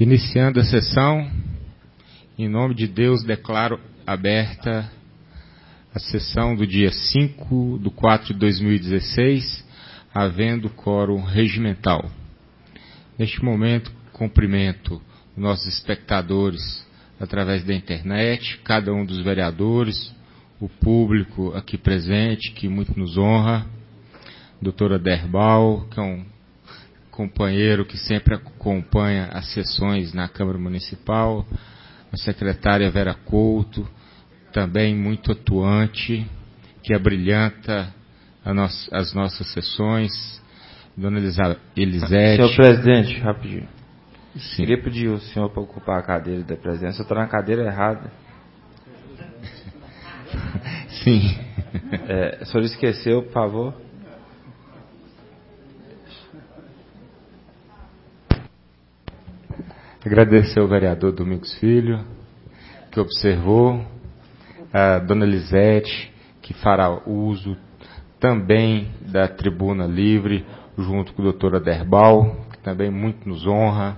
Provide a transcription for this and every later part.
Iniciando a sessão, em nome de Deus, declaro aberta a sessão do dia 5/4/2016, havendo quórum regimental. Neste momento, cumprimento nossos espectadores através da internet, cada um dos vereadores, o público aqui presente, que muito nos honra, doutora Derbal, que é um companheiro que sempre acompanha as sessões na Câmara Municipal, a secretária Vera Couto, também muito atuante, que abrilhanta as nossas sessões, dona Elisete. Senhor presidente, rapidinho. Sim. Queria pedir o senhor para ocupar a cadeira da presidência. Eu estou na cadeira errada. Sim. O senhor esqueceu, por favor. Agradecer ao vereador Domingos Filho, que observou, a dona Elisete, que fará uso também da tribuna livre, junto com a doutora Derbal, que também muito nos honra.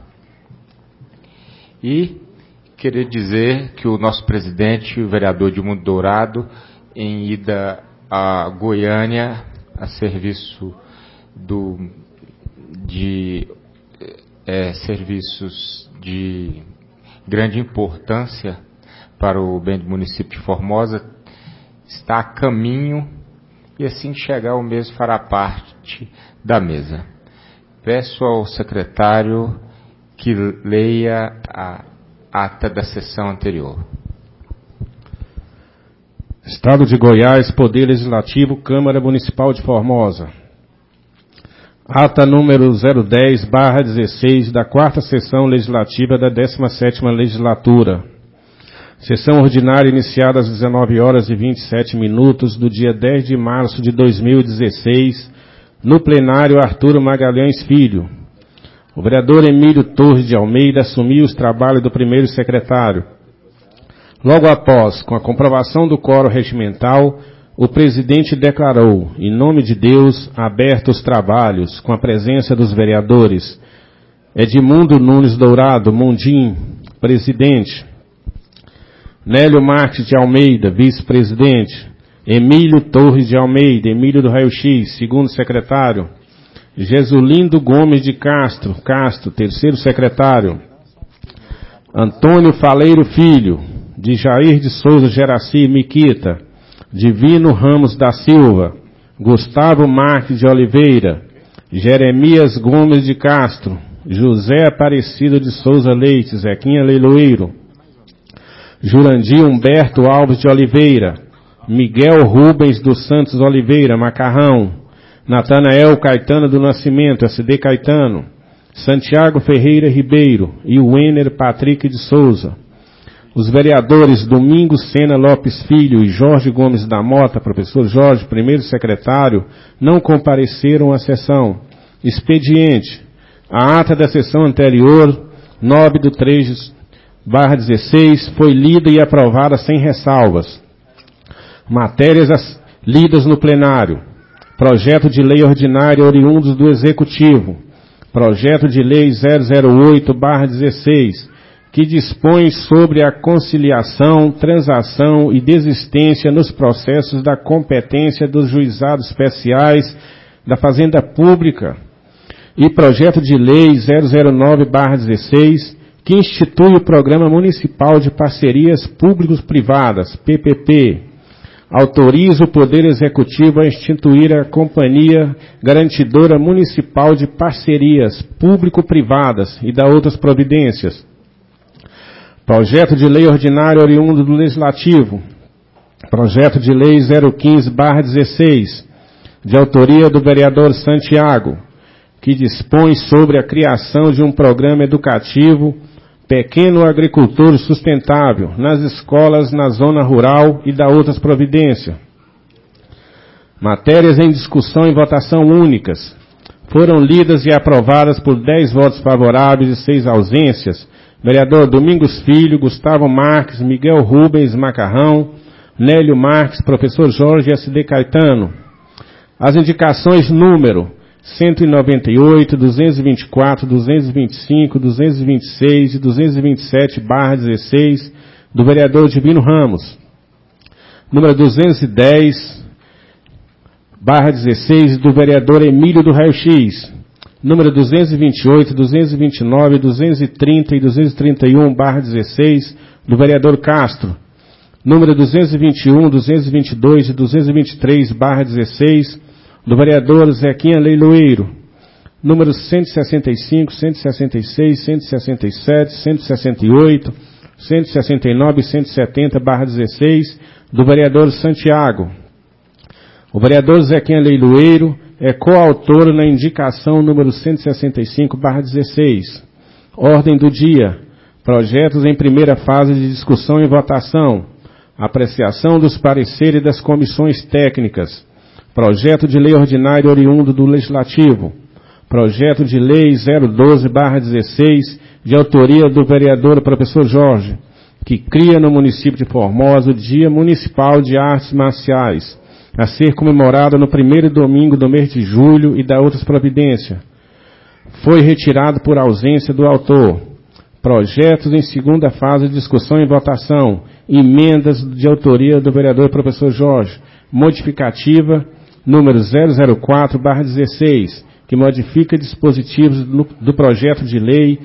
E queria dizer que o nosso presidente, o vereador Edmundo Dourado, em ida a Goiânia, a serviço serviços de grande importância para o bem do município de Formosa, está a caminho e assim que chegar o mesmo fará parte da mesa. Peço ao secretário que leia a ata da sessão anterior. Estado de Goiás, Poder Legislativo, Câmara Municipal de Formosa. Ata número 010/16 da 4ª Sessão Legislativa da 17ª Legislatura. Sessão ordinária iniciada às 19h27 do dia 10 de março de 2016, no plenário Arturo Magalhães Filho. O vereador Emílio Torres de Almeida assumiu os trabalhos do primeiro secretário. Logo após, com a comprovação do quórum regimental, o presidente declarou, em nome de Deus, abertos os trabalhos, com a presença dos vereadores Edmundo Nunes Dourado, Mundim, presidente; Nélio Marques de Almeida, vice-presidente; Emílio Torres de Almeida, Emílio do Raio X, segundo secretário; Jesulindo Gomes de Castro, terceiro secretário; Antônio Faleiro Filho, de Jair de Souza Geraci Miquita, Divino Ramos da Silva, Gustavo Marques de Oliveira, Jeremias Gomes de Castro, José Aparecido de Souza Leite, Zequinha Leiloeiro, Jurandir Humberto Alves de Oliveira, Miguel Rubens dos Santos Oliveira, Macarrão, Natanael Caetano do Nascimento, SD Caetano, Santiago Ferreira Ribeiro e Wenner Patrick de Souza. Os vereadores Domingos Sena Lopes Filho e Jorge Gomes da Mota, professor Jorge, primeiro secretário, não compareceram à sessão. Expediente. A ata da sessão anterior, 9/3/16, foi lida e aprovada sem ressalvas. Matérias lidas no plenário. Projeto de lei ordinária oriundos do Executivo. Projeto de lei 008/16, que dispõe sobre a conciliação, transação e desistência nos processos da competência dos juizados especiais da Fazenda Pública, e projeto de lei 009/16, que institui o Programa Municipal de Parcerias Públicos-Privadas, PPP, autoriza o Poder Executivo a instituir a Companhia Garantidora Municipal de Parcerias Público-Privadas e dá outras providências. Projeto de lei ordinário oriundo do Legislativo. Projeto de lei 015/16, de autoria do vereador Santiago, que dispõe sobre a criação de um programa educativo Pequeno Agricultor Sustentável nas escolas na zona rural e dá outras providências. Matérias em discussão e votação únicas. Foram lidas e aprovadas por 10 votos favoráveis e 6 ausências. Vereador Domingos Filho, Gustavo Marques, Miguel Rubens Macarrão, Nélio Marques, professor Jorge SD Caetano. As indicações número 198, 224, 225, 226 e 227/16, do vereador Divino Ramos. Número 210/16, do vereador Emílio do Raio X. Número 228, 229, 230 e 231/16, do vereador Castro. Número 221, 222 e 223/16, do vereador Zequinha Leiloeiro. Número 165, 166, 167, 168, 169 e 170/16, do vereador Santiago. O vereador Zequinha Leiloeiro é coautor na indicação número 165/16. Ordem do dia. Projetos em primeira fase de discussão e votação. Apreciação dos pareceres das comissões técnicas. Projeto de lei ordinário oriundo do Legislativo. Projeto de lei 012/16, de autoria do vereador professor Jorge, que cria no município de Formosa o Dia Municipal de Artes Marciais, a ser comemorado no primeiro domingo do mês de julho, e da outras providências. Foi retirado por ausência do autor. Projetos em segunda fase de discussão e votação. Emendas de autoria do vereador professor Jorge. Modificativa número 004/16, que modifica dispositivos do projeto de lei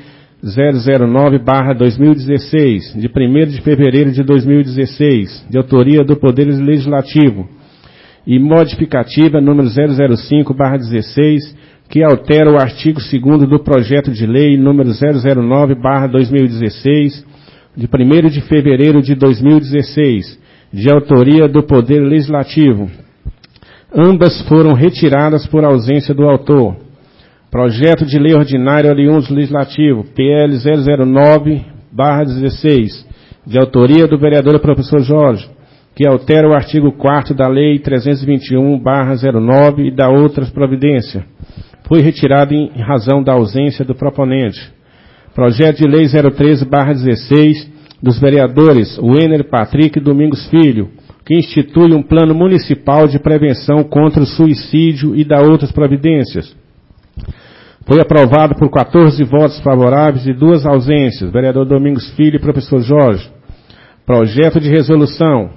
009/2016, de 1º de fevereiro de 2016, de autoria do Poder Legislativo. E modificativa número 005/16, que altera o artigo 2º do projeto de lei número 009/2016, de 1º de fevereiro de 2016, de autoria do Poder Legislativo. Ambas foram retiradas por ausência do autor. Projeto de lei ordinário oriundo do Legislativo, PL 009/16, de autoria do vereador professor Jorge, que altera o artigo 4º da Lei 321/09 e da outras providências. Foi retirado em razão da ausência do proponente. Projeto de lei 013/16, dos vereadores Wenner Patrick Domingos Filho, que institui um plano municipal de prevenção contra o suicídio e da outras providências. Foi aprovado por 14 votos favoráveis e 2 ausências, vereador Domingos Filho e professor Jorge. Projeto de resolução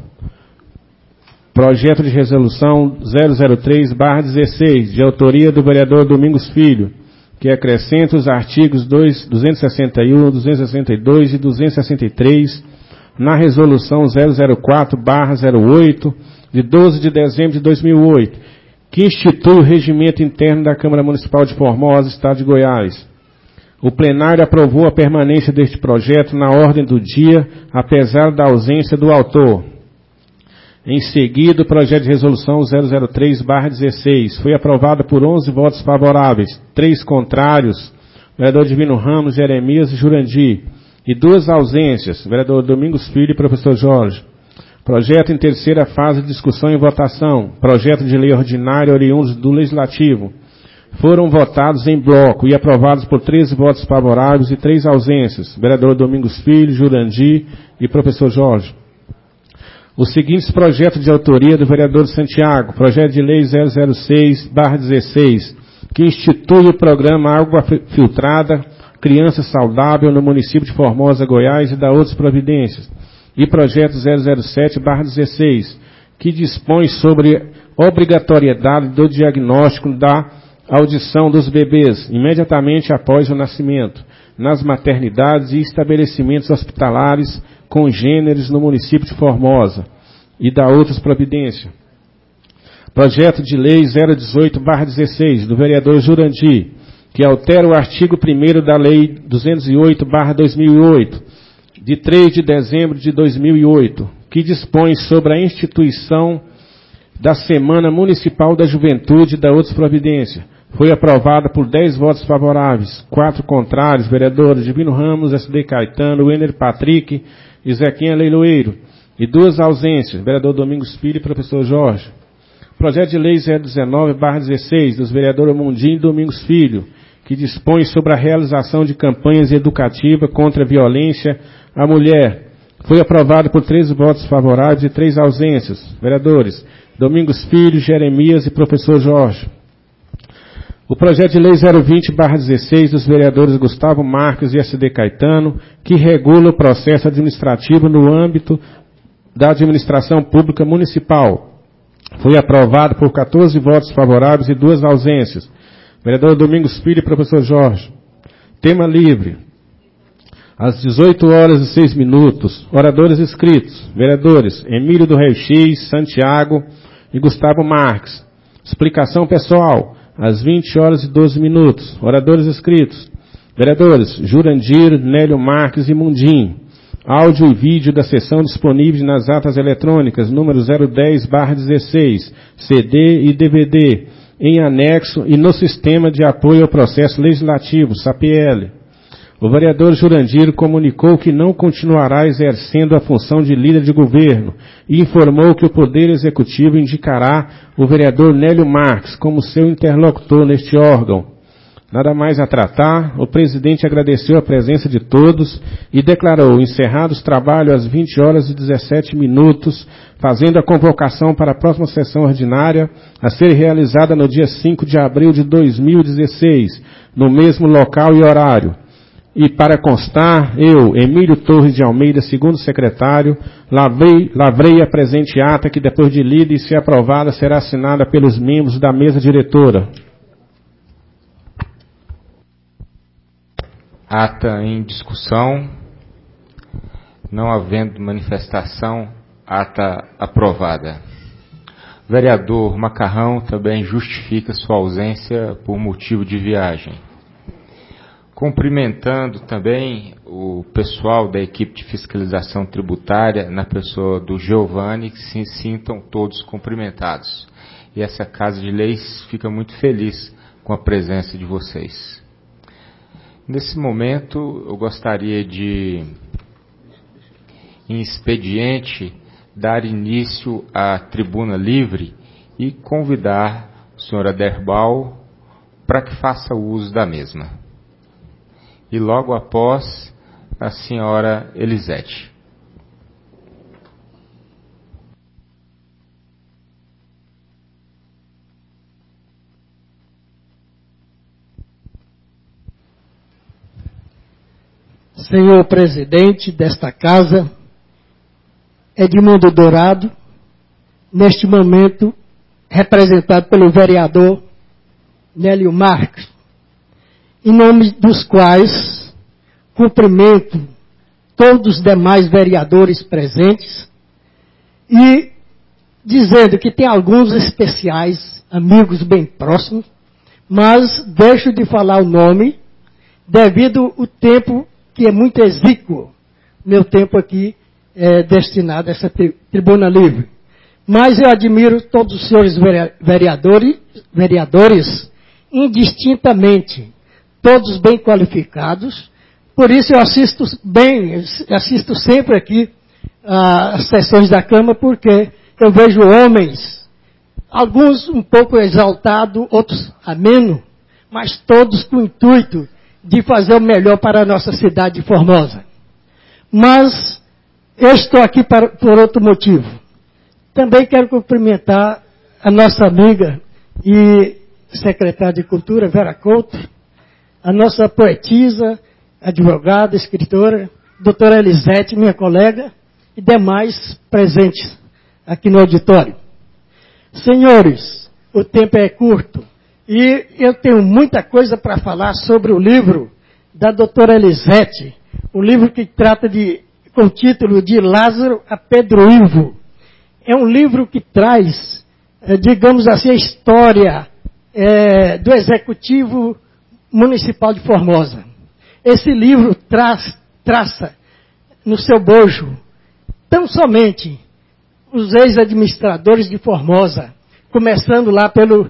003/16, de autoria do vereador Domingos Filho, que acrescenta os artigos 261, 262 e 263 na resolução 004/08, de 12 de dezembro de 2008, que institui o regimento interno da Câmara Municipal de Formosa, Estado de Goiás. O plenário aprovou a permanência deste projeto na ordem do dia, apesar da ausência do autor. Em seguida, o projeto de resolução 003/16 foi aprovado por 11 votos favoráveis, 3 contrários, vereador Divino Ramos, Jeremias e Jurandir, e 2 ausências, vereador Domingos Filho e professor Jorge. Projeto em terceira fase de discussão e votação. Projeto de lei ordinário oriundo do Legislativo. Foram votados em bloco e aprovados por 13 votos favoráveis e 3 ausências, vereador Domingos Filho, Jurandir e professor Jorge. Os seguintes projetos de autoria do vereador Santiago. Projeto de lei 006/16, que institui o programa Água Filtrada, Criança Saudável no município de Formosa, Goiás, e da outras providências. E projeto 007/16, que dispõe sobre obrigatoriedade do diagnóstico da audição dos bebês imediatamente após o nascimento, nas maternidades e estabelecimentos hospitalares congêneres no município de Formosa, e da outras providências. Projeto de lei 018/16, do vereador Jurandir, que altera o artigo 1º da lei 208/2008, de 3 de dezembro de 2008, que dispõe sobre a instituição da Semana Municipal da Juventude e da outras providências. Foi aprovada por 10 votos favoráveis, 4 contrários, vereadores Divino Ramos, SD Caetano, Wenner Patrick e Zequinha Leiloeiro, e 2 ausências, vereador Domingos Filho e professor Jorge. Projeto de lei 019/16, dos vereadores Mundim e Domingos Filho, que dispõe sobre a realização de campanhas educativas contra a violência à mulher. Foi aprovado por 13 votos favoráveis e 3 ausências, vereadores Domingos Filho, Jeremias e professor Jorge. O projeto de lei 020/16 dos vereadores Gustavo Marques e SD Caetano, que regula o processo administrativo no âmbito da administração pública municipal. Foi aprovado por 14 votos favoráveis e 2 ausências. Vereador Domingos Filho e professor Jorge. Tema livre. Às 18h06, oradores inscritos. Vereadores Emílio do Reio X, Santiago e Gustavo Marques. Explicação pessoal. Às 20h12, oradores inscritos. Vereadores Jurandir, Nélio Marques e Mundim. Áudio e vídeo da sessão disponíveis nas atas eletrônicas, número 010/16, CD e DVD, em anexo e no Sistema de Apoio ao Processo Legislativo, SAPL. O vereador Jurandir comunicou que não continuará exercendo a função de líder de governo e informou que o Poder Executivo indicará o vereador Nélio Marques como seu interlocutor neste órgão. Nada mais a tratar, o presidente agradeceu a presença de todos e declarou encerrados os trabalhos às 20h17, fazendo a convocação para a próxima sessão ordinária a ser realizada no dia 5 de abril de 2016, no mesmo local e horário. E para constar, eu, Emílio Torres de Almeida, segundo secretário, lavrei a presente ata que, depois de lida e se aprovada, será assinada pelos membros da mesa diretora. Ata em discussão, não havendo manifestação, ata aprovada. Vereador Macarrão também justifica sua ausência por motivo de viagem. Cumprimentando também o pessoal da equipe de fiscalização tributária, na pessoa do Giovanni, que se sintam todos cumprimentados. E essa Casa de Leis fica muito feliz com a presença de vocês. Nesse momento, eu gostaria de, em expediente, dar início à tribuna livre e convidar o senhor Aderbal para que faça uso da mesma. E logo após, a senhora Elisete. Senhor presidente desta casa, Edmundo Dourado, neste momento representado pelo vereador Nélio Marques, em nome dos quais cumprimento todos os demais vereadores presentes e dizendo que tem alguns especiais, amigos bem próximos, mas deixo de falar o nome devido ao tempo que é muito exíguo. Meu tempo aqui é destinado a essa tribuna livre. Mas eu admiro todos os senhores vereadores indistintamente, todos bem qualificados. Por isso eu assisto sempre aqui às sessões da Câmara, porque eu vejo homens, alguns um pouco exaltados, outros ameno, mas todos com o intuito de fazer o melhor para a nossa cidade de Formosa. Mas eu estou aqui por outro motivo. Também quero cumprimentar a nossa amiga e secretária de Cultura, Vera Couto, a nossa poetisa, advogada, escritora, doutora Elisete, minha colega, e demais presentes aqui no auditório. Senhores, o tempo é curto. E eu tenho muita coisa para falar sobre o livro da doutora Elisete, o livro que trata com o título de Lázaro a Pedro Ivo. É um livro que traz, digamos assim, a história do Executivo Municipal de Formosa. Esse livro traça no seu bojo tão somente os ex-administradores de Formosa, começando lá pelo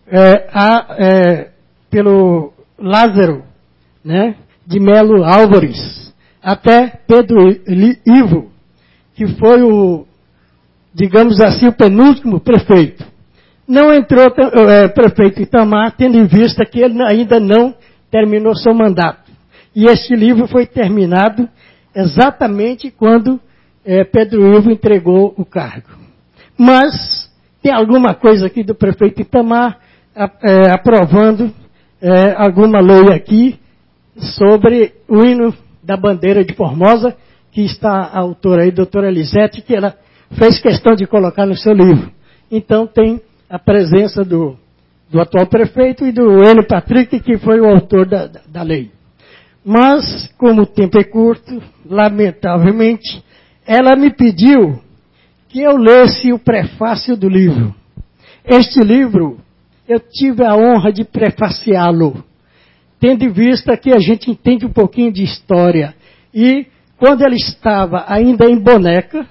Lázaro, né, de Melo Álvares, até Pedro Ivo, que foi digamos assim, o penúltimo prefeito. Não entrou prefeito Itamar, tendo em vista que ele ainda não terminou seu mandato. E este livro foi terminado exatamente quando Pedro Ivo entregou o cargo. Mas tem alguma coisa aqui do prefeito Itamar aprovando alguma lei aqui sobre o hino da bandeira de Formosa, que está a autora aí, doutora Elisete, que ela fez questão de colocar no seu livro. Então tem a presença do atual prefeito e do Enio Patrick, que foi o autor da lei. Mas, como o tempo é curto, lamentavelmente, ela me pediu que eu lesse o prefácio do livro. Este livro, eu tive a honra de prefaciá-lo, tendo em vista que a gente entende um pouquinho de história. E, quando ela estava ainda em Boneca,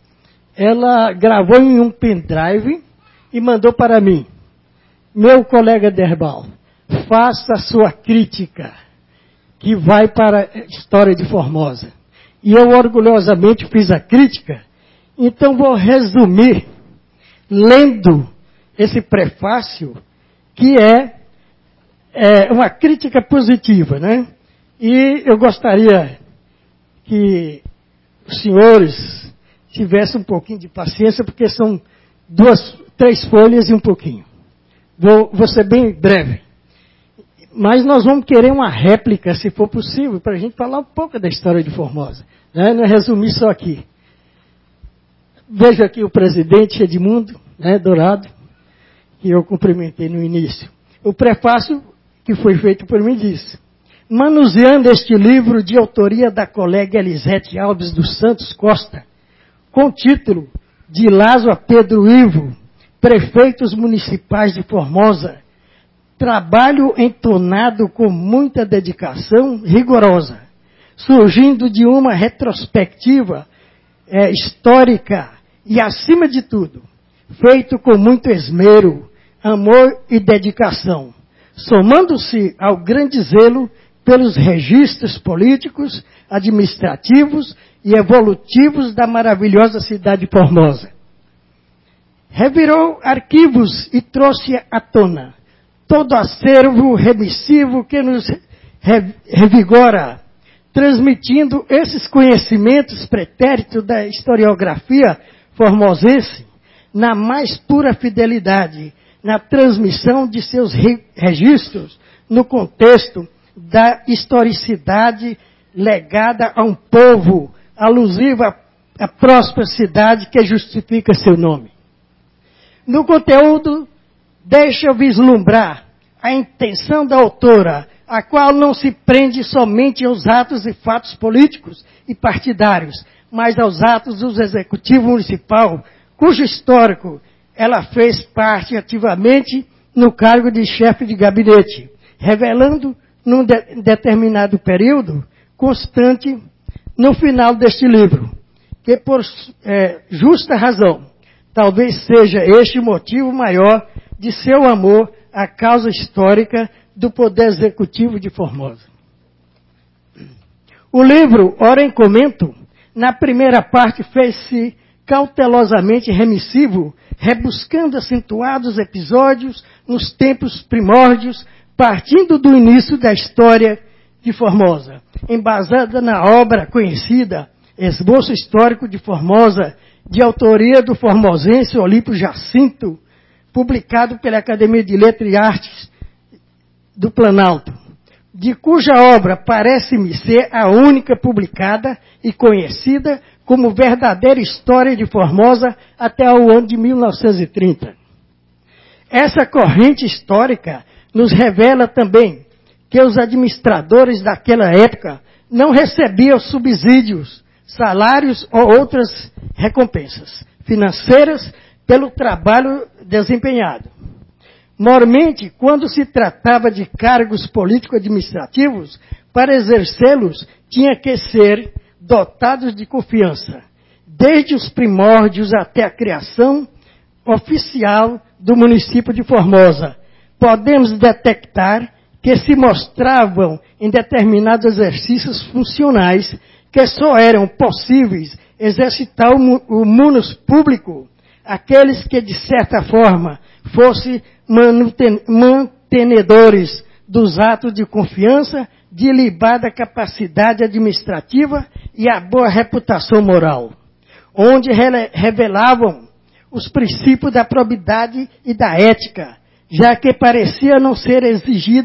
ela gravou em um pendrive e mandou para mim. Meu colega Derbal, faça a sua crítica, que vai para a história de Formosa. E eu orgulhosamente fiz a crítica, então vou resumir, lendo esse prefácio, que é uma crítica positiva, né? E eu gostaria que os senhores tivessem um pouquinho de paciência, porque são 3 folhas e um pouquinho. Vou ser bem breve. Mas nós vamos querer uma réplica, se for possível, para a gente falar um pouco da história de Formosa. Né? Não é resumir só aqui. Vejo aqui o presidente Edmundo, né, Dourado, que eu cumprimentei no início. O prefácio que foi feito por mim diz: manuseando este livro de autoria da colega Elisete Alves dos Santos Costa, com o título de Lázaro a Pedro Ivo, prefeitos municipais de Formosa, trabalho entonado com muita dedicação rigorosa, surgindo de uma retrospectiva histórica e, acima de tudo, feito com muito esmero, amor e dedicação, somando-se ao grande zelo pelos registros políticos, administrativos e evolutivos da maravilhosa cidade de Formosa. Revirou arquivos e trouxe à tona todo acervo remissivo que nos revigora, transmitindo esses conhecimentos pretéritos da historiografia formosense na mais pura fidelidade, na transmissão de seus registros no contexto da historicidade legada a um povo, alusiva à próspera cidade que justifica seu nome. No conteúdo, deixa vislumbrar a intenção da autora, a qual não se prende somente aos atos e fatos políticos e partidários, mas aos atos do Executivo Municipal, cujo histórico ela fez parte ativamente no cargo de chefe de gabinete, revelando num determinado período constante no final deste livro, que por justa razão, talvez seja este o motivo maior de seu amor à causa histórica do Poder Executivo de Formosa. O livro, ora em comento, na primeira parte fez-se cautelosamente remissivo, rebuscando acentuados episódios nos tempos primórdios, partindo do início da história de Formosa, embasada na obra conhecida Esboço Histórico de Formosa, de autoria do formosense Olímpio Jacinto, publicado pela Academia de Letras e Artes do Planalto, de cuja obra parece-me ser a única publicada e conhecida como verdadeira história de Formosa até o ano de 1930. Essa corrente histórica nos revela também que os administradores daquela época não recebiam subsídios, salários ou outras recompensas financeiras pelo trabalho desempenhado. Mormente, quando se tratava de cargos político-administrativos, para exercê-los tinha que ser dotados de confiança, desde os primórdios até a criação oficial do município de Formosa. Podemos detectar que se mostravam em determinados exercícios funcionais que só eram possíveis exercitar o munus público, aqueles que, de certa forma, fossem mantenedores dos atos de confiança, de ilibada capacidade administrativa e a boa reputação moral, onde revelavam os princípios da probidade e da ética, já que parecia não ser exigida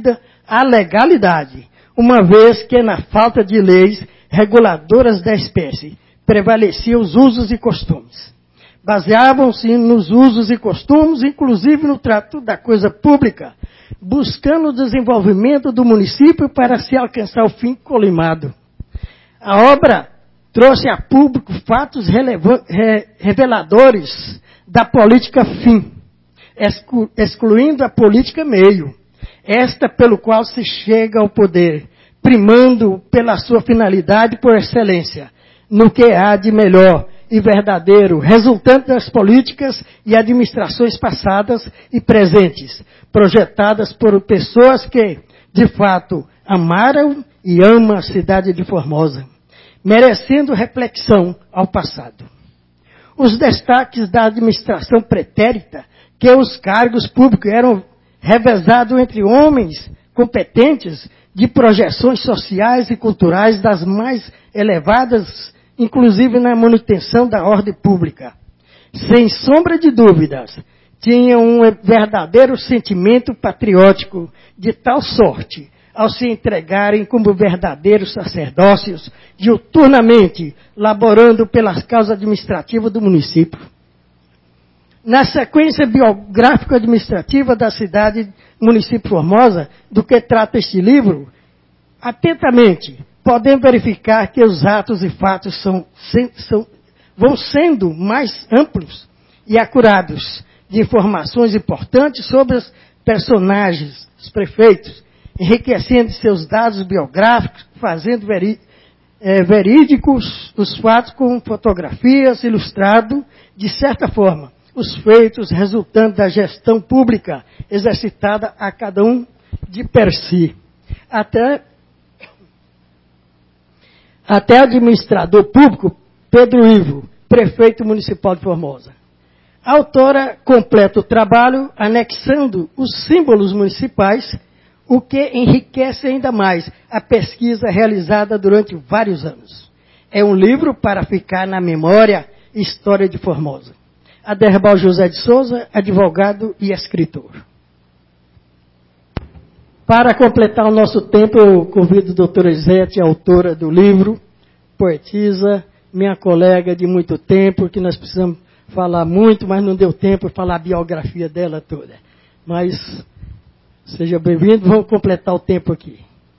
à legalidade, uma vez que na falta de leis reguladoras da espécie prevaleciam os usos e costumes. Baseavam-se nos usos e costumes, inclusive no trato da coisa pública, buscando o desenvolvimento do município para se alcançar o fim colimado. A obra trouxe a público fatos reveladores da política fim, excluindo a política meio, esta pelo qual se chega ao poder, primando pela sua finalidade por excelência, no que há de melhor e verdadeiro, resultante das políticas e administrações passadas e presentes, projetadas por pessoas que, de fato, amaram e amam a cidade de Formosa, merecendo reflexão ao passado. Os destaques da administração pretérita, que os cargos públicos eram revezados entre homens competentes de projeções sociais e culturais das mais elevadas, inclusive na manutenção da ordem pública. Sem sombra de dúvidas, tinham um verdadeiro sentimento patriótico, de tal sorte, ao se entregarem como verdadeiros sacerdócios, diuturnamente laborando pelas causas administrativas do município. Na sequência biográfico-administrativa da cidade, município Formosa, do que trata este livro, atentamente, podemos verificar que os atos e fatos vão sendo mais amplos e acurados, de informações importantes sobre os personagens, os prefeitos, enriquecendo seus dados biográficos, fazendo verídicos os fatos com fotografias, ilustrado, de certa forma, os feitos resultantes da gestão pública exercitada a cada um de per si. Até administrador público, Pedro Ivo, prefeito municipal de Formosa. A autora completa o trabalho anexando os símbolos municipais, o que enriquece ainda mais a pesquisa realizada durante vários anos. É um livro para ficar na memória e história de Formosa. Aderbal José de Souza, advogado e escritor. Para completar o nosso tempo, eu convido a doutora Isete, autora do livro, poetisa, minha colega de muito tempo, que nós precisamos falar muito, mas não deu tempo de falar a biografia dela toda. Mas, seja bem-vindo, vamos completar o tempo aqui.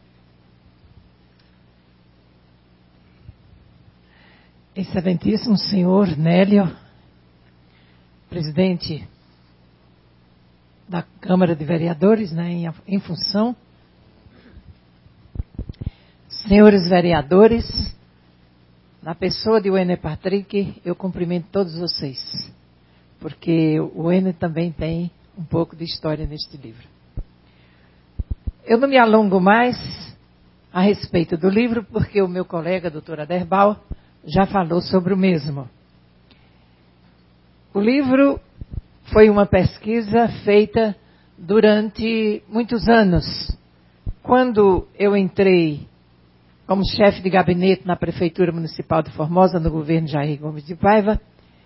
Excelentíssimo senhor Nélio, presidente da Câmara de Vereadores, né, em função. Senhores vereadores, na pessoa de Wêner Patrick, eu cumprimento todos vocês, porque o Wêner também tem um pouco de história neste livro. Eu não me alongo mais a respeito do livro, porque o meu colega, doutor Aderbal, já falou sobre o mesmo. O livro foi uma pesquisa feita durante muitos anos. Quando eu entrei como chefe de gabinete na Prefeitura Municipal de Formosa, no governo Jair Gomes de Paiva,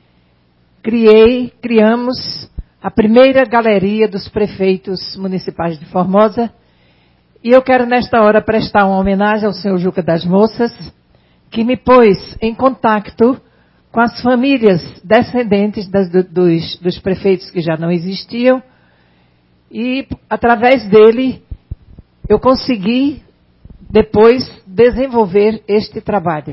criamos a primeira galeria dos prefeitos municipais de Formosa, e eu quero nesta hora prestar uma homenagem ao senhor Juca das Moças, que me pôs em contato com as famílias descendentes dos prefeitos que já não existiam, e através dele eu consegui depois desenvolver este trabalho.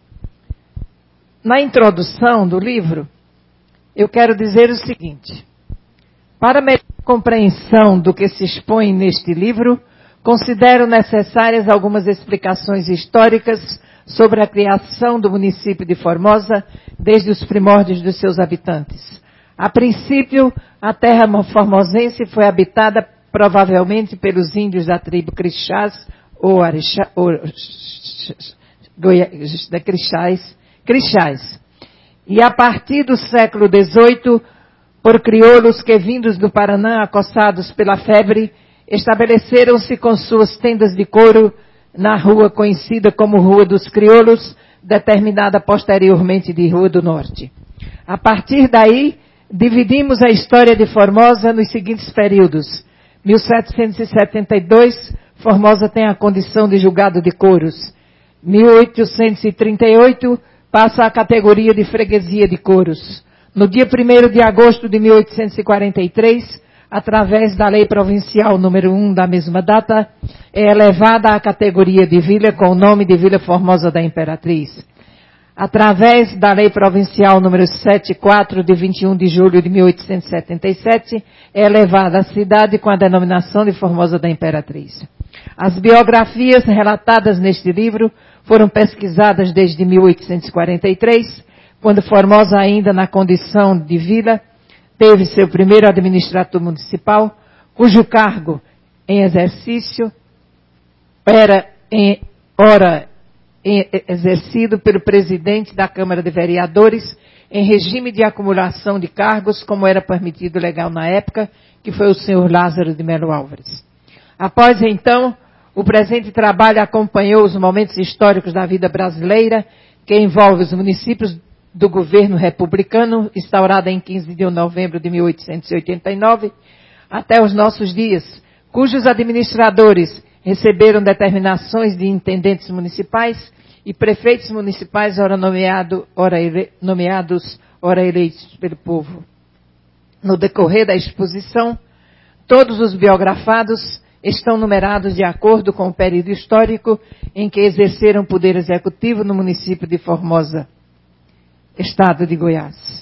Na introdução do livro, eu quero dizer o seguinte: para melhor compreensão do que se expõe neste livro, considero necessárias algumas explicações históricas sobre a criação do município de Formosa desde os primórdios dos seus habitantes. A princípio, a terra formosense foi habitada provavelmente pelos índios da tribo Crixás ou Crixás. E a partir do século XVIII, por crioulos que, vindos do Paraná, acossados pela febre, estabeleceram-se com suas tendas de couro na rua conhecida como Rua dos Crioulos, determinada posteriormente de Rua do Norte. A partir daí, dividimos a história de Formosa nos seguintes períodos. 1772 Formosa tem a condição de julgado de couros. 1838 passa à categoria de freguesia de couros. No dia 1º de agosto de 1843, através da lei provincial número 1 da mesma data, é elevada à categoria de vila com o nome de Vila Formosa da Imperatriz. Através da lei provincial número 74 de 21 de julho de 1877, é elevada à cidade com a denominação de Formosa da Imperatriz. As biografias relatadas neste livro foram pesquisadas desde 1843, quando Formosa, ainda na condição de vila, teve seu primeiro administrador municipal, cujo cargo em exercício era exercido pelo presidente da Câmara de Vereadores em regime de acumulação de cargos, como era permitido legal na época, que foi o senhor Lázaro de Melo Álvares. Após então, o presente trabalho acompanhou os momentos históricos da vida brasileira, que envolve os municípios do governo republicano, instaurado em 15 de novembro de 1889, até os nossos dias, cujos administradores receberam determinações de intendentes municipais e prefeitos municipais, ora nomeados, ora eleitos pelo povo. No decorrer da exposição, todos os biografados estão numerados de acordo com o período histórico em que exerceram poder executivo no município de Formosa, Estado de Goiás.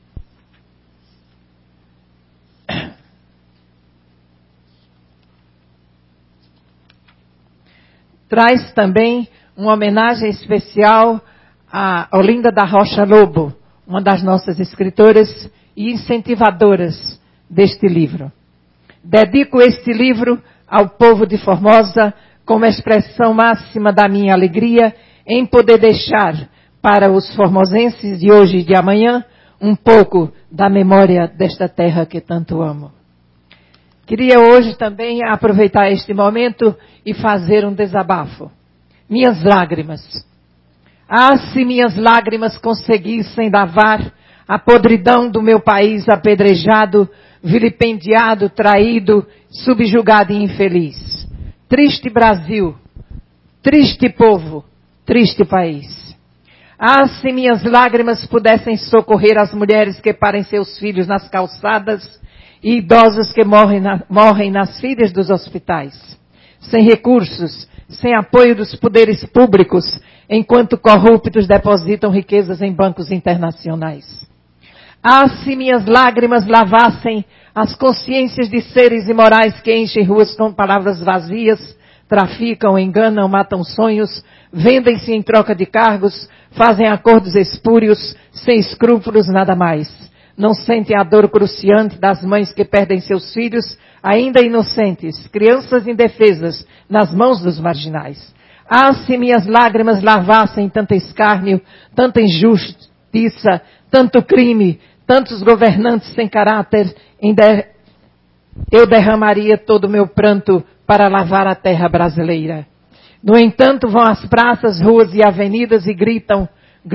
Traz também uma homenagem especial a Olinda da Rocha Lobo, uma das nossas escritoras e incentivadoras deste livro. Dedico este livro ao povo de Formosa como expressão máxima da minha alegria em poder deixar para os formosenses de hoje e de amanhã um pouco da memória desta terra que tanto amo. Queria hoje também aproveitar este momento e fazer um desabafo. Minhas lágrimas. Ah, se minhas lágrimas conseguissem lavar a podridão do meu país apedrejado, vilipendiado, traído, subjugado e infeliz. Triste Brasil, triste povo, triste país. Ah, se minhas lágrimas pudessem socorrer as mulheres que parem seus filhos nas calçadas e idosos que morrem nas filas dos hospitais, sem recursos, sem apoio dos poderes públicos, enquanto corruptos depositam riquezas em bancos internacionais. Ah, se minhas lágrimas lavassem as consciências de seres imorais que enchem ruas com palavras vazias, traficam, enganam, matam sonhos, vendem-se em troca de cargos, fazem acordos espúrios, sem escrúpulos, nada mais. Não sentem a dor cruciante das mães que perdem seus filhos, ainda inocentes, crianças indefesas, nas mãos dos marginais. Ah, se minhas lágrimas lavassem tanto escárnio, tanta injustiça, tanto crime, tantos governantes sem caráter, eu derramaria todo o meu pranto para lavar a terra brasileira. No entanto, vão às praças, ruas e avenidas e gritam,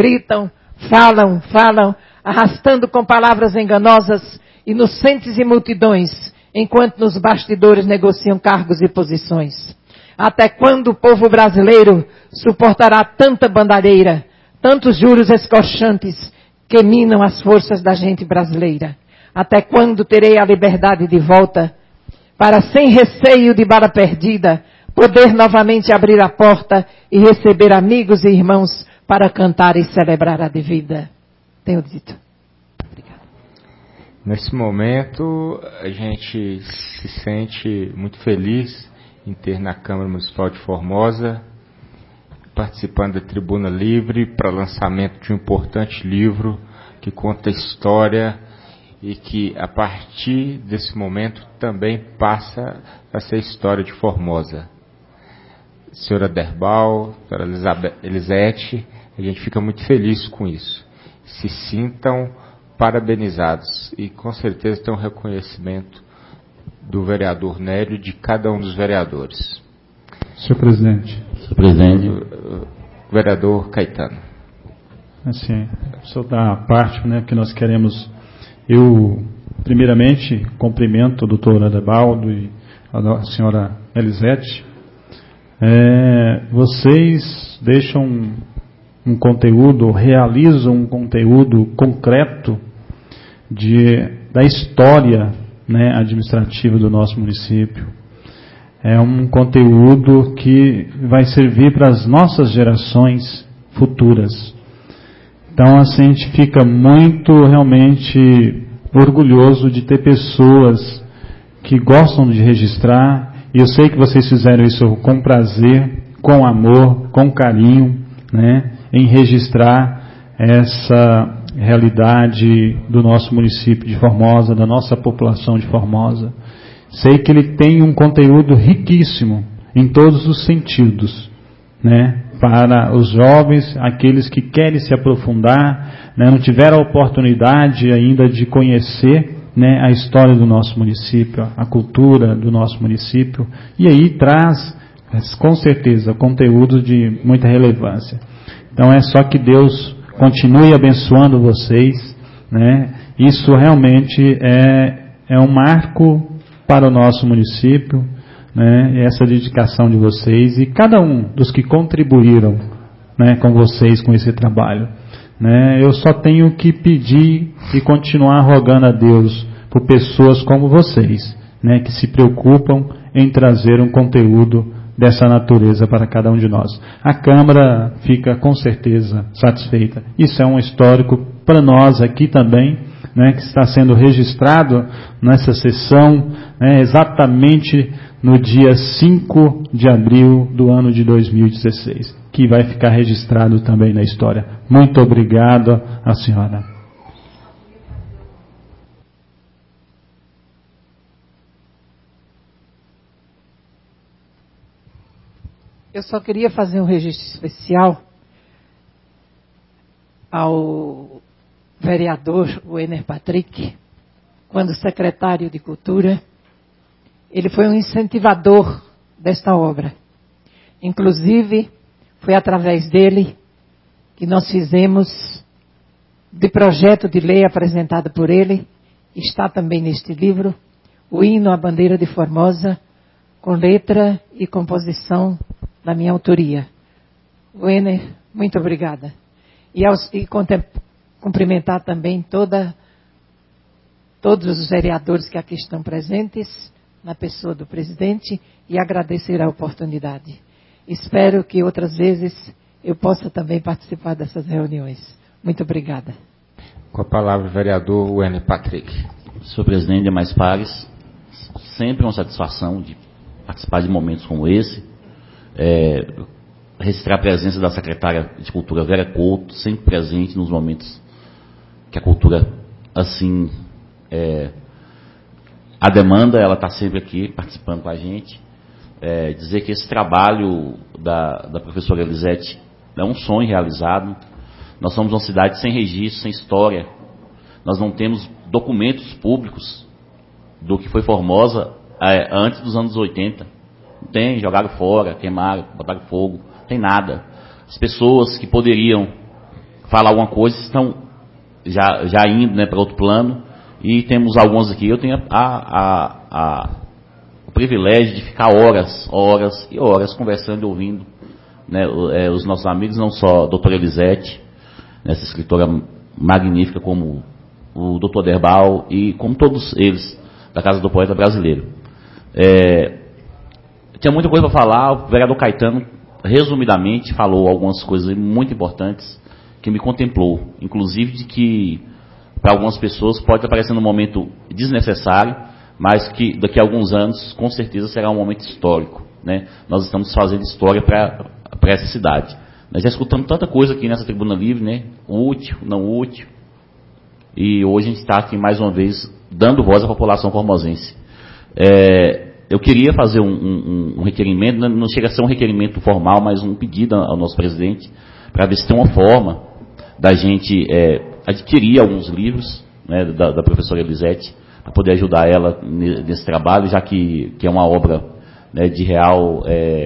falam, arrastando com palavras enganosas inocentes e multidões, enquanto nos bastidores negociam cargos e posições. Até quando o povo brasileiro suportará tanta bandalheira, tantos juros escorchantes que minam as forças da gente brasileira? Até quando terei a liberdade de volta para, sem receio de bala perdida, poder novamente abrir a porta e receber amigos e irmãos para cantar e celebrar a vida? Tenho dito. Obrigada. Nesse momento, a gente se sente muito feliz em ter na Câmara Municipal de Formosa, participando da Tribuna Livre para lançamento de um importante livro que conta a história e que, a partir desse momento, também passa a ser história de Formosa. Senhora Derbal, senhora Elisete, a gente fica muito feliz com isso. Se sintam parabenizados e com certeza tem um reconhecimento do vereador Nélio e de cada um dos vereadores. Senhor presidente. Senhor presidente. Vereador Caetano. Assim, só da parte, né, que nós queremos. Eu, primeiramente, cumprimento o doutor Adebaldo e a senhora Elisete vocês deixam um conteúdo, realizam um conteúdo concreto da história, né, administrativa do nosso município. É um conteúdo que vai servir para as nossas gerações futuras. Então, assim, a gente fica muito realmente orgulhoso de ter pessoas que gostam de registrar, e eu sei que vocês fizeram isso com prazer, com amor, com carinho, né, em registrar essa realidade do nosso município de Formosa, da nossa população de Formosa. Sei que ele tem um conteúdo riquíssimo em todos os sentidos, né, para os jovens, aqueles que querem se aprofundar, né, não tiveram a oportunidade ainda de conhecer, né, a história do nosso município, a cultura do nosso município, e aí traz, com certeza, conteúdo de muita relevância. Então é só que Deus continue abençoando vocês, né? Isso realmente é um marco para o nosso município, né? Essa dedicação de vocês e cada um dos que contribuíram, né, com vocês, com esse trabalho, né? Eu só tenho que pedir e continuar rogando a Deus por pessoas como vocês, né, que se preocupam em trazer um conteúdo dessa natureza para cada um de nós. A Câmara fica com certeza satisfeita. Isso é um histórico para nós aqui também, né, que está sendo registrado nessa sessão, né, exatamente no dia 5 de abril do ano de 2016, que vai ficar registrado também na história. Muito obrigado à senhora. Eu só queria fazer um registro especial ao vereador Wenner Patrick, quando secretário de Cultura. Ele foi um incentivador desta obra. Inclusive, foi através dele que nós fizemos, de projeto de lei apresentado por ele, está também neste livro, o hino à bandeira de Formosa, com letra e composição da minha autoria. Wenner, muito obrigada. E cumprimentar também todos os vereadores que aqui estão presentes, na pessoa do presidente, e agradecer a oportunidade. Espero que outras vezes eu possa também participar dessas reuniões. Muito obrigada. Com a palavra o vereador Wenner Patrick. Senhor presidente, demais pares, sempre uma satisfação de participar de momentos como esse. Registrar a presença da secretária de Cultura, Vera Couto, sempre presente nos momentos que a cultura, assim, a demanda, ela está sempre aqui participando com a gente. Dizer que esse trabalho da professora Elisete é um sonho realizado. Nós somos uma cidade sem registro, sem história. Nós não temos documentos públicos do que foi Formosa antes dos anos 80. Não tem, jogaram fora, queimaram, botaram fogo, não tem nada. As pessoas que poderiam falar alguma coisa estão já indo, né, para outro plano, e temos alguns aqui. Eu tenho o privilégio de ficar horas e horas conversando e ouvindo, né, os nossos amigos, não só a doutora Elisete, essa escritora magnífica, como o doutor Derbal e como todos eles da Casa do Poeta Brasileiro. Tinha muita coisa para falar. O vereador Caetano, resumidamente, falou algumas coisas muito importantes que me contemplou, inclusive de que para algumas pessoas pode aparecer num momento desnecessário, mas que daqui a alguns anos, com certeza, será um momento histórico, né? Nós estamos fazendo história para essa cidade. Nós já escutamos tanta coisa aqui nessa tribuna livre, né? Útil, não útil. E hoje a gente está aqui mais uma vez dando voz à população formosense. Eu queria fazer um requerimento, não chega a ser um requerimento formal, mas um pedido ao nosso presidente, para ver se tem uma forma da gente adquirir alguns livros, né, da professora Elisete, para poder ajudar ela nesse trabalho, já que é uma obra, né, de real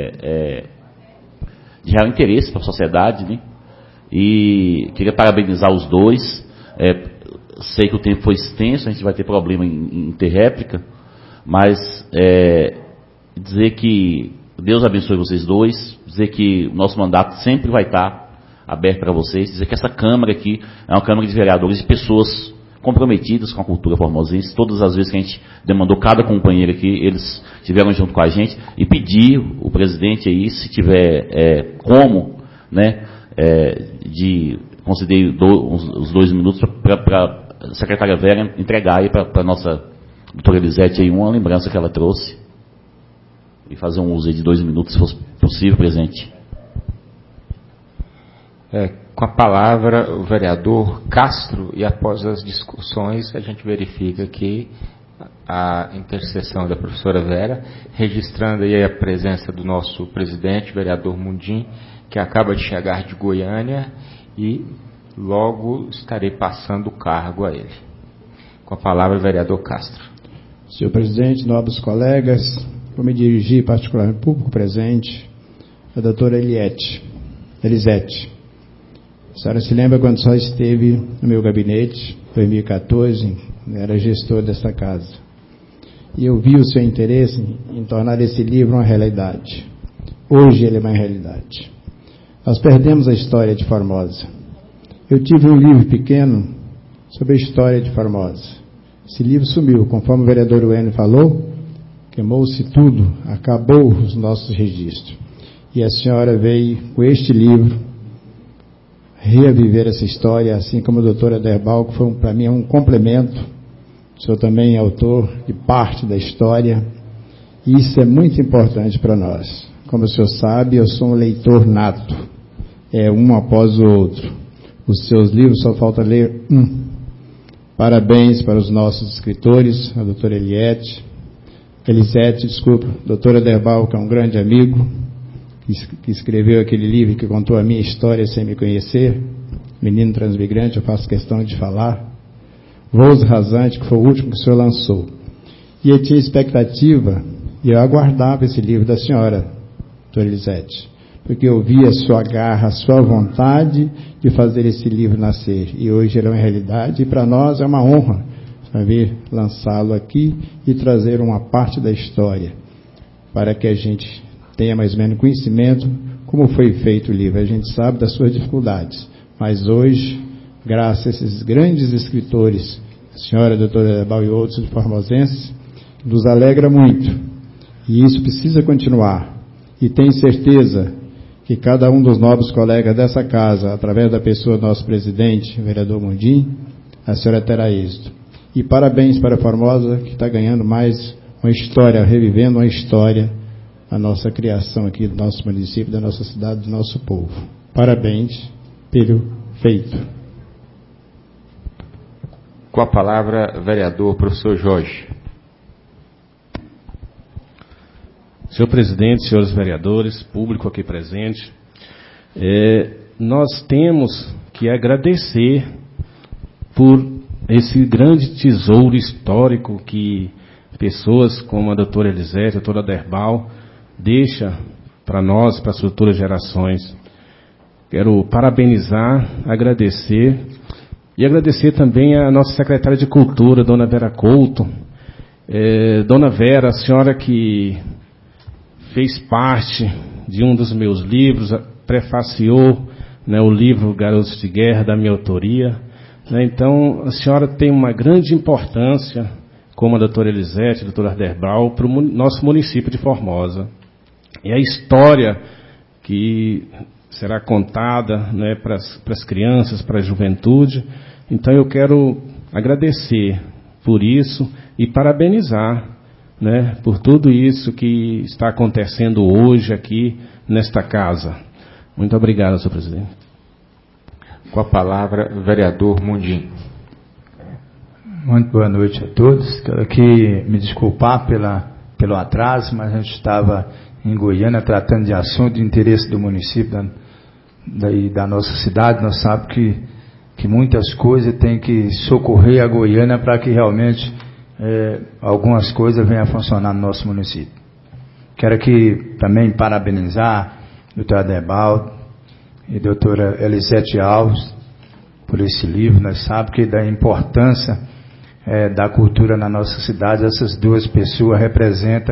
interesse para a sociedade, né? E queria parabenizar os dois. Sei que o tempo foi extenso, a gente vai ter problema em ter réplica, mas dizer que Deus abençoe vocês dois, dizer que o nosso mandato sempre vai estar aberto para vocês, dizer que essa Câmara aqui é uma Câmara de vereadores de pessoas comprometidas com a cultura formosense. Todas as vezes que a gente demandou cada companheiro aqui, eles estiveram junto com a gente, e pedir o presidente aí, se tiver como, né, de conceder os 2 minutos para a secretária Vera entregar aí para a nossa doutora Elisete aí uma lembrança que ela trouxe, e fazer um uso aí de 2 minutos, se fosse possível, presidente. Com a palavra o vereador Castro, e após as discussões a gente verifica que a intercessão da professora Vera, registrando aí a presença do nosso presidente, vereador Mundim, que acaba de chegar de Goiânia, e logo estarei passando o cargo a ele. Com a palavra o vereador Castro. Senhor presidente, nobres colegas, vou me dirigir particularmente ao público presente, a doutora Elisete. A senhora se lembra quando só esteve no meu gabinete, em 2014, era gestor dessa casa. E eu vi o seu interesse em tornar esse livro uma realidade. Hoje ele é uma realidade. Nós perdemos a história de Formosa. Eu tive um livro pequeno sobre a história de Formosa. Esse livro sumiu, conforme o vereador Wênio falou, queimou-se tudo, acabou os nossos registros. E a senhora veio com este livro reaviver essa história, assim como a doutora Derbal, que foi para mim um complemento. O senhor também é autor de parte da história, e isso é muito importante para nós. Como o senhor sabe, eu sou um leitor nato, um após o outro. Os seus livros só falta ler um. Parabéns para os nossos escritores, a doutora Elisete, doutora Derbal, que é um grande amigo, que escreveu aquele livro que contou a minha história sem me conhecer, Menino Transmigrante, eu faço questão de falar. Voos Rasante, que foi o último que o senhor lançou. E eu tinha expectativa, e eu aguardava esse livro da senhora, doutora Elisete, porque eu via a sua garra, a sua vontade de fazer esse livro nascer. E hoje ele é uma realidade, e para nós é uma honra saber lançá-lo aqui e trazer uma parte da história, para que a gente tenha mais ou menos conhecimento como foi feito o livro. A gente sabe das suas dificuldades, mas hoje, graças a esses grandes escritores, a senhora, a doutora Derbal e outros formosenses, nos alegra muito, e isso precisa continuar, e tenho certeza que cada um dos nobres colegas dessa casa, através da pessoa do nosso presidente, o vereador Mundim, a senhora terá êxito. E parabéns para a Formosa, que está ganhando mais uma história, revivendo uma história, a nossa criação aqui do nosso município, da nossa cidade, do nosso povo. Parabéns pelo feito. Com a palavra, vereador professor Jorge. Senhor presidente, senhores vereadores, público aqui presente, nós temos que agradecer por esse grande tesouro histórico que pessoas como a doutora Elisete, a doutora Derbal, deixa para nós, para as futuras gerações. Quero parabenizar, agradecer, e agradecer também a nossa secretária de Cultura, dona Vera Couto. Dona Vera, a senhora que fez parte de um dos meus livros, prefaciou, né, o livro Garotos de Guerra, da minha autoria. Né, então, a senhora tem uma grande importância, como a doutora Elisete, a doutora Derbal, para o nosso município de Formosa. E a história que será contada, né, para as crianças, para a juventude. Então eu quero agradecer por isso e parabenizar, né, por tudo isso que está acontecendo hoje aqui nesta casa. Muito obrigado, senhor presidente. Com a palavra, vereador Mundim. Muito boa noite a todos. Quero aqui me desculpar pelo atraso, mas a gente estava em Goiânia tratando de assunto de interesse do município, da nossa cidade. Nós sabemos que muitas coisas tem que socorrer a Goiânia para que realmente algumas coisas venham a funcionar no nosso município. Quero aqui também parabenizar a doutora Derbal e a doutora Elisete Alves por esse livro. Nós sabemos que da importância da cultura na nossa cidade, essas duas pessoas representam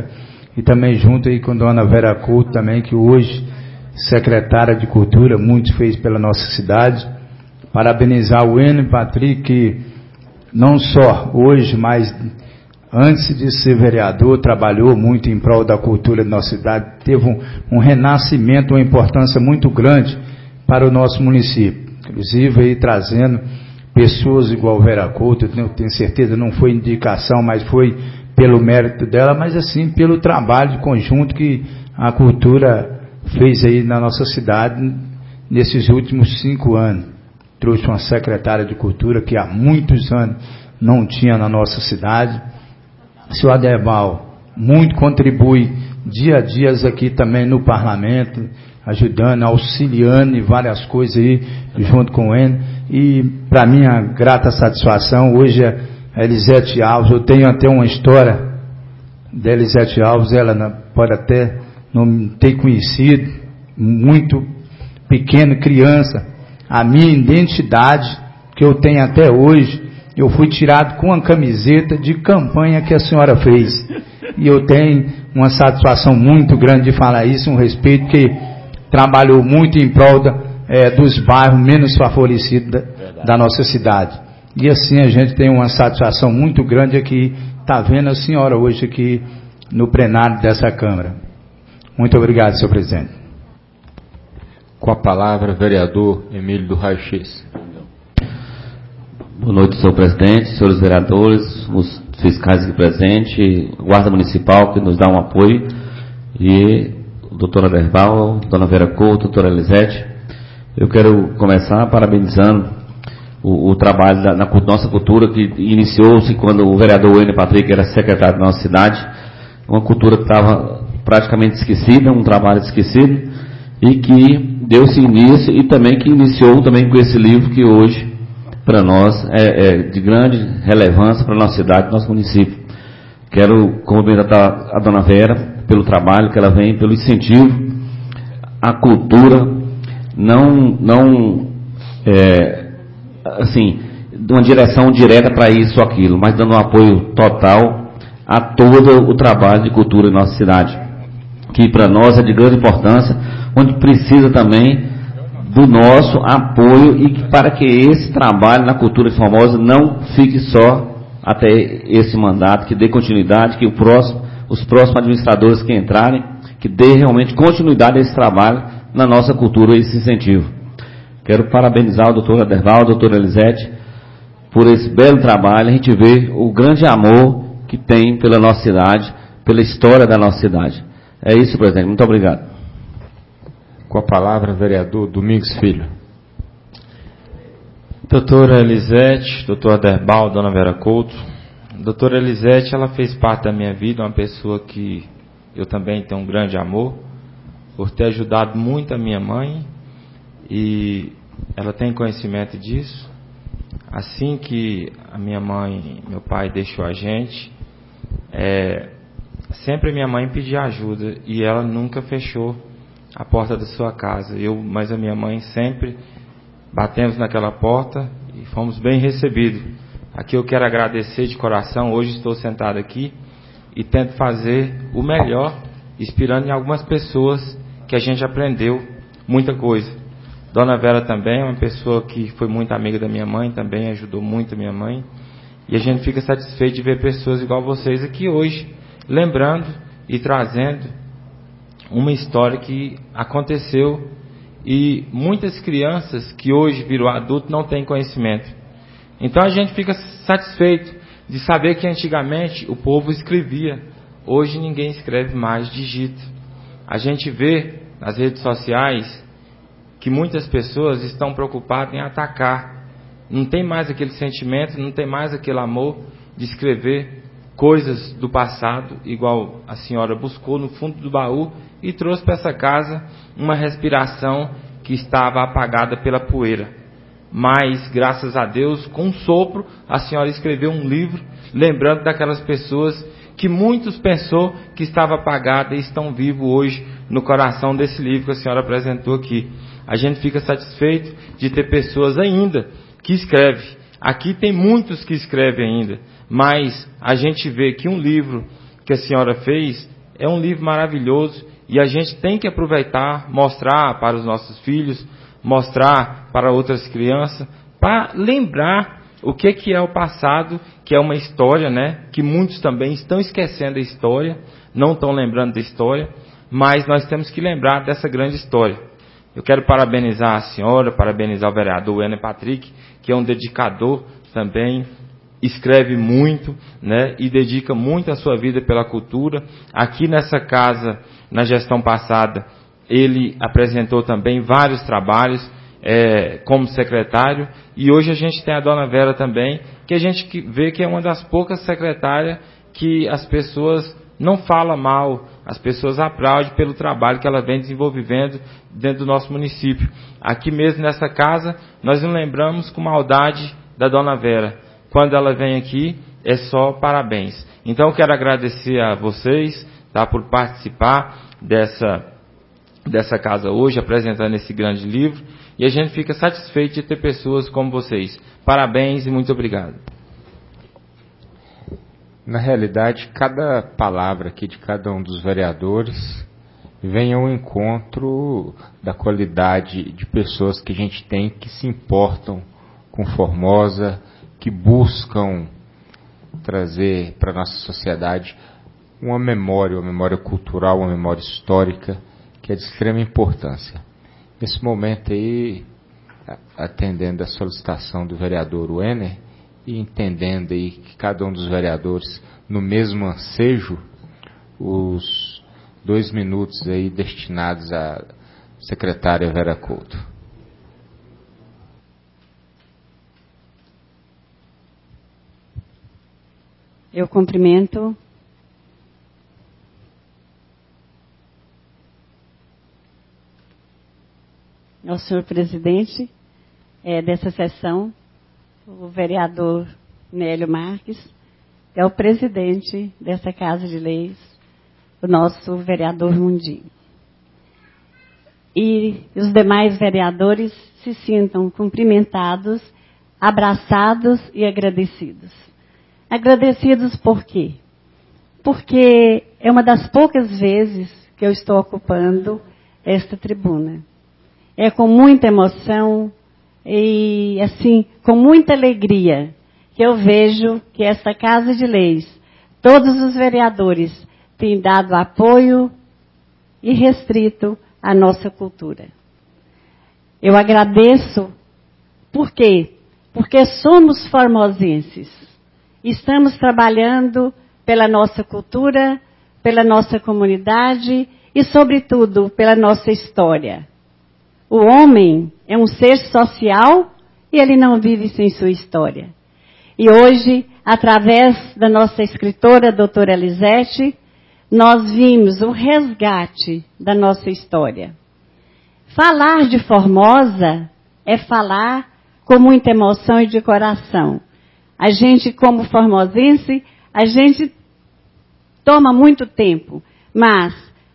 e também junto aí com Dona Vera Couto também, que hoje secretária de Cultura, muito fez pela nossa cidade. Parabenizar o Enio Patrick, que não só hoje, mas antes de ser vereador, trabalhou muito em prol da cultura da nossa cidade, teve um renascimento, uma importância muito grande para o nosso município, inclusive aí trazendo pessoas igual Vera Couto. Eu tenho certeza, não foi indicação, mas foi pelo mérito dela, mas assim, pelo trabalho de conjunto que a cultura fez aí na nossa cidade nesses últimos 5 anos. Trouxe uma secretária de cultura que há muitos anos não tinha na nossa cidade. Seu Aderbal muito contribui dia a dia aqui também no parlamento, ajudando, auxiliando em várias coisas aí, junto com ele. E para minha grata satisfação, hoje a Elisete Alves, eu tenho até uma história da Elisete Alves, ela pode até não ter conhecido, muito pequena, criança. A minha identidade, que eu tenho até hoje, eu fui tirado com uma camiseta de campanha que a senhora fez. E eu tenho uma satisfação muito grande de falar isso, um respeito que trabalhou muito em prol dos bairros menos favorecidos da nossa cidade. E assim a gente tem uma satisfação muito grande aqui, está vendo a senhora hoje aqui no plenário dessa Câmara. Muito obrigado, senhor presidente. Com a palavra, vereador Emílio do Raio X. Boa noite, senhor presidente, senhores vereadores, os fiscais aqui presentes, guarda municipal que nos dá um apoio, e o doutor Aderbal, dona Vera Couto, doutora Elisete. Eu quero começar parabenizando o trabalho da nossa cultura, que iniciou-se quando o vereador Enio Patrick era secretário da nossa cidade, uma cultura que estava praticamente esquecida, um trabalho esquecido, e que deu-se início, e também que iniciou também com esse livro que hoje, para nós, é de grande relevância para a nossa cidade, nosso município. Quero cumprimentar a dona Vera pelo trabalho que ela vem, pelo incentivo à cultura, assim, de uma direção direta para isso ou aquilo, mas dando um apoio total a todo o trabalho de cultura em nossa cidade, que para nós é de grande importância, onde precisa também do nosso apoio, e para que esse trabalho na cultura de Formosa não fique só até esse mandato, que dê continuidade, que os próximos administradores que entrarem, que dê realmente continuidade a esse trabalho na nossa cultura, esse incentivo. Quero parabenizar o doutor Aderbal, a doutora Elisete, por esse belo trabalho. A gente vê o grande amor que tem pela nossa cidade, pela história da nossa cidade. É isso, presidente. Muito obrigado. Com a palavra, vereador Domingos Filho. Doutora Elisete, doutor Aderbal, dona Vera Couto. Doutora Elisete, ela fez parte da minha vida, uma pessoa que eu também tenho um grande amor, por ter ajudado muito a minha mãe, e ela tem conhecimento disso. Assim que a minha mãe, meu pai deixou a gente, sempre minha mãe pedia ajuda, e ela nunca fechou a porta da sua casa. Mas a minha mãe sempre batemos naquela porta e fomos bem recebidos. Aqui eu quero agradecer de coração. Hoje estou sentado aqui e tento fazer o melhor, inspirando em algumas pessoas que a gente aprendeu muita coisa. Dona Vera também é uma pessoa que foi muito amiga da minha mãe, também ajudou muito a minha mãe. E a gente fica satisfeito de ver pessoas igual vocês aqui hoje, lembrando e trazendo uma história que aconteceu, e muitas crianças que hoje viram adulto não têm conhecimento. Então a gente fica satisfeito de saber que antigamente o povo escrevia, hoje ninguém escreve mais, digita. A gente vê nas redes sociais que muitas pessoas estão preocupadas em atacar, não tem mais aquele sentimento, não tem mais aquele amor de escrever coisas do passado, igual a senhora buscou no fundo do baú e trouxe para essa casa uma respiração que estava apagada pela poeira. Mas, graças a Deus, com um sopro, a senhora escreveu um livro, lembrando daquelas pessoas que muitos pensou que estava apagada e estão vivos hoje no coração desse livro que a senhora apresentou aqui. A gente fica satisfeito de ter pessoas ainda que escrevem. Aqui tem muitos que escrevem ainda, mas a gente vê que um livro que a senhora fez é um livro maravilhoso e a gente tem que aproveitar, mostrar para os nossos filhos, mostrar para outras crianças, para lembrar o que é o passado, que é uma história, né? Que muitos também estão esquecendo a história, não estão lembrando da história, mas nós temos que lembrar dessa grande história. Eu quero parabenizar a senhora, parabenizar o vereador Ener Patrick, que é um dedicador também, escreve muito, né, e dedica muito a sua vida pela cultura. Aqui nessa casa, na gestão passada, ele apresentou também vários trabalhos como secretário, e hoje a gente tem a dona Vera também, que a gente vê que é uma das poucas secretárias que as pessoas não falam mal, as pessoas aplaudem pelo trabalho que ela vem desenvolvendo dentro do nosso município. Aqui mesmo nessa casa, nós não lembramos com maldade da dona Vera. Quando ela vem aqui, é só parabéns. Então eu quero agradecer a vocês, tá, por participar dessa casa hoje, apresentando esse grande livro, e a gente fica satisfeito de ter pessoas como vocês. Parabéns e muito obrigado. Na realidade, cada palavra aqui de cada um dos vereadores vem ao encontro da qualidade de pessoas que a gente tem que se importam com Formosa, que buscam trazer para a nossa sociedade uma memória cultural, uma memória histórica, que é de extrema importância. Nesse momento aí, atendendo a solicitação do vereador Ener, e entendendo aí que cada um dos vereadores, no mesmo ansejo, os 2 minutos aí destinados à secretária Vera Couto. Eu cumprimento ao senhor presidente dessa sessão, o vereador Nélio Marques, que é o presidente dessa Casa de Leis, o nosso vereador Mundinho. E os demais vereadores se sintam cumprimentados, abraçados e agradecidos. Agradecidos por quê? Porque é uma das poucas vezes que eu estou ocupando esta tribuna. É com muita emoção e, assim, com muita alegria que eu vejo que esta Casa de Leis, todos os vereadores têm dado apoio irrestrito à nossa cultura. Eu agradeço, por quê? Porque somos formosenses. Estamos trabalhando pela nossa cultura, pela nossa comunidade e, sobretudo, pela nossa história. O homem é um ser social e ele não vive sem sua história. E hoje, através da nossa escritora, doutora Elisete, nós vimos o resgate da nossa história. Falar de Formosa é falar com muita emoção e de coração. A gente, como formosense, a gente toma muito tempo, mas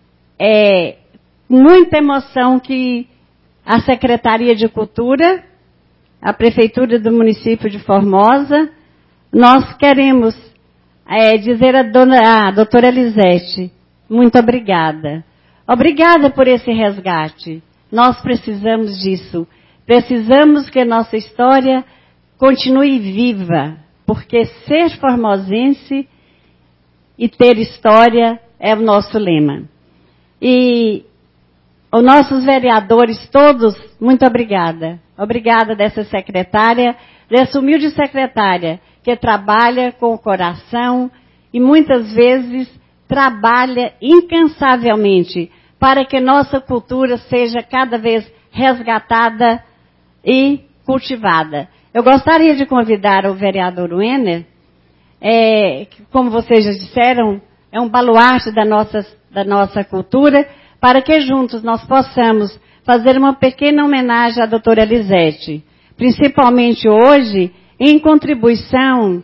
é muita emoção que a Secretaria de Cultura, a Prefeitura do município de Formosa, nós queremos dizer à doutora Elisete, muito obrigada. Obrigada por esse resgate. Nós precisamos disso. Precisamos que a nossa história continue viva, porque ser formosense e ter história é o nosso lema. E os nossos vereadores todos, muito obrigada. Obrigada dessa secretária, dessa humilde secretária, que trabalha com o coração e muitas vezes trabalha incansavelmente para que nossa cultura seja cada vez resgatada e cultivada. Eu gostaria de convidar o vereador Ener, que, como vocês já disseram, é um baluarte da nossa cultura, para que juntos nós possamos fazer uma pequena homenagem à doutora Elisete, principalmente hoje, em contribuição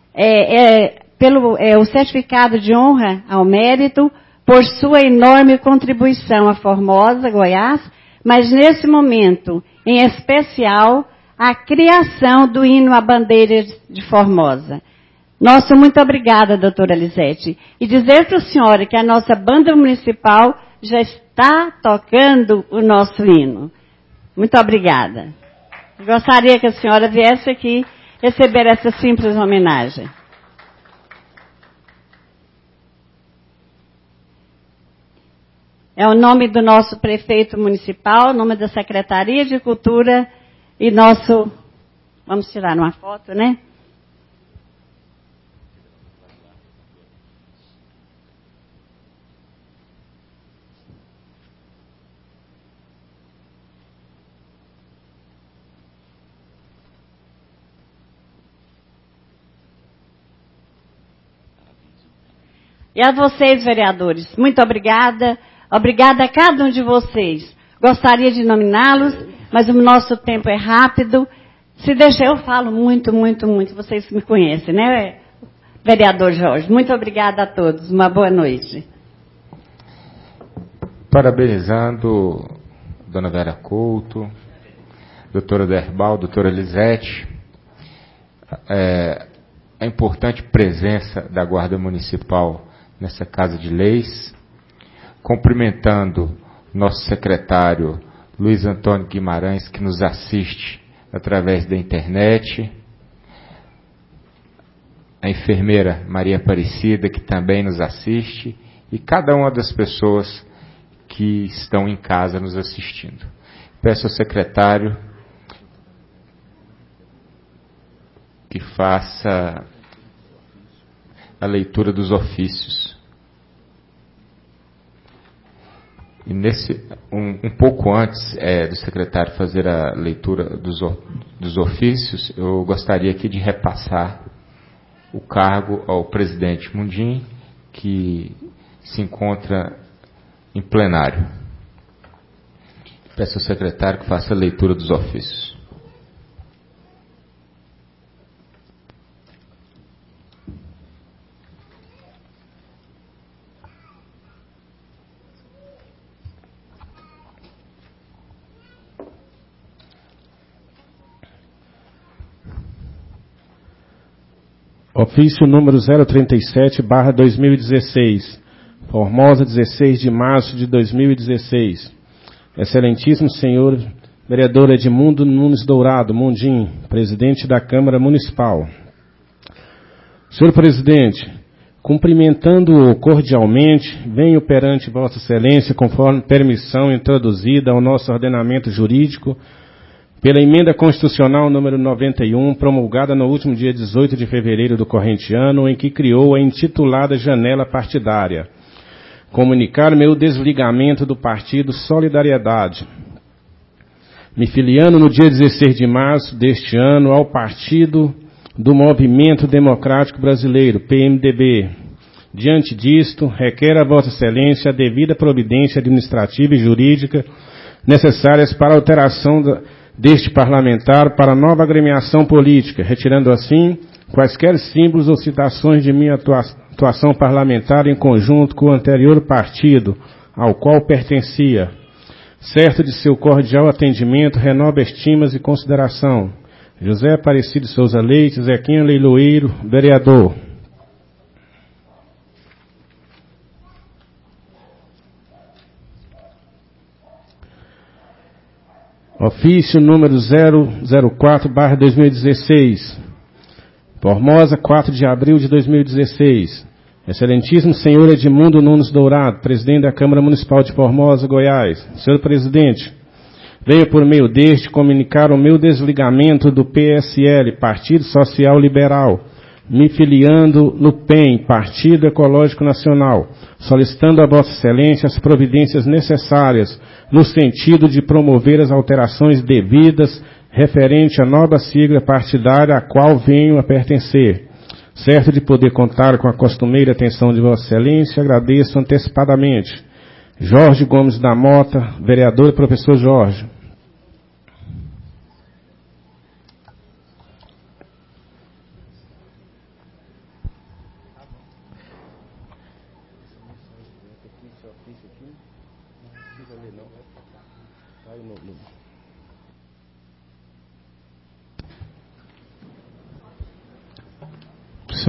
pelo o certificado de honra ao mérito, por sua enorme contribuição à Formosa, Goiás, mas nesse momento, em especial, a criação do hino à bandeira de Formosa. Nosso muito obrigada, doutora Lisete. E dizer para a senhora que a nossa banda municipal já está tocando o nosso hino. Muito obrigada. Gostaria que a senhora viesse aqui receber essa simples homenagem. É o nome do nosso prefeito municipal, o nome da Secretaria de Cultura e nosso... Vamos tirar uma foto, né? E a vocês, vereadores, muito obrigada. Obrigada a cada um de vocês. Gostaria de nominá-los, mas o nosso tempo é rápido. Se deixar, eu falo muito, muito, muito. Vocês me conhecem, né, vereador Jorge? Muito obrigada a todos. Uma boa noite. Parabenizando dona Vera Couto, doutora Derbal, doutora Lisete, a importante presença da Guarda Municipal nessa Casa de Leis, cumprimentando nosso secretário Luiz Antônio Guimarães, que nos assiste através da internet, a enfermeira Maria Aparecida, que também nos assiste, e cada uma das pessoas que estão em casa nos assistindo. Peço ao secretário que faça a leitura dos ofícios. E um pouco antes do secretário fazer a leitura dos ofícios, eu gostaria aqui de repassar o cargo ao presidente Mundim, que se encontra em plenário. Peço ao secretário que faça a leitura dos ofícios. Ofício número 037/2016, Formosa, 16 de março de 2016. Excelentíssimo senhor vereador Edmundo Nunes Dourado, Mundim, presidente da Câmara Municipal. Senhor presidente, cumprimentando-o cordialmente, venho perante Vossa Excelência, conforme permissão introduzida ao nosso ordenamento jurídico, pela emenda constitucional número 91, promulgada no último dia 18 de fevereiro do corrente ano, em que criou a intitulada janela partidária, comunicar meu desligamento do partido Solidariedade, me filiando no dia 16 de março deste ano ao Partido do Movimento Democrático Brasileiro, PMDB. Diante disto, requer a Vossa Excelência a devida providência administrativa e jurídica necessárias para a alteração deste parlamentar para nova agremiação política, retirando assim quaisquer símbolos ou citações de minha atuação parlamentar em conjunto com o anterior partido ao qual pertencia. Certo de seu cordial atendimento, renova estimas e consideração. José Aparecido Souza Leite, Zequinha Leiloeiro, vereador. Ofício número 004/2016, Formosa, 4 de abril de 2016. Excelentíssimo senhor Edmundo Nunes Dourado, presidente da Câmara Municipal de Formosa, Goiás. Senhor presidente, venho por meio deste comunicar o meu desligamento do PSL, Partido Social Liberal, me filiando no PEN, Partido Ecológico Nacional, solicitando a Vossa Excelência as providências necessárias no sentido de promover as alterações devidas referente à nova sigla partidária a qual venho a pertencer. Certo de poder contar com a costumeira atenção de Vossa Excelência, agradeço antecipadamente. Jorge Gomes da Mota, vereador e professor Jorge.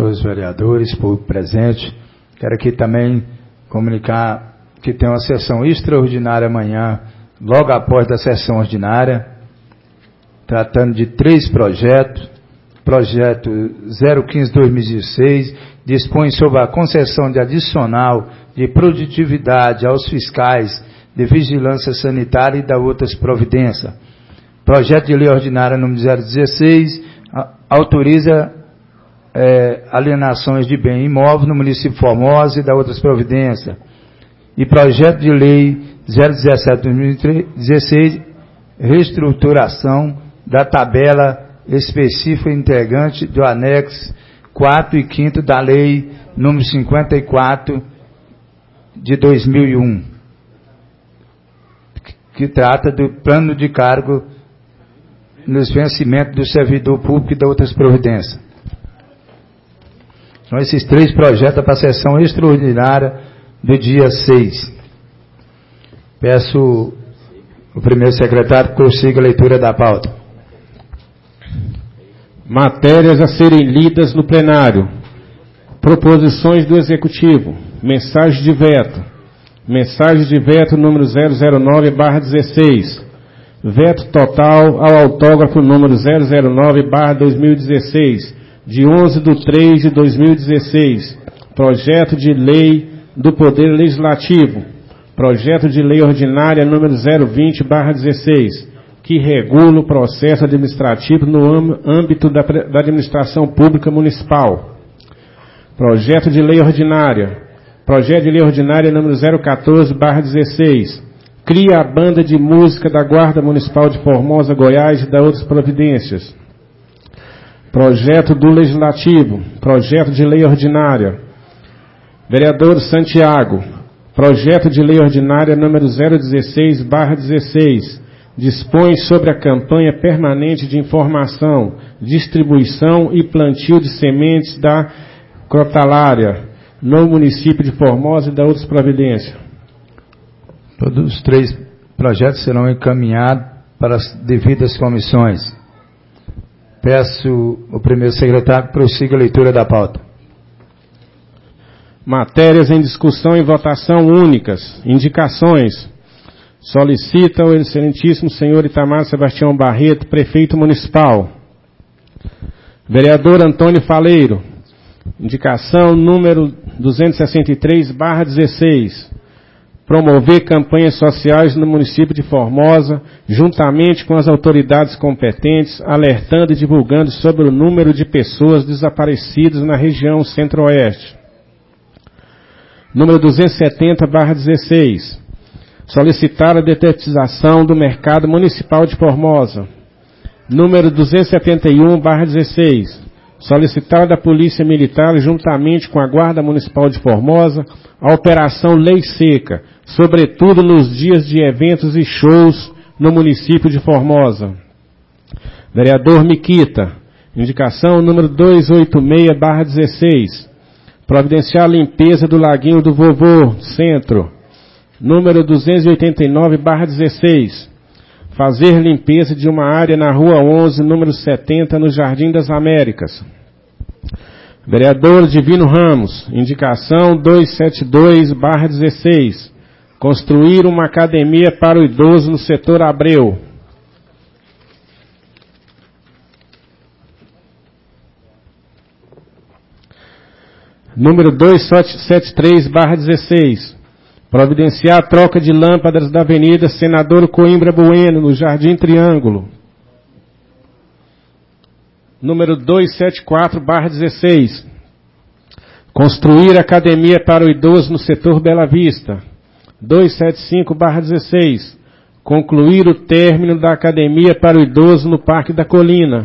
senhores vereadores, público presente. Quero aqui também comunicar que tem uma sessão extraordinária amanhã, logo após a sessão ordinária, tratando de 3 projetos. Projeto 015-2016 dispõe sobre a concessão de adicional de produtividade aos fiscais de vigilância sanitária e da outras providências. Projeto de lei ordinária número 016 autoriza alienações de bem imóvel no município de Formosa e da outras providências. E projeto de lei 017-2016 reestruturação da tabela específica integrante do anexo 4 e 5º da lei número 54 de 2001, que trata do plano de cargo nos vencimentos do servidor público e de outras providências. Então, esses 3 projetos para a sessão extraordinária do dia 6. Peço o primeiro secretário que prossiga a leitura da pauta. Matérias a serem lidas no plenário. Proposições do Executivo. Mensagem de veto. Mensagem de veto número 009/16. Veto total ao autógrafo número 009/2016, de 11/3/2016. Projeto de lei do Poder Legislativo. Projeto de lei ordinária número 020/16, que regula o processo administrativo no âmbito da administração pública municipal. Projeto de lei ordinária. Projeto de lei ordinária número 014/16, cria a banda de música da Guarda Municipal de Formosa, Goiás e da outras providências. Projeto do Legislativo. Projeto de lei ordinária. Vereador Santiago. Projeto de lei ordinária número 016/16, dispõe sobre a campanha permanente de informação, distribuição e plantio de sementes da crotalária no município de Formosa e da outras providências. Todos os 3 projetos serão encaminhados para as devidas comissões. Peço o primeiro secretário que prossiga a leitura da pauta. Matérias em discussão e votação únicas. Indicações. Solicita o excelentíssimo senhor Itamar Sebastião Barreto, prefeito municipal. Vereador Antônio Faleiro. Indicação número 263/16. Promover campanhas sociais no município de Formosa, juntamente com as autoridades competentes, alertando e divulgando sobre o número de pessoas desaparecidas na região centro-oeste. Número 270/16. Solicitar a detetização do mercado municipal de Formosa. Número 271/16. Solicitar da Polícia Militar, juntamente com a Guarda Municipal de Formosa, a Operação Lei Seca, sobretudo nos dias de eventos e shows no município de Formosa. Vereador Miquita. Indicação número 286/16. Providenciar a limpeza do Laguinho do Vovô, Centro. Número 289/16. Fazer limpeza de uma área na Rua 11, número 70, no Jardim das Américas. Vereador Divino Ramos. Indicação 272/16. Construir uma academia para o idoso no setor Abreu. Número 273/16. Providenciar a troca de lâmpadas da Avenida Senador Coimbra Bueno, no Jardim Triângulo. Número 274/16. Construir academia para o idoso no setor Bela Vista. 275/16. Concluir o término da academia para o idoso no Parque da Colina.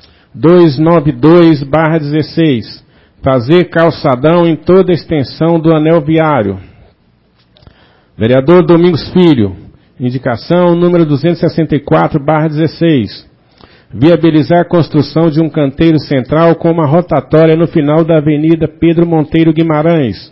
292/16. Fazer calçadão em toda a extensão do anel viário. Vereador Domingos Filho. Indicação número 264/16. Viabilizar a construção de um canteiro central com uma rotatória no final da Avenida Pedro Monteiro Guimarães.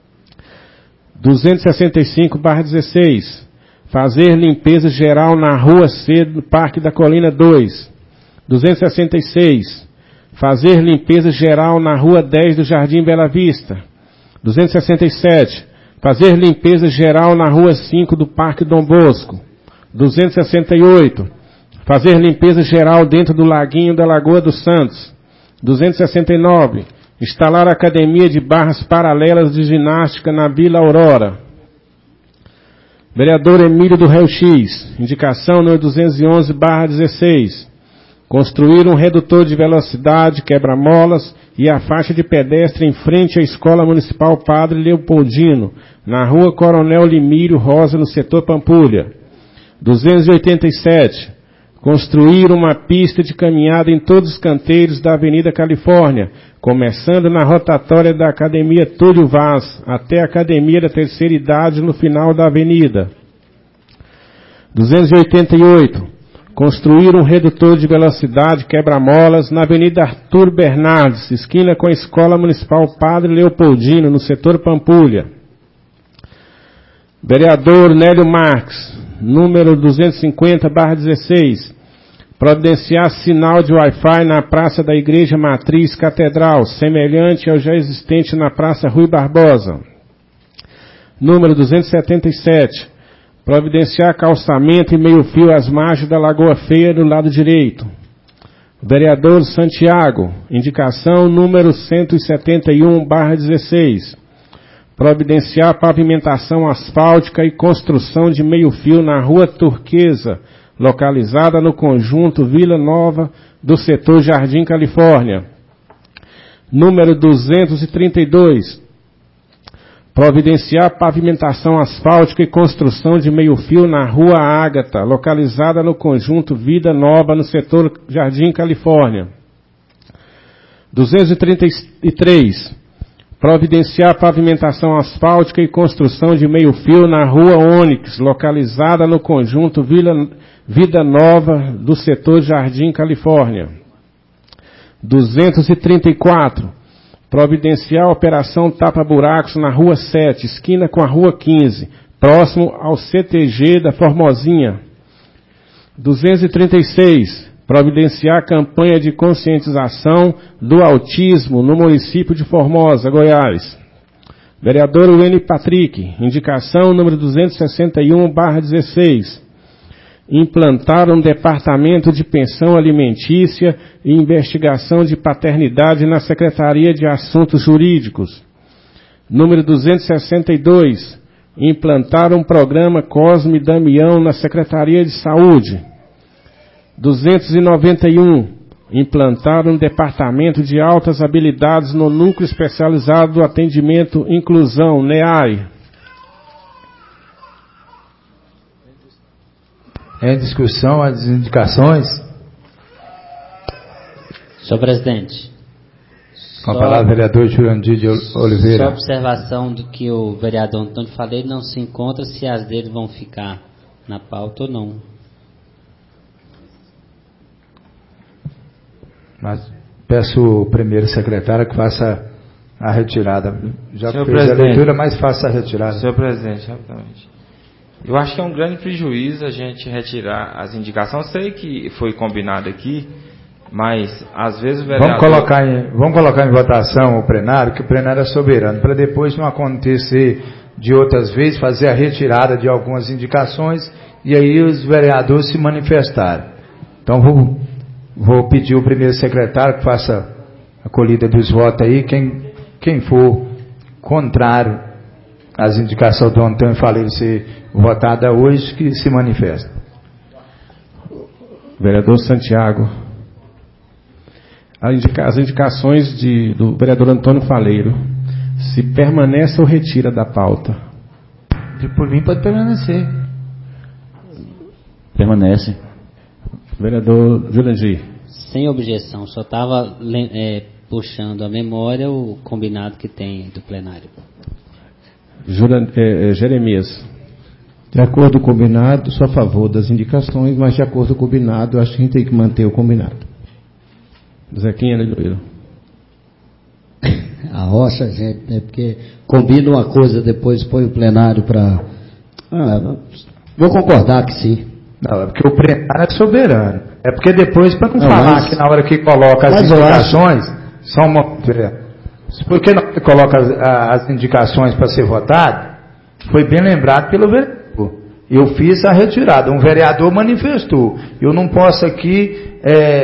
265/16. Fazer limpeza geral na Rua C do Parque da Colina 2. 266. fazer limpeza geral na Rua 10 do Jardim Bela Vista. 267, fazer limpeza geral na Rua 5 do Parque Dom Bosco. 268, fazer limpeza geral dentro do Laguinho da Lagoa dos Santos. 269, instalar academia de barras paralelas de ginástica na Vila Aurora. Vereador Emílio do Réu X, indicação número 211/16. Construir um redutor de velocidade, quebra-molas e a faixa de pedestre em frente à Escola Municipal Padre Leopoldino, na Rua Coronel Limírio Rosa, no setor Pampulha. 287. Construir uma pista de caminhada em todos os canteiros da Avenida Califórnia, começando na rotatória da Academia Túlio Vaz, até a Academia da Terceira Idade no final da avenida. 288. Construir um redutor de velocidade quebra-molas na Avenida Arthur Bernardes, esquina com a Escola Municipal Padre Leopoldino, no setor Pampulha. Vereador Nélio Marques, número 250/16. Providenciar sinal de Wi-Fi na Praça da Igreja Matriz Catedral, semelhante ao já existente na Praça Rui Barbosa. Número 277. Providenciar calçamento e meio-fio às margens da Lagoa Feia do lado direito. Vereador Santiago, indicação número 171/16. Providenciar pavimentação asfáltica e construção de meio-fio na Rua Turquesa, localizada no conjunto Vila Nova do setor Jardim Califórnia. Número 232. Providenciar pavimentação asfáltica e construção de meio-fio na Rua Ágata, localizada no conjunto Vida Nova, no setor Jardim Califórnia. 233. Providenciar pavimentação asfáltica e construção de meio-fio na Rua Ônix, localizada no conjunto Vida Nova, do setor Jardim Califórnia. 234. Providenciar a operação tapa-buracos na Rua 7, esquina com a Rua 15, próximo ao CTG da Formosinha. 236. Providenciar campanha de conscientização do autismo no município de Formosa, Goiás. Vereador Wene Patrick, indicação número 261/16. Implantar um departamento de pensão alimentícia e investigação de paternidade na Secretaria de Assuntos Jurídicos. Número 262. Implantar um programa Cosme Damião na Secretaria de Saúde. 291. Implantar um departamento de altas habilidades no Núcleo Especializado do Atendimento Inclusão, NEAI. Em discussão as indicações. Senhor presidente. Com a palavra, vereador Jurandir de Oliveira. Só observação do que o vereador Antônio falou, não se encontra se as dele vão ficar na pauta ou não. Mas peço o primeiro secretário que faça a retirada. Já Senhor fez a leitura, mas faça a retirada. Senhor presidente, rapidamente. Eu acho que é um grande prejuízo a gente retirar as indicações. Sei que foi combinado aqui, mas às vezes o vereador... Vamos colocar em votação o plenário, que o plenário é soberano, para depois não acontecer de outras vezes, fazer a retirada de algumas indicações e aí os vereadores se manifestarem. Então vou pedir o primeiro secretário que faça a colhida dos votos aí. Quem for contrário às indicações do Antônio Faleiro ser votada hoje, que se manifesta. Vereador Santiago. As indicações do vereador Antônio Faleiro, se permanece ou retira da pauta? Por mim pode permanecer. Permanece. Vereador Jurandir. Sem objeção, só estava puxando a memória o combinado que tem do plenário. Jeremias. De acordo com o combinado, sou a favor das indicações, mas de acordo com o combinado, acho que a gente tem que manter o combinado. Zequinha Lidoeiro. A rocha, gente, né? Porque combina uma coisa, depois põe o plenário para... vou concordar que sim. Não, é porque o plenário é soberano. É porque depois, para não falar que na hora que coloca as indicações, porque na hora que coloca as indicações para ser votado, foi bem lembrado pelo vereador. Eu fiz a retirada, um vereador manifestou. Eu não posso aqui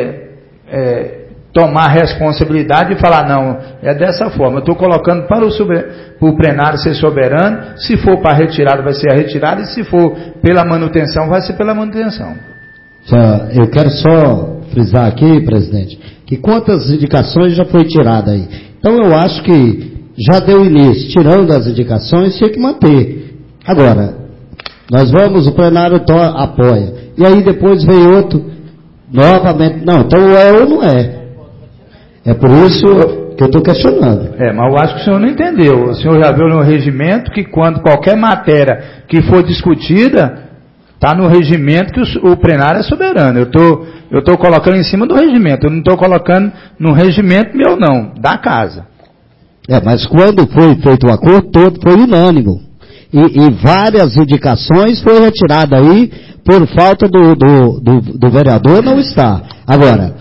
tomar responsabilidade e falar, não, é dessa forma. Eu estou colocando para o plenário ser soberano. Se for para a retirada, vai ser a retirada. E se for pela manutenção, vai ser pela manutenção. Eu quero só frisar aqui, presidente, que quantas indicações já foi tirada aí. Então eu acho que já deu início. Tirando as indicações, tinha que manter. Agora, nós vamos, o plenário apoia. E aí depois vem outro, novamente. Não, então é ou não é. É por isso que eu estou questionando. Mas eu acho que o senhor não entendeu. O senhor já viu no regimento que quando qualquer matéria que for discutida, está no regimento que o plenário é soberano. Eu estou colocando em cima do regimento. Eu não estou colocando no regimento meu, não, da casa. Mas quando foi feito o acordo, todo foi unânime. E várias indicações foi retirada aí por falta do vereador não estar. Agora,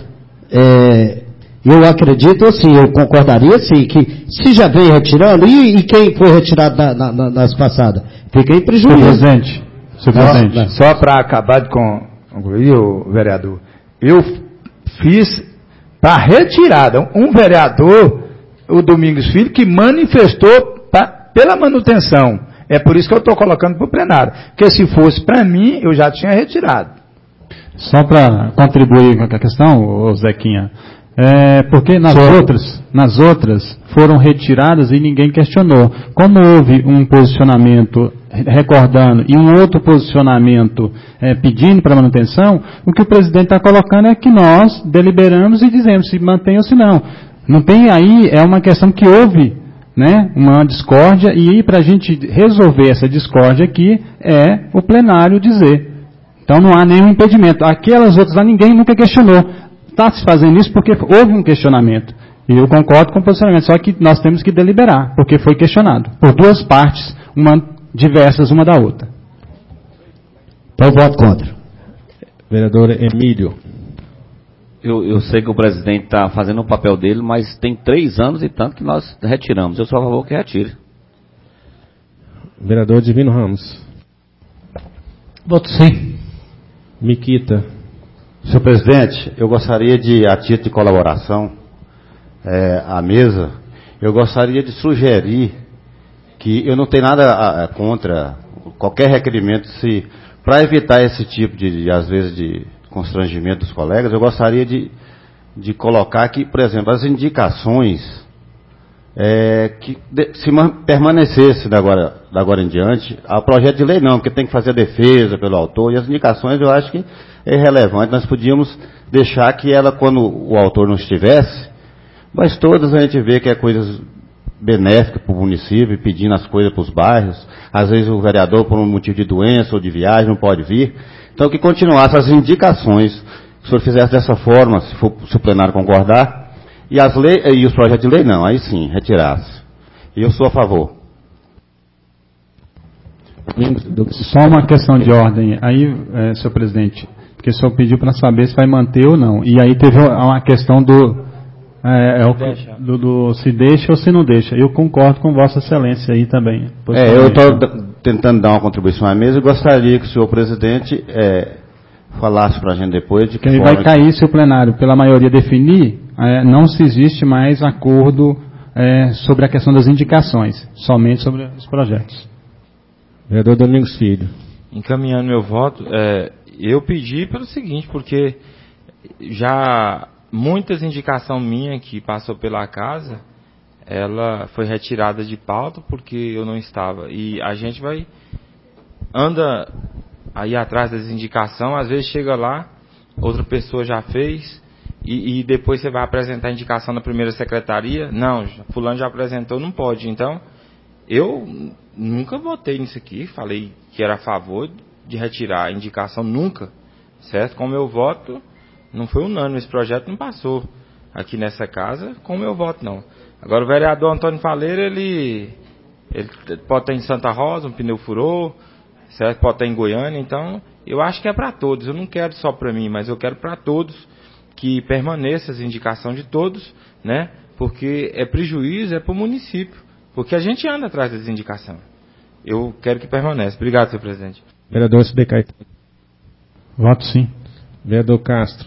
eu acredito assim, eu concordaria sim, que se já vem retirando, e quem foi retirado nas passadas? Fica em prejuízo. Senhor presidente. Só para acabar de concluir, vereador, eu fiz para retirada, um vereador, o Domingos Filho, que manifestou pela manutenção. É por isso que eu estou colocando para o plenário. Porque se fosse para mim, eu já tinha retirado. Só para contribuir com a questão, Zequinha, porque nas outras foram retiradas e ninguém questionou. Como houve um posicionamento recordando e um outro posicionamento pedindo para manutenção, o que o presidente está colocando é que nós deliberamos e dizemos se mantém ou se não. Não tem aí, é uma questão que houve, né, uma discórdia, e para a gente resolver essa discórdia aqui é o plenário dizer. Então não há nenhum impedimento. Aquelas outras lá ninguém nunca questionou. Está se fazendo isso porque houve um questionamento. E eu concordo com o posicionamento, só que nós temos que deliberar, porque foi questionado por duas partes, diversas uma da outra. Então voto contra. Vereador Emílio. Eu sei que o presidente está fazendo o papel dele, mas tem 3 anos e tanto que nós retiramos. Eu sou a favor que retire. Vereador Divino Ramos. Voto sim. Miquita. Senhor presidente, eu gostaria de, a título de colaboração, à mesa, eu gostaria de sugerir que eu não tenho nada contra qualquer requerimento, para evitar esse tipo às vezes, de constrangimento dos colegas, eu gostaria de colocar que, por exemplo, as indicações que se permanecesse da agora em diante, ao projeto de lei não, porque tem que fazer a defesa pelo autor, e as indicações eu acho que é relevante. Nós podíamos deixar que ela, quando o autor não estivesse, mas todas a gente vê que é coisas benéficas para o município, pedindo as coisas para os bairros, às vezes o vereador por um motivo de doença ou de viagem não pode vir, então que continuasse as indicações, se o senhor fizesse dessa forma, se o plenário concordar, e os projetos de lei não, aí sim, retirasse. E eu sou a favor. Só uma questão de ordem aí, senhor presidente, porque o senhor pediu para saber se vai manter ou não, e aí teve uma questão do se deixa ou se não deixa. Eu concordo com Vossa Excelência aí também. Eu estou tentando dar uma contribuição à mesa e gostaria que o senhor presidente falasse para a gente depois de que forma... vai cair se o plenário, pela maioria, definir, não se existe mais acordo sobre a questão das indicações, somente sobre os projetos. Vereador Domingos Filho. Encaminhando meu voto, eu pedi pelo seguinte, porque já muitas indicações minhas que passou pela casa, ela foi retirada de pauta porque eu não estava. E a gente anda aí atrás das indicações, às vezes chega lá, outra pessoa já fez, e depois você vai apresentar a indicação na primeira secretaria, não, fulano já apresentou, não pode. Então, eu nunca votei nisso aqui, falei que era a favor de retirar a indicação, nunca, certo? Com o meu voto, não foi unânime, esse projeto não passou aqui nessa casa com o meu voto, não. Agora o vereador Antônio Faleiro, ele pode estar em Santa Rosa, um pneu furou, certo? Pode estar em Goiânia, então eu acho que é para todos. Eu não quero só para mim, mas eu quero para todos, que permaneça essa indicação de todos, né? Porque é prejuízo, é para o município, porque a gente anda atrás dessa indicação. Eu quero que permaneça. Obrigado, senhor presidente. Vereador S.B. Caetano. Voto sim. Vereador Castro.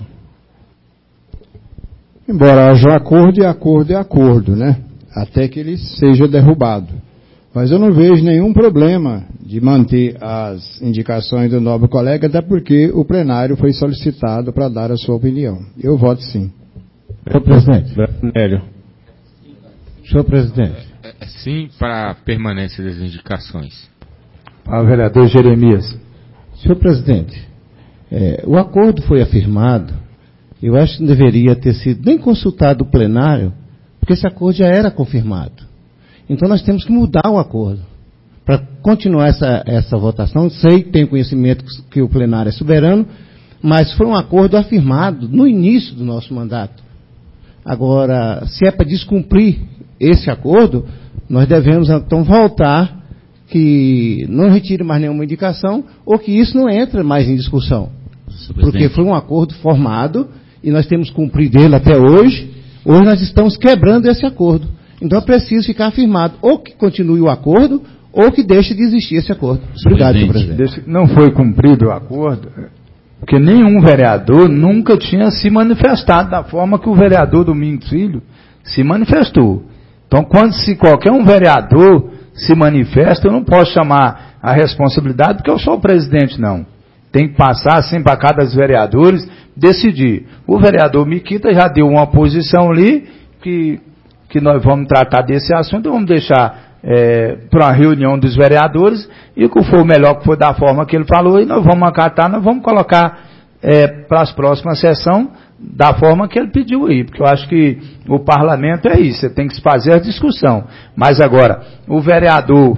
Embora haja acordo, e acordo é acordo, né? Até que ele seja derrubado. Mas eu não vejo nenhum problema de manter as indicações do nobre colega, até porque o plenário foi solicitado para dar a sua opinião. Eu voto sim. Senhor presidente. Hélio. Senhor presidente. Sim para a permanência das indicações. Vereador Jeremias. Senhor presidente, o acordo foi afirmado. Eu acho que não deveria ter sido nem consultado o plenário, porque esse acordo já era confirmado. Então nós temos que mudar o acordo para continuar essa votação. Sei, tenho conhecimento que o plenário é soberano, mas foi um acordo afirmado no início do nosso mandato. Agora, se é para descumprir esse acordo, nós devemos então voltar, que não retire mais nenhuma indicação, ou que isso não entre mais em discussão. Porque foi um acordo formado e nós temos que cumprir dele até hoje. Hoje nós estamos quebrando esse acordo. Então é preciso ficar afirmado, ou que continue o acordo, ou que deixe de existir esse acordo. Obrigado, senhor presidente. Não foi cumprido o acordo, porque nenhum vereador nunca tinha se manifestado da forma que o vereador Domingos Filho se manifestou. Então, se qualquer um vereador se manifesta, eu não posso chamar a responsabilidade, porque eu sou o presidente, não. Tem que passar assim para cada vereadores decidir. O vereador Miquita já deu uma posição ali, que nós vamos tratar desse assunto, vamos deixar para uma reunião dos vereadores, e o que for o melhor, que for da forma que ele falou, e nós vamos acatar, nós vamos colocar para as próximas sessões, da forma que ele pediu aí, porque eu acho que o parlamento é isso, você tem que fazer a discussão. Mas agora, o vereador,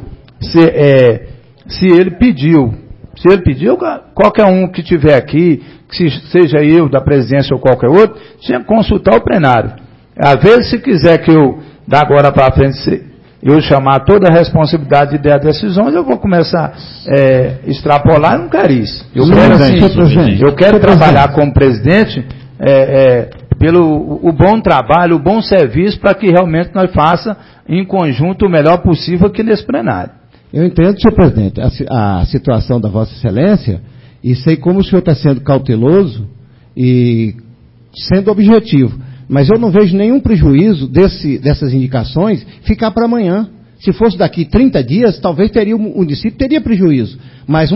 se ele pediu, qualquer um que estiver aqui, que seja eu da presidência ou qualquer outro, tinha que consultar o plenário. Às vezes, se quiser que eu, da agora para frente, eu chamar toda a responsabilidade das decisões, eu vou começar a extrapolar, eu não quero isso. Eu quero trabalhar como presidente pelo o bom trabalho, o bom serviço, para que realmente nós faça em conjunto o melhor possível aqui nesse plenário. Eu entendo, senhor presidente, a situação da Vossa Excelência, e sei como o senhor está sendo cauteloso e sendo objetivo. Mas eu não vejo nenhum prejuízo dessas indicações ficar para amanhã. Se fosse daqui 30 dias, talvez o município teria prejuízo. Mas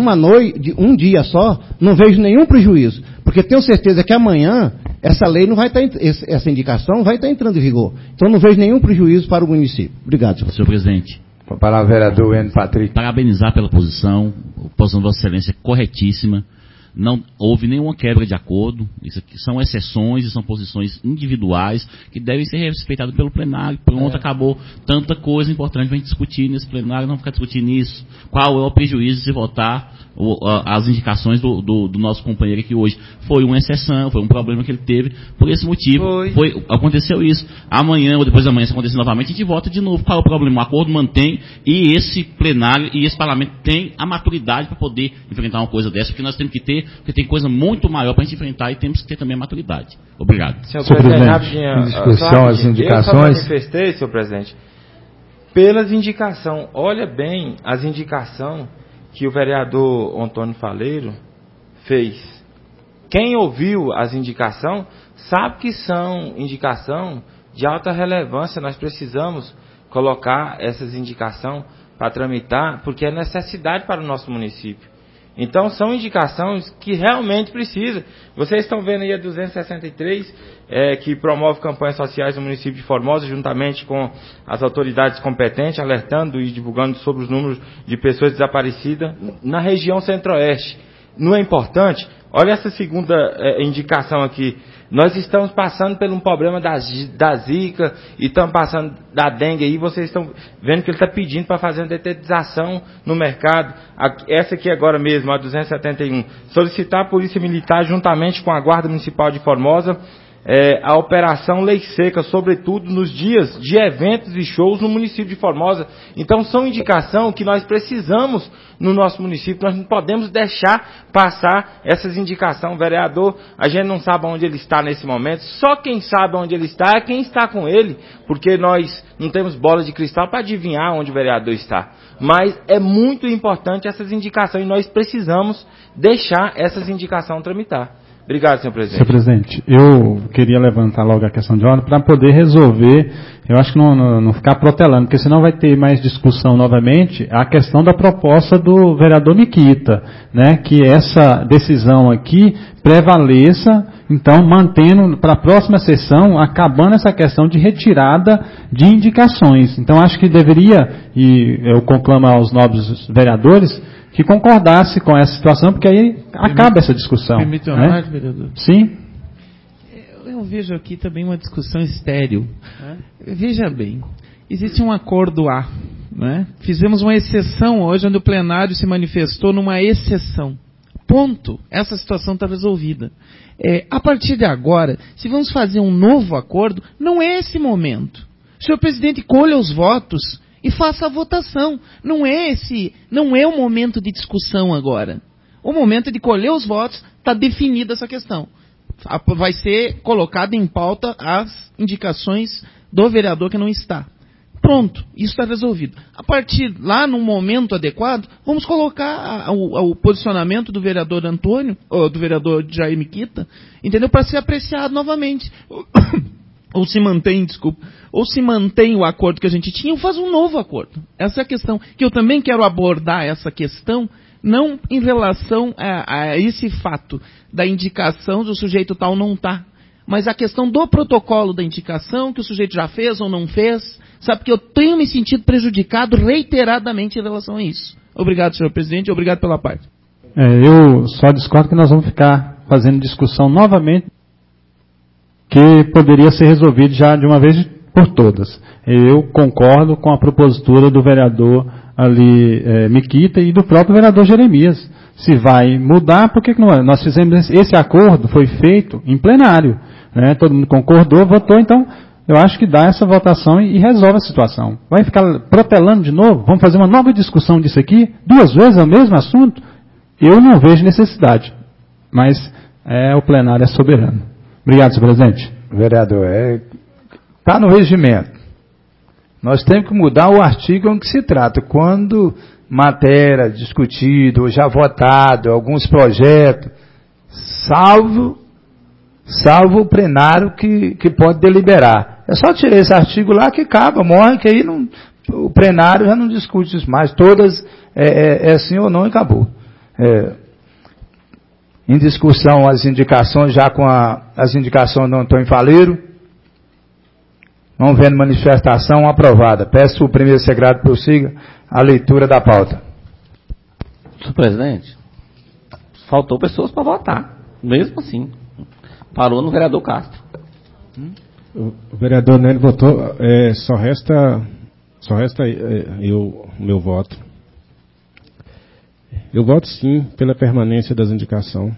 um dia só, não vejo nenhum prejuízo. Porque tenho certeza que amanhã essa lei não vai estar, essa indicação vai estar entrando em vigor. Então não vejo nenhum prejuízo para o município. Obrigado, senhor. Senhor presidente. Para o vereador N. Patrick. Parabenizar pela posição. A posição de Vossa Excelência é corretíssima. Não houve nenhuma quebra de acordo. Isso aqui são exceções e são posições individuais que devem ser respeitadas pelo plenário. Pronto, acabou. Tanta coisa importante para a gente discutir nesse plenário, não ficar discutindo isso. Qual é o prejuízo de votar as indicações do nosso companheiro aqui hoje? Foi uma exceção, foi um problema que ele teve. Por esse motivo, aconteceu isso. Amanhã ou depois da manhã, se acontecer novamente, a gente vota de novo. Qual é o problema? O acordo mantém e esse plenário e esse parlamento tem a maturidade para poder enfrentar uma coisa dessa, porque nós temos que ter, porque tem coisa muito maior para a gente enfrentar e temos que ter também a maturidade. Obrigado. Senhor presidente, em discussão as indicações. Eu só manifestei, senhor presidente, pelas indicações. Olha bem as indicações que o vereador Antônio Faleiro fez. Quem ouviu as indicações sabe que são indicação de alta relevância. Nós precisamos colocar essas indicações para tramitar, porque é necessidade para o nosso município. Então são indicações que realmente precisa. Vocês estão vendo aí a 263, que promove campanhas sociais no município de Formosa, juntamente com as autoridades competentes, alertando e divulgando sobre os números de pessoas desaparecidas na região centro-oeste. Não é importante? Olha essa segunda indicação aqui. Nós estamos passando por um problema da zika e estamos passando da dengue aí. Vocês estão vendo que ele está pedindo para fazer uma detetização no mercado. Essa aqui agora mesmo, a 271. Solicitar a Polícia Militar juntamente com a Guarda Municipal de Formosa a Operação Lei Seca, sobretudo nos dias de eventos e shows no município de Formosa. Então são indicação que nós precisamos no nosso município, nós não podemos deixar passar essas indicações. Vereador, a gente não sabe onde ele está nesse momento, só quem sabe onde ele está é quem está com ele, porque nós não temos bola de cristal para adivinhar onde o vereador está. Mas é muito importante essas indicações e nós precisamos deixar essas indicações tramitar. Obrigado, senhor presidente. Senhor presidente, eu queria levantar logo a questão de ordem para poder resolver, eu acho que não ficar protelando, porque senão vai ter mais discussão novamente, a questão da proposta do vereador Miquita, né, que essa decisão aqui prevaleça, então mantendo para a próxima sessão, acabando essa questão de retirada de indicações. Então acho que deveria, e eu conclamo aos nobres vereadores, que concordasse com essa situação, porque aí acaba essa discussão. Permite uma parte, vereador? Sim. Eu vejo aqui também uma discussão estéril. Veja bem, existe um acordo A. Né? Fizemos uma exceção hoje, onde o plenário se manifestou numa exceção. Ponto. Essa situação está resolvida. A partir de agora, se vamos fazer um novo acordo, não é esse momento. O senhor presidente colha os votos e faça a votação. Não é o momento de discussão agora. O momento de colher os votos, está definida essa questão. Vai ser colocada em pauta as indicações do vereador que não está. Pronto, isso está resolvido. A partir lá, num momento adequado, vamos colocar o posicionamento do vereador Antônio, ou do vereador Jair Miquita, entendeu? Para ser apreciado novamente. Ou se mantém o acordo que a gente tinha, ou faz um novo acordo. Essa é a questão, que eu também quero abordar essa questão, não em relação a esse fato da indicação do sujeito tal não está, mas a questão do protocolo da indicação, que o sujeito já fez ou não fez, sabe, que eu tenho me sentido prejudicado reiteradamente em relação a isso. Obrigado, senhor presidente, obrigado pela parte. Eu só discordo que nós vamos ficar fazendo discussão novamente, que poderia ser resolvido já de uma vez por todas. Eu concordo com a propositura do vereador ali, Miquita, e do próprio vereador Jeremias. Se vai mudar, por que não é? Nós fizemos esse acordo, foi feito em plenário, né? Todo mundo concordou, votou, então eu acho que dá essa votação e resolve a situação. Vai ficar protelando de novo? Vamos fazer uma nova discussão disso aqui? 2 vezes é o mesmo assunto? Eu não vejo necessidade, mas o plenário é soberano. Obrigado, senhor presidente. Vereador, está no regimento. Nós temos que mudar o artigo em que se trata. Quando matéria discutida ou já votado, alguns projetos, salvo o plenário que pode deliberar. É só tirar esse artigo lá que acaba, morre, que aí o plenário já não discute isso mais. Todas sim ou não e acabou. Em discussão as indicações, já com as indicações do Antônio Faleiro. Não vendo manifestação, aprovada. Peço o primeiro secretário prossiga a leitura da pauta. Senhor presidente, faltou pessoas para votar. Mesmo assim. Parou no vereador Castro. O vereador Nélio votou, só resta meu voto. Eu voto sim pela permanência das indicações.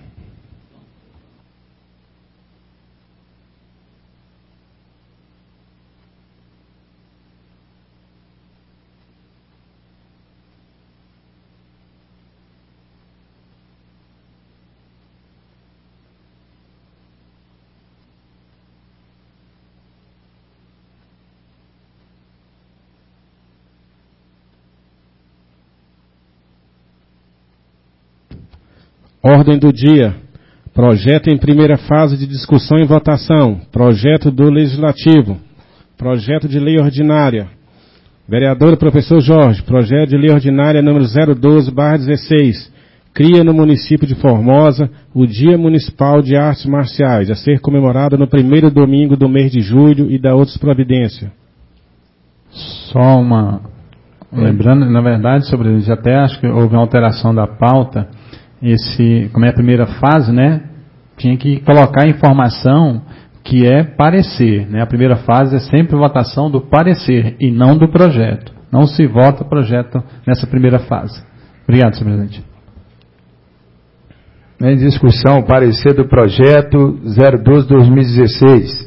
Ordem do dia. Projeto em primeira fase de discussão e votação. Projeto do Legislativo. Projeto de lei ordinária. Vereador professor Jorge. Projeto de lei ordinária número 012/16. Cria no município de Formosa o Dia Municipal de Artes Marciais, a ser comemorado no primeiro domingo do mês de julho e da outras providências. Só lembrando, na verdade, sobre isso, até acho que houve uma alteração da pauta. Como é a primeira fase, né? Tinha que colocar a informação que é parecer, né? A primeira fase é sempre votação do parecer e não do projeto. Não se vota projeto nessa primeira fase. Obrigado, senhor presidente. Em discussão, o parecer do projeto 012/2016.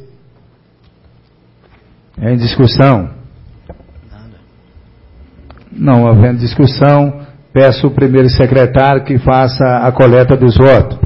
Em discussão. Não havendo discussão, peço ao primeiro secretário que faça a coleta dos votos.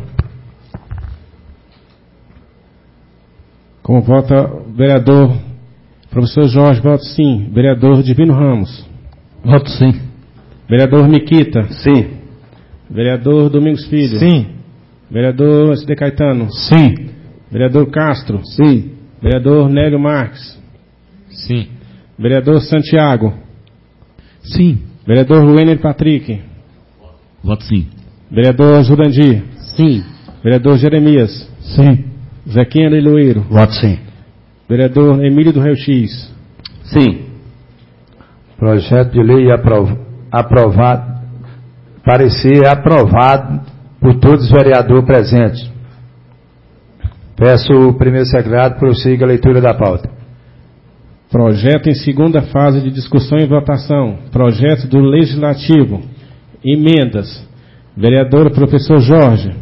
Como vota o vereador professor Jorge, voto sim. Vereador Divino Ramos. Voto sim. Vereador Miquita. Sim. Vereador Domingos Filho. Sim. Vereador SD Caetano. Sim. Vereador Castro. Sim. Vereador Nélio Marques. Sim. Vereador Santiago. Sim. Vereador Wêner Patrick. Voto sim. Vereador Jurandir. Sim. Vereador Jeremias. Sim. Zequinha Leiloeiro. Voto sim. Vereador Emílio do Rio X. Sim. Projeto de lei aprovado. Parecer aprovado por todos os vereadores presentes. Peço o primeiro secretário prossiga a leitura da pauta. Projeto em segunda fase de discussão e votação. Projeto do Legislativo. Emendas. Vereador professor Jorge.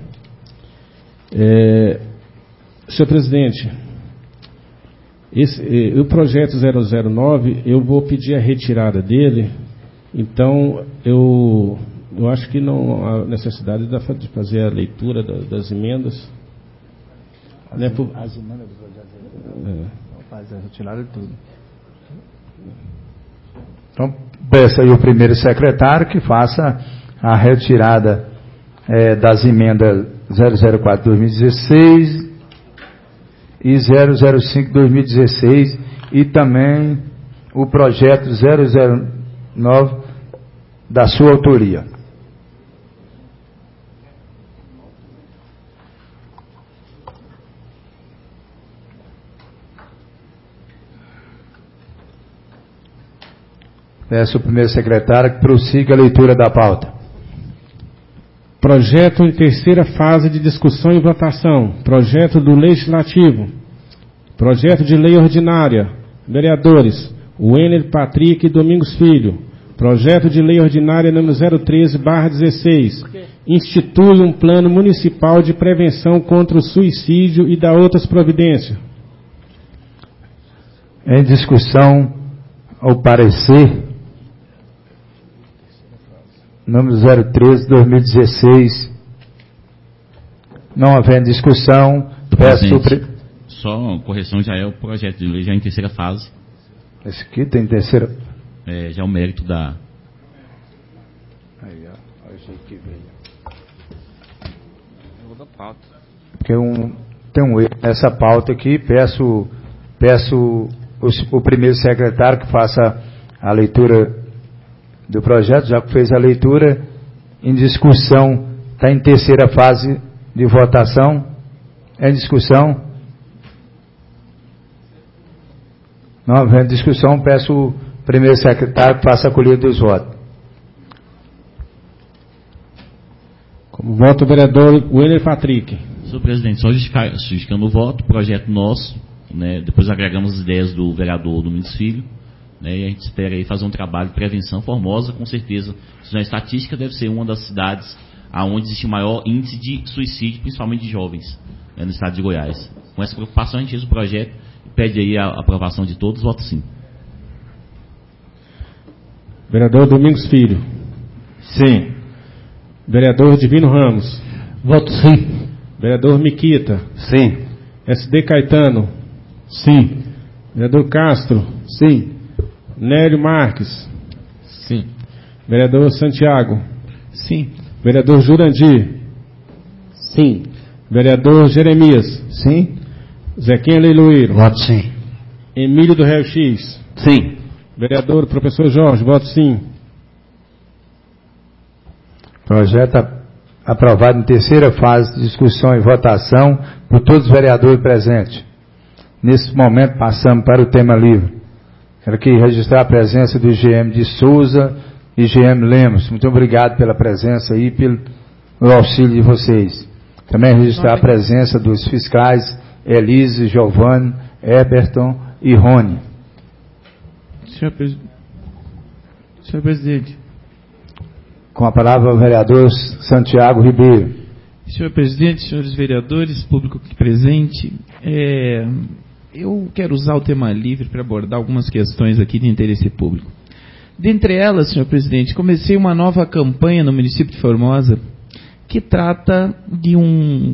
Senhor presidente, o projeto 009, eu vou pedir a retirada dele, então eu acho que não há necessidade de fazer a leitura das emendas. As emendas do projeto faz a retirada de tudo. Então, peço aí o primeiro secretário que faça a retirada das emendas 004/2016 e 005/2016 e também o projeto 009 da sua autoria. Peço ao primeiro secretário que prossiga a leitura da pauta. Projeto em terceira fase de discussão e votação. Projeto do Legislativo. Projeto de lei ordinária. Vereadores Wêner Patrick e Domingos Filho. Projeto de lei ordinária número 013/16. Institui um plano municipal de prevenção contra o suicídio e da outras providências. Em discussão, ao parecer número 013/2016. Não havendo discussão, peço... Só uma correção, já é o projeto de lei já em terceira fase. Esse aqui tem terceira... já é o mérito da... Aí, ó. Olha o jeito que veio. Eu vou dar pauta. Porque tem um erro nessa pauta aqui, peço o primeiro secretário que faça a leitura do projeto, já que fez a leitura, em discussão, está em terceira fase de votação, em discussão. Não havendo discussão, peço o primeiro secretário que faça a colheita dos votos. Como voto o vereador Wêner Patrick. Senhor presidente, só justificando o voto, projeto nosso, né, depois agregamos as ideias do vereador Domingos Filho, né, e a gente espera aí fazer um trabalho de prevenção. Formosa, com certeza, na estatística, deve ser uma das cidades onde existe o maior índice de suicídio, principalmente de jovens, né, no estado de Goiás. Com essa preocupação, a gente fez o projeto e pede aí a aprovação de todos. Voto sim. Vereador Domingos Filho. Sim. Vereador Divino Ramos. Voto sim. Vereador Miquita. Sim. SD Caetano. Sim. Vereador Castro. Sim. Nélio Marques. Sim. Vereador Santiago. Sim. Vereador Jurandir. Sim. Vereador Jeremias. Sim. Zequinha Leiloeiro. Voto sim. Emílio do Rio X. Sim. Vereador professor Jorge, voto sim. Projeto aprovado em terceira fase de discussão e votação por todos os vereadores presentes. Nesse momento passamos para o tema livre. Quero aqui registrar a presença do IGM de Souza e IGM Lemos. Muito obrigado pela presença e pelo auxílio de vocês. Também registrar a presença dos fiscais Elise, Giovanni, Eberton e Rony. Senhor presidente. Com a palavra o vereador Santiago Ribeiro. Senhor presidente, senhores vereadores, público aqui presente, eu quero usar o tema livre para abordar algumas questões aqui de interesse público. Dentre elas, senhor presidente, comecei uma nova campanha no município de Formosa que trata de um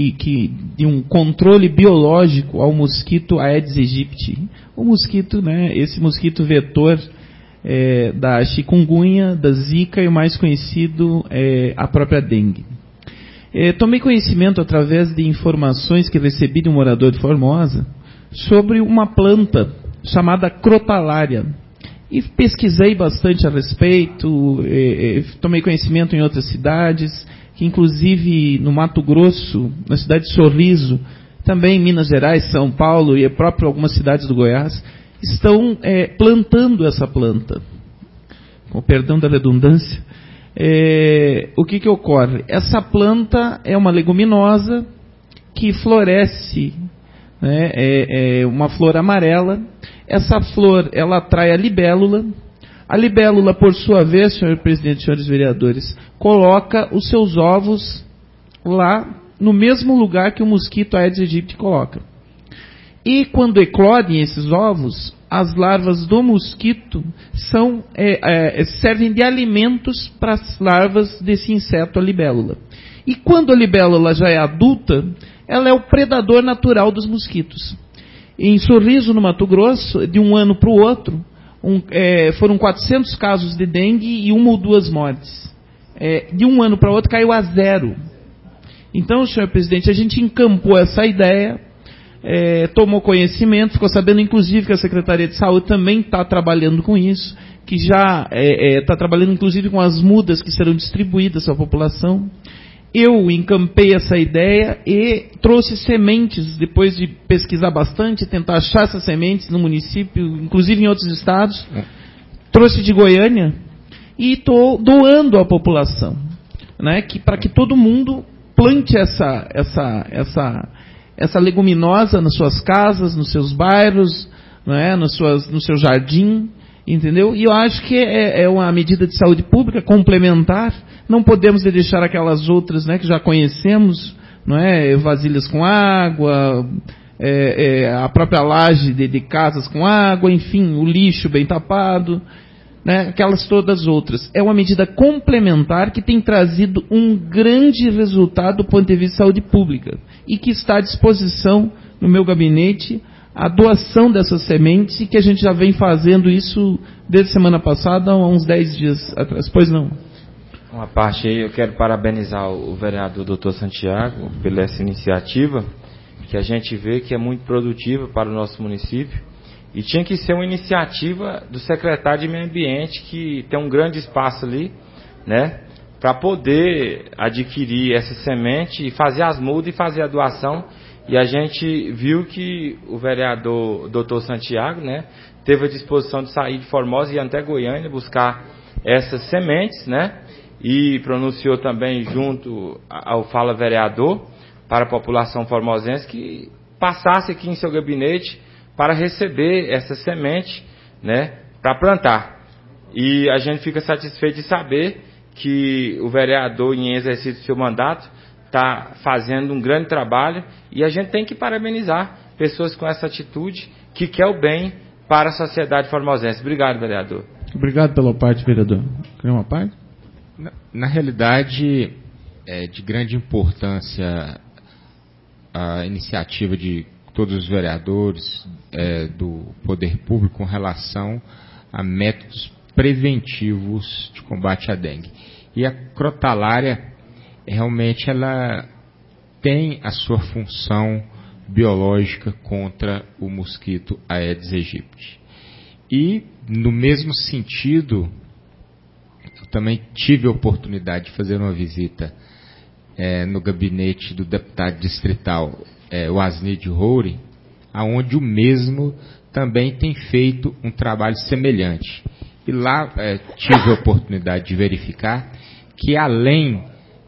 controle biológico ao mosquito Aedes aegypti. O mosquito, né, esse mosquito vetor da chikungunya, da zika e o mais conhecido a própria dengue. Tomei conhecimento através de informações que recebi de um morador de Formosa sobre uma planta chamada crotalária. E pesquisei bastante a respeito, tomei conhecimento em outras cidades, que inclusive no Mato Grosso, na cidade de Sorriso, também em Minas Gerais, São Paulo e próprio algumas cidades do Goiás, estão plantando essa planta. Com perdão da redundância, o que ocorre? Essa planta é uma leguminosa que floresce, né, uma flor amarela. Essa flor, ela atrai a libélula. A libélula, por sua vez, senhor presidente, senhores vereadores, coloca os seus ovos lá no mesmo lugar que o mosquito Aedes aegypti coloca. E quando eclodem esses ovos, as larvas do mosquito servem de alimentos para as larvas desse inseto, a libélula. E quando a libélula já é adulta, ela é o predador natural dos mosquitos. Em Sorriso, no Mato Grosso, de um ano para o outro, foram 400 casos de dengue e 1 ou 2 mortes. De um ano para o outro caiu a 0. Então, senhor presidente, a gente encampou essa ideia, tomou conhecimento, ficou sabendo inclusive que a Secretaria de Saúde também está trabalhando com isso, que já está trabalhando inclusive com as mudas que serão distribuídas à população. Eu encampei essa ideia e trouxe sementes, depois de pesquisar bastante, tentar achar essas sementes no município, inclusive em outros estados. Trouxe de Goiânia e estou doando à população, né, para que todo mundo plante essa leguminosa nas suas casas, nos seus bairros, né, no seu jardim, entendeu? E eu acho que é uma medida de saúde pública complementar. Não podemos deixar aquelas outras, né, que já conhecemos, não é? Vasilhas com água, a própria laje de casas com água, enfim, o lixo bem tapado, né, aquelas todas outras. É uma medida complementar que tem trazido um grande resultado do ponto de vista de saúde pública e que está à disposição no meu gabinete a doação dessas sementes e que a gente já vem fazendo isso desde semana passada, há uns 10 dias atrás. Pois não? Uma parte aí, eu quero parabenizar o vereador Dr. Santiago pela essa iniciativa, que a gente vê que é muito produtiva para o nosso município, e tinha que ser uma iniciativa do secretário de Meio Ambiente, que tem um grande espaço ali, né, para poder adquirir essa semente e fazer as mudas e fazer a doação. E a gente viu que o vereador Dr. Santiago, né, teve a disposição de sair de Formosa e ir até Goiânia buscar essas sementes, né, e pronunciou também junto ao Fala Vereador para a população formosense que passasse aqui em seu gabinete para receber essa semente, né, para plantar. E a gente fica satisfeito de saber que o vereador, em exercício do seu mandato, está fazendo um grande trabalho, e a gente tem que parabenizar pessoas com essa atitude que quer o bem para a sociedade formosense. Obrigado, vereador. Obrigado pela parte, vereador. Quer uma parte? Na realidade, é de grande importância a iniciativa de todos os vereadores do poder público com relação a métodos preventivos de combate à dengue. E a crotalária, realmente, ela tem a sua função biológica contra o mosquito Aedes aegypti. E, no mesmo sentido, eu também tive a oportunidade de fazer uma visita no gabinete do deputado distrital Wasnid Roure, aonde o mesmo também tem feito um trabalho semelhante. E lá tive a oportunidade de verificar que, além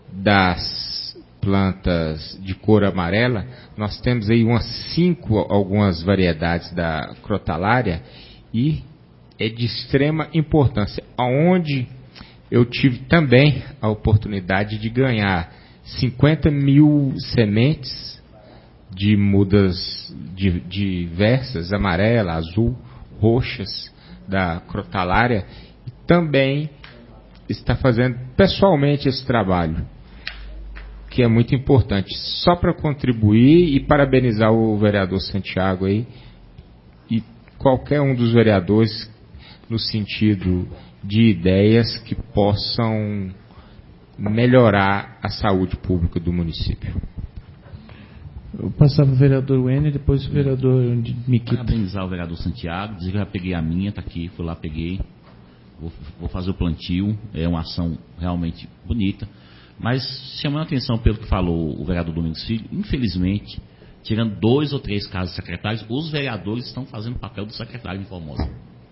das plantas de cor amarela, nós temos aí algumas variedades da crotalária, e é de extrema importância, aonde eu tive também a oportunidade de ganhar 50 mil sementes de mudas diversas, amarela, azul, roxas, da crotalária, e também está fazendo pessoalmente esse trabalho, que é muito importante. Só para contribuir e parabenizar o vereador Santiago aí, e qualquer um dos vereadores, no sentido de ideias que possam melhorar a saúde pública do município. Eu passava o vereador Wêner e depois o vereador Miquita. Parabenizar o vereador Santiago, dizer que eu já peguei a minha, está aqui, fui lá, peguei. Vou fazer o plantio, é uma ação realmente bonita. Mas, chamando a atenção pelo que falou o vereador Domingos Filho, infelizmente, tirando 2 ou 3 casos secretários, os vereadores estão fazendo o papel do secretário em Formosa.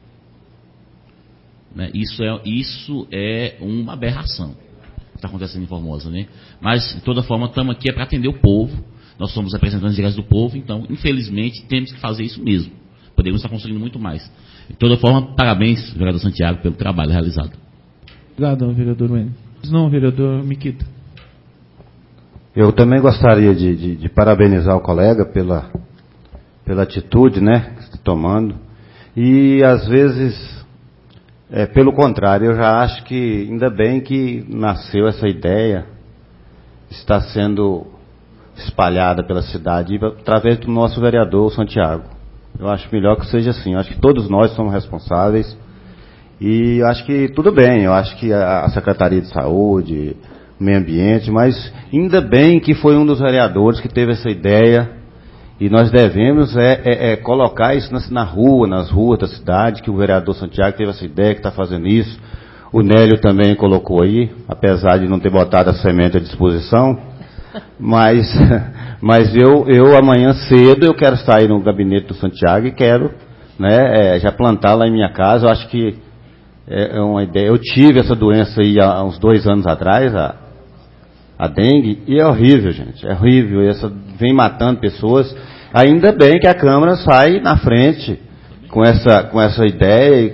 Né? Isso é uma aberração que está acontecendo em Formosa. Né? Mas, de toda forma, estamos aqui para atender o povo. Nós somos representantes diretos do povo, então, infelizmente, temos que fazer isso mesmo. Podemos estar conseguindo muito mais. De toda forma, parabéns, vereador Santiago, pelo trabalho realizado. Obrigado, vereador Wêner. Não, vereador Miquita. Eu também gostaria de parabenizar o colega pela atitude, né, que está tomando. E, às vezes, pelo contrário, eu já acho que, ainda bem que nasceu essa ideia, está sendo espalhada pela cidade através do nosso vereador Santiago. Eu acho melhor que seja assim. Eu acho que todos nós somos responsáveis. E eu acho que tudo bem. Eu acho que a Secretaria de Saúde, Meio Ambiente, mas ainda bem que foi um dos vereadores que teve essa ideia. E nós devemos colocar isso na rua, nas ruas da cidade, que o vereador Santiago teve essa ideia, que está fazendo isso. O Nélio também colocou aí, apesar de não ter botado a semente à disposição. Mas eu amanhã cedo eu quero sair no gabinete do Santiago e quero, né, já plantar lá em minha casa. Eu acho que é uma ideia. Eu tive essa doença aí há uns 2 anos atrás, a dengue, e é horrível, gente. É horrível. Essa vem matando pessoas. Ainda bem que a Câmara sai na frente com essa ideia e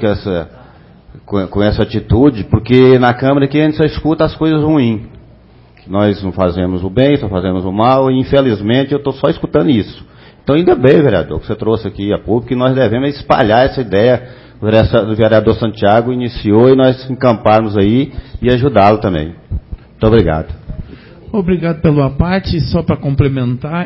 com essa atitude, porque na Câmara aqui a gente só escuta as coisas ruins. Nós não fazemos o bem, só fazemos o mal, e infelizmente eu estou só escutando isso. Então, ainda bem, vereador, que você trouxe aqui a público, que nós devemos espalhar essa ideia. O vereador Santiago iniciou e nós encamparmos aí e ajudá-lo também. Muito obrigado. Obrigado pela parte. Só para complementar,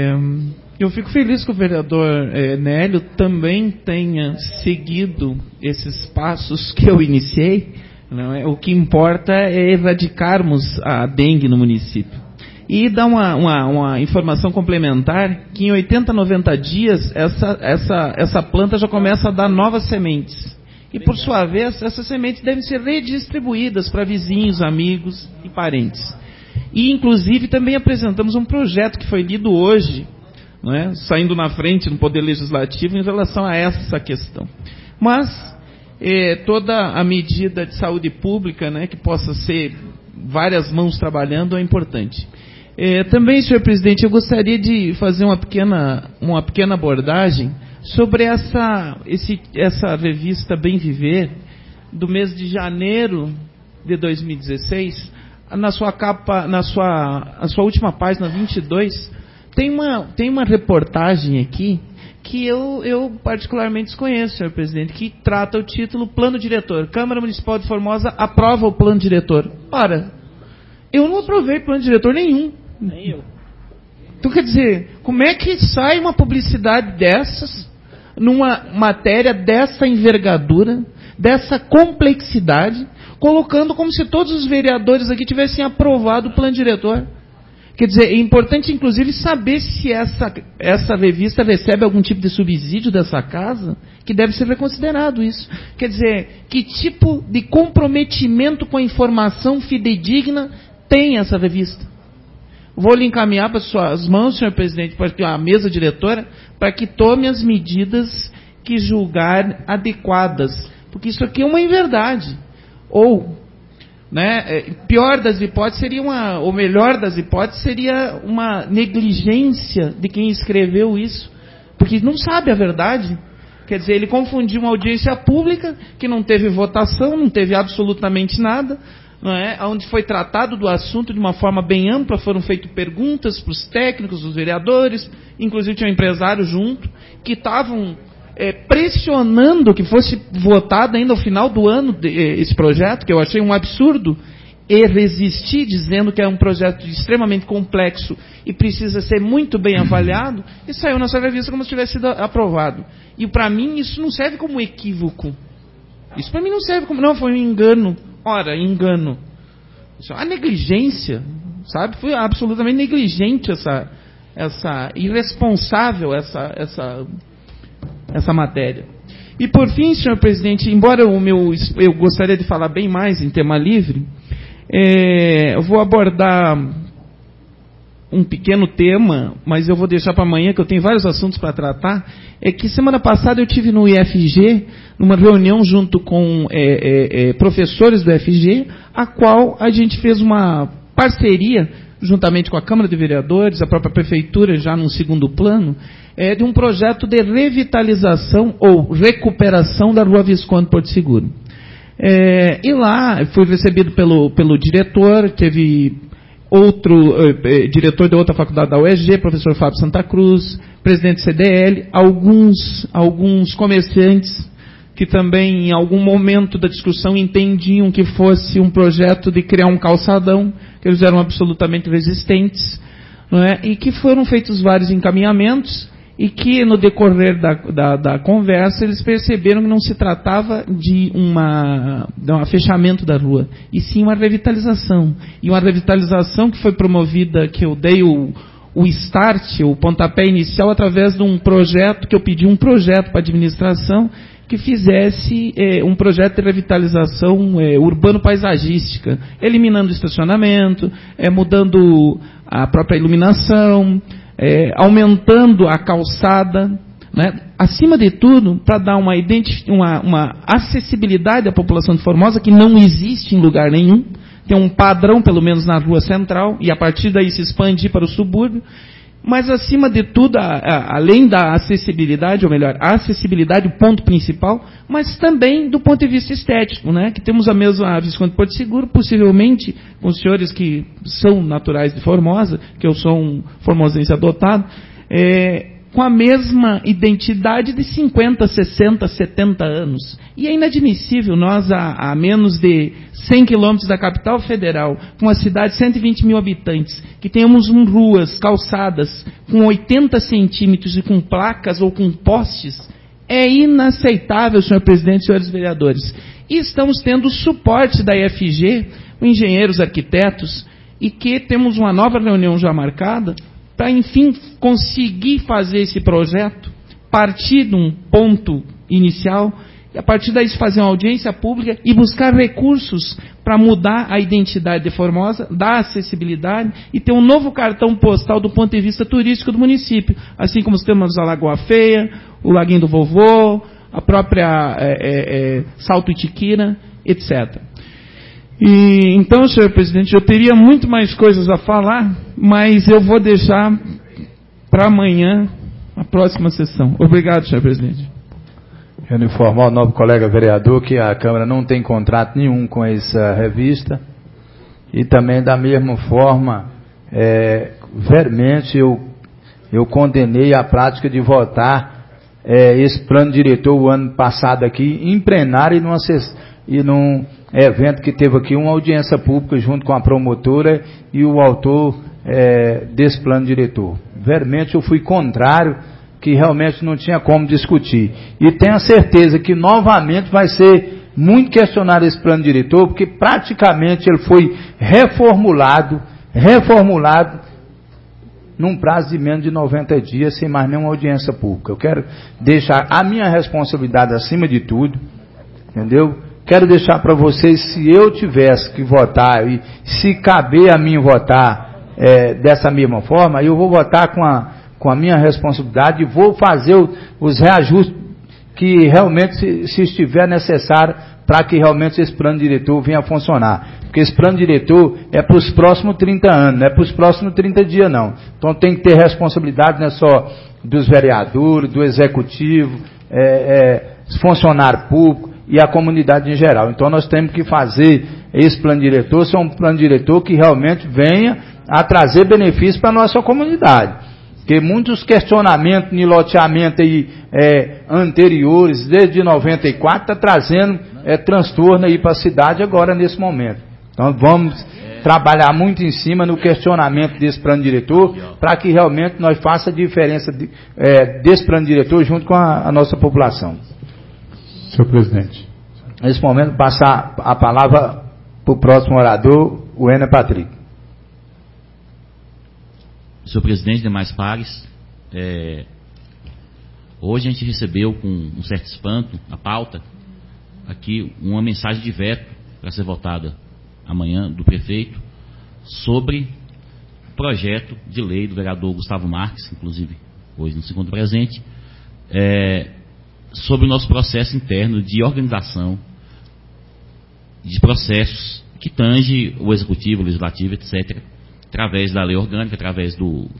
eu fico feliz que o vereador Nélio também tenha seguido esses passos que eu iniciei. Não é? O que importa é erradicarmos a dengue no município. E dar uma informação complementar, que em 80, 90 dias, essa planta já começa a dar novas sementes. E, por sua vez, essas sementes devem ser redistribuídas para vizinhos, amigos e parentes. E, inclusive, também apresentamos um projeto que foi lido hoje, não é? Saindo na frente no Poder Legislativo em relação a essa questão. Mas toda a medida de saúde pública, né, que possa ser várias mãos trabalhando, é importante. Também, senhor presidente, eu gostaria de fazer uma pequena abordagem sobre essa revista Bem Viver, do mês de janeiro de 2016. Na sua capa, na sua última página, 22, tem uma reportagem aqui que eu particularmente desconheço, senhor presidente, que trata o título Plano Diretor. Câmara Municipal de Formosa aprova o Plano Diretor. Ora, eu não aprovei plano diretor nenhum. Nem eu. Então, quer dizer, como é que sai uma publicidade dessas, numa matéria dessa envergadura, dessa complexidade, colocando como se todos os vereadores aqui tivessem aprovado o plano diretor? Quer dizer, é importante, inclusive, saber se essa revista recebe algum tipo de subsídio dessa casa, que deve ser reconsiderado isso. Quer dizer, que tipo de comprometimento com a informação fidedigna tem essa revista? Vou lhe encaminhar para suas mãos, senhor presidente, para a mesa diretora, para que tome as medidas que julgar adequadas. Porque isso aqui é uma inverdade. Ou, né, pior das hipóteses seria ou melhor das hipóteses seria uma negligência de quem escreveu isso, porque não sabe a verdade. Quer dizer, ele confundiu uma audiência pública que não teve votação, não teve absolutamente nada, não é? Onde foi tratado do assunto de uma forma bem ampla, foram feitas perguntas para os técnicos, os vereadores, inclusive tinha um empresário junto, que estavam pressionando que fosse votado ainda ao final do ano esse projeto, que eu achei um absurdo, e resisti dizendo que é um projeto extremamente complexo e precisa ser muito bem avaliado, e saiu na sua revista como se tivesse sido aprovado. E para mim isso não serve como equívoco. Isso para mim não serve como... Não, foi um engano. Ora, engano. Isso é uma negligência, sabe? Foi absolutamente negligente essa irresponsável essa matéria. E por fim, senhor presidente, embora eu gostaria de falar bem mais em tema livre, eu vou abordar um pequeno tema, mas eu vou deixar para amanhã, que eu tenho vários assuntos para tratar. É que semana passada eu tive no IFG, numa reunião junto com professores do IFG, a qual a gente fez uma parceria, juntamente com a Câmara de Vereadores, a própria Prefeitura, já num segundo plano, de um projeto de revitalização ou recuperação da Rua Visconde Porto Seguro. E lá fui recebido pelo diretor, teve outro diretor de outra faculdade da UEG, professor Fábio Santa Cruz, presidente do CDL, alguns comerciantes que também em algum momento da discussão entendiam que fosse um projeto de criar um calçadão, que eles eram absolutamente resistentes, não é? E que foram feitos vários encaminhamentos, e que no decorrer da conversa eles perceberam que não se tratava de um fechamento da rua, e sim uma revitalização. E uma revitalização que foi promovida, que eu dei o start, o pontapé inicial, através de um projeto, que eu pedi um projeto para a administração, que fizesse um projeto de revitalização urbano-paisagística, eliminando o estacionamento, mudando a própria iluminação, aumentando a calçada, né? Acima de tudo, para dar uma acessibilidade à população de Formosa, que não existe em lugar nenhum, tem um padrão, pelo menos na rua central, e a partir daí se expandir para o subúrbio, mas acima de tudo, além da acessibilidade, ou melhor, a acessibilidade, o ponto principal, mas também do ponto de vista estético, né? Que temos a mesma Visconde Porto Seguro, possivelmente, com os senhores que são naturais de Formosa, que eu sou um formosense adotado, com a mesma identidade de 50, 60, 70 anos. E é inadmissível nós, a menos de 100 quilômetros da capital federal, com uma cidade de 120 mil habitantes, que tenhamos ruas, calçadas, com 80 centímetros e com placas ou com postes, é inaceitável, senhor presidente e senhores vereadores. E estamos tendo o suporte da IFG, engenheiros, arquitetos, e que temos uma nova reunião já marcada, para, enfim, conseguir fazer esse projeto, partir de um ponto inicial, e a partir daí fazer uma audiência pública e buscar recursos para mudar a identidade de Formosa, dar acessibilidade e ter um novo cartão postal do ponto de vista turístico do município, assim como temos a Lagoa Feia, o Laguinho do Vovô, a própria Salto Itiquira, etc. E, então, senhor presidente, eu teria muito mais coisas a falar, mas eu vou deixar para amanhã a próxima sessão. Obrigado, senhor presidente. Quero informar o novo colega vereador que a Câmara não tem contrato nenhum com essa revista, e também da mesma forma, veemente eu condenei a prática de votar esse plano diretor o ano passado aqui em plenário e num evento que teve aqui uma audiência pública junto com a promotora e o autor desse plano diretor. Veemente eu fui contrário, que realmente não tinha como discutir. E tenho a certeza que novamente vai ser muito questionado esse plano diretor, porque praticamente ele foi reformulado num prazo de menos de 90 dias, sem mais nenhuma audiência pública. Eu quero deixar a minha responsabilidade acima de tudo, entendeu? Quero deixar para vocês, se eu tivesse que votar, e se caber a mim votar dessa mesma forma, eu vou votar com a minha responsabilidade e vou fazer os reajustes que realmente se estiver necessário para que realmente esse plano diretor venha a funcionar. Porque esse plano diretor é para os próximos 30 anos, não é para os próximos 30 dias não. Então tem que ter responsabilidade não é só dos vereadores, do executivo, funcionário público e a comunidade em geral. Então nós temos que fazer esse plano diretor ser um plano diretor que realmente venha a trazer benefícios para a nossa comunidade. Porque muitos questionamentos de loteamento aí, anteriores, desde 94, está trazendo transtorno aí para a cidade agora nesse momento. Então vamos trabalhar muito em cima no questionamento desse plano diretor, para que realmente nós faça a diferença desse plano diretor junto com a nossa população. Senhor presidente. Nesse momento, passar a palavra para o próximo orador, o Ener Patrick. Senhor presidente, demais pares, hoje a gente recebeu com um certo espanto a pauta aqui uma mensagem de veto para ser votada amanhã do prefeito sobre o projeto de lei do vereador Gustavo Marques, inclusive hoje no segundo presente, sobre o nosso processo interno de organização de processos que tange o executivo, o legislativo, etc., através da lei orgânica, através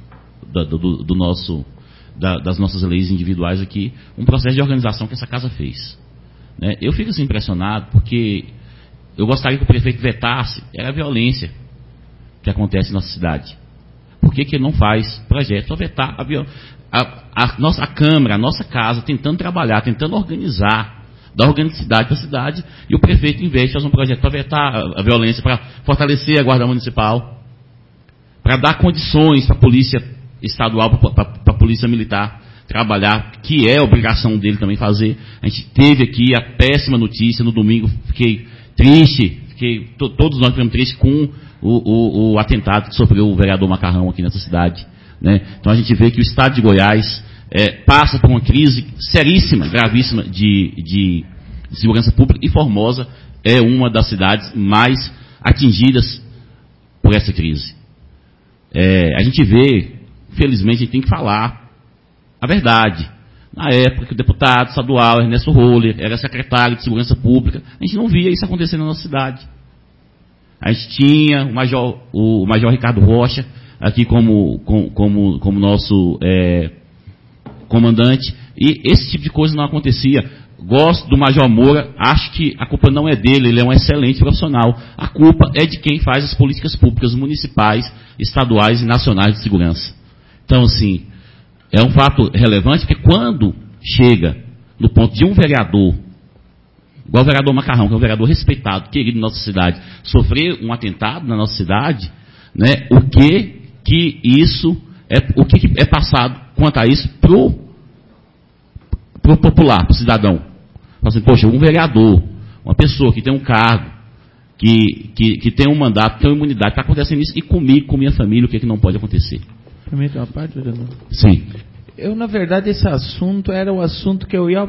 das nossas leis individuais aqui, um processo de organização que essa casa fez. Né? Eu fico assim impressionado porque eu gostaria que o prefeito vetasse a violência que acontece em nossa cidade. Por que ele não faz projeto para vetar a Câmara, a nossa casa, tentando trabalhar, tentando organizar, dar organicidade para a cidade, e o prefeito, em vez de fazer um projeto para vetar a violência, para fortalecer a Guarda Municipal, para dar condições para a Polícia Estadual, para a Polícia Militar trabalhar, que é obrigação dele também fazer. A gente teve aqui a péssima notícia no domingo, fiquei triste, todos nós ficamos tristes com o atentado que sofreu o vereador Macarrão aqui nessa cidade. Né? Então a gente vê que o estado de Goiás passa por uma crise seríssima, gravíssima de segurança pública, e Formosa é uma das cidades mais atingidas por essa crise. A gente vê, infelizmente, a gente tem que falar a verdade. Na época que o deputado estadual Ernesto Roller era secretário de Segurança Pública, a gente não via isso acontecer na nossa cidade. A gente tinha o Major Ricardo Rocha aqui como nosso comandante, e esse tipo de coisa não acontecia. Gosto do Major Moura, acho que a culpa não é dele, ele é um excelente profissional. A culpa é de quem faz as políticas públicas municipais, estaduais e nacionais de segurança. Então, assim, é um fato relevante, porque quando chega no ponto de um vereador, igual o vereador Macarrão, que é um vereador respeitado, querido na nossa cidade, sofrer um atentado na nossa cidade, né, o que é passado quanto a isso pro popular, pro cidadão. Assim, poxa, um vereador, uma pessoa que tem um cargo, que tem um mandato, tem uma imunidade, está acontecendo isso, e comigo, com minha família, o que não pode acontecer? Permite uma parte, vereador? Sim. Eu, na verdade, esse assunto era o assunto que eu ia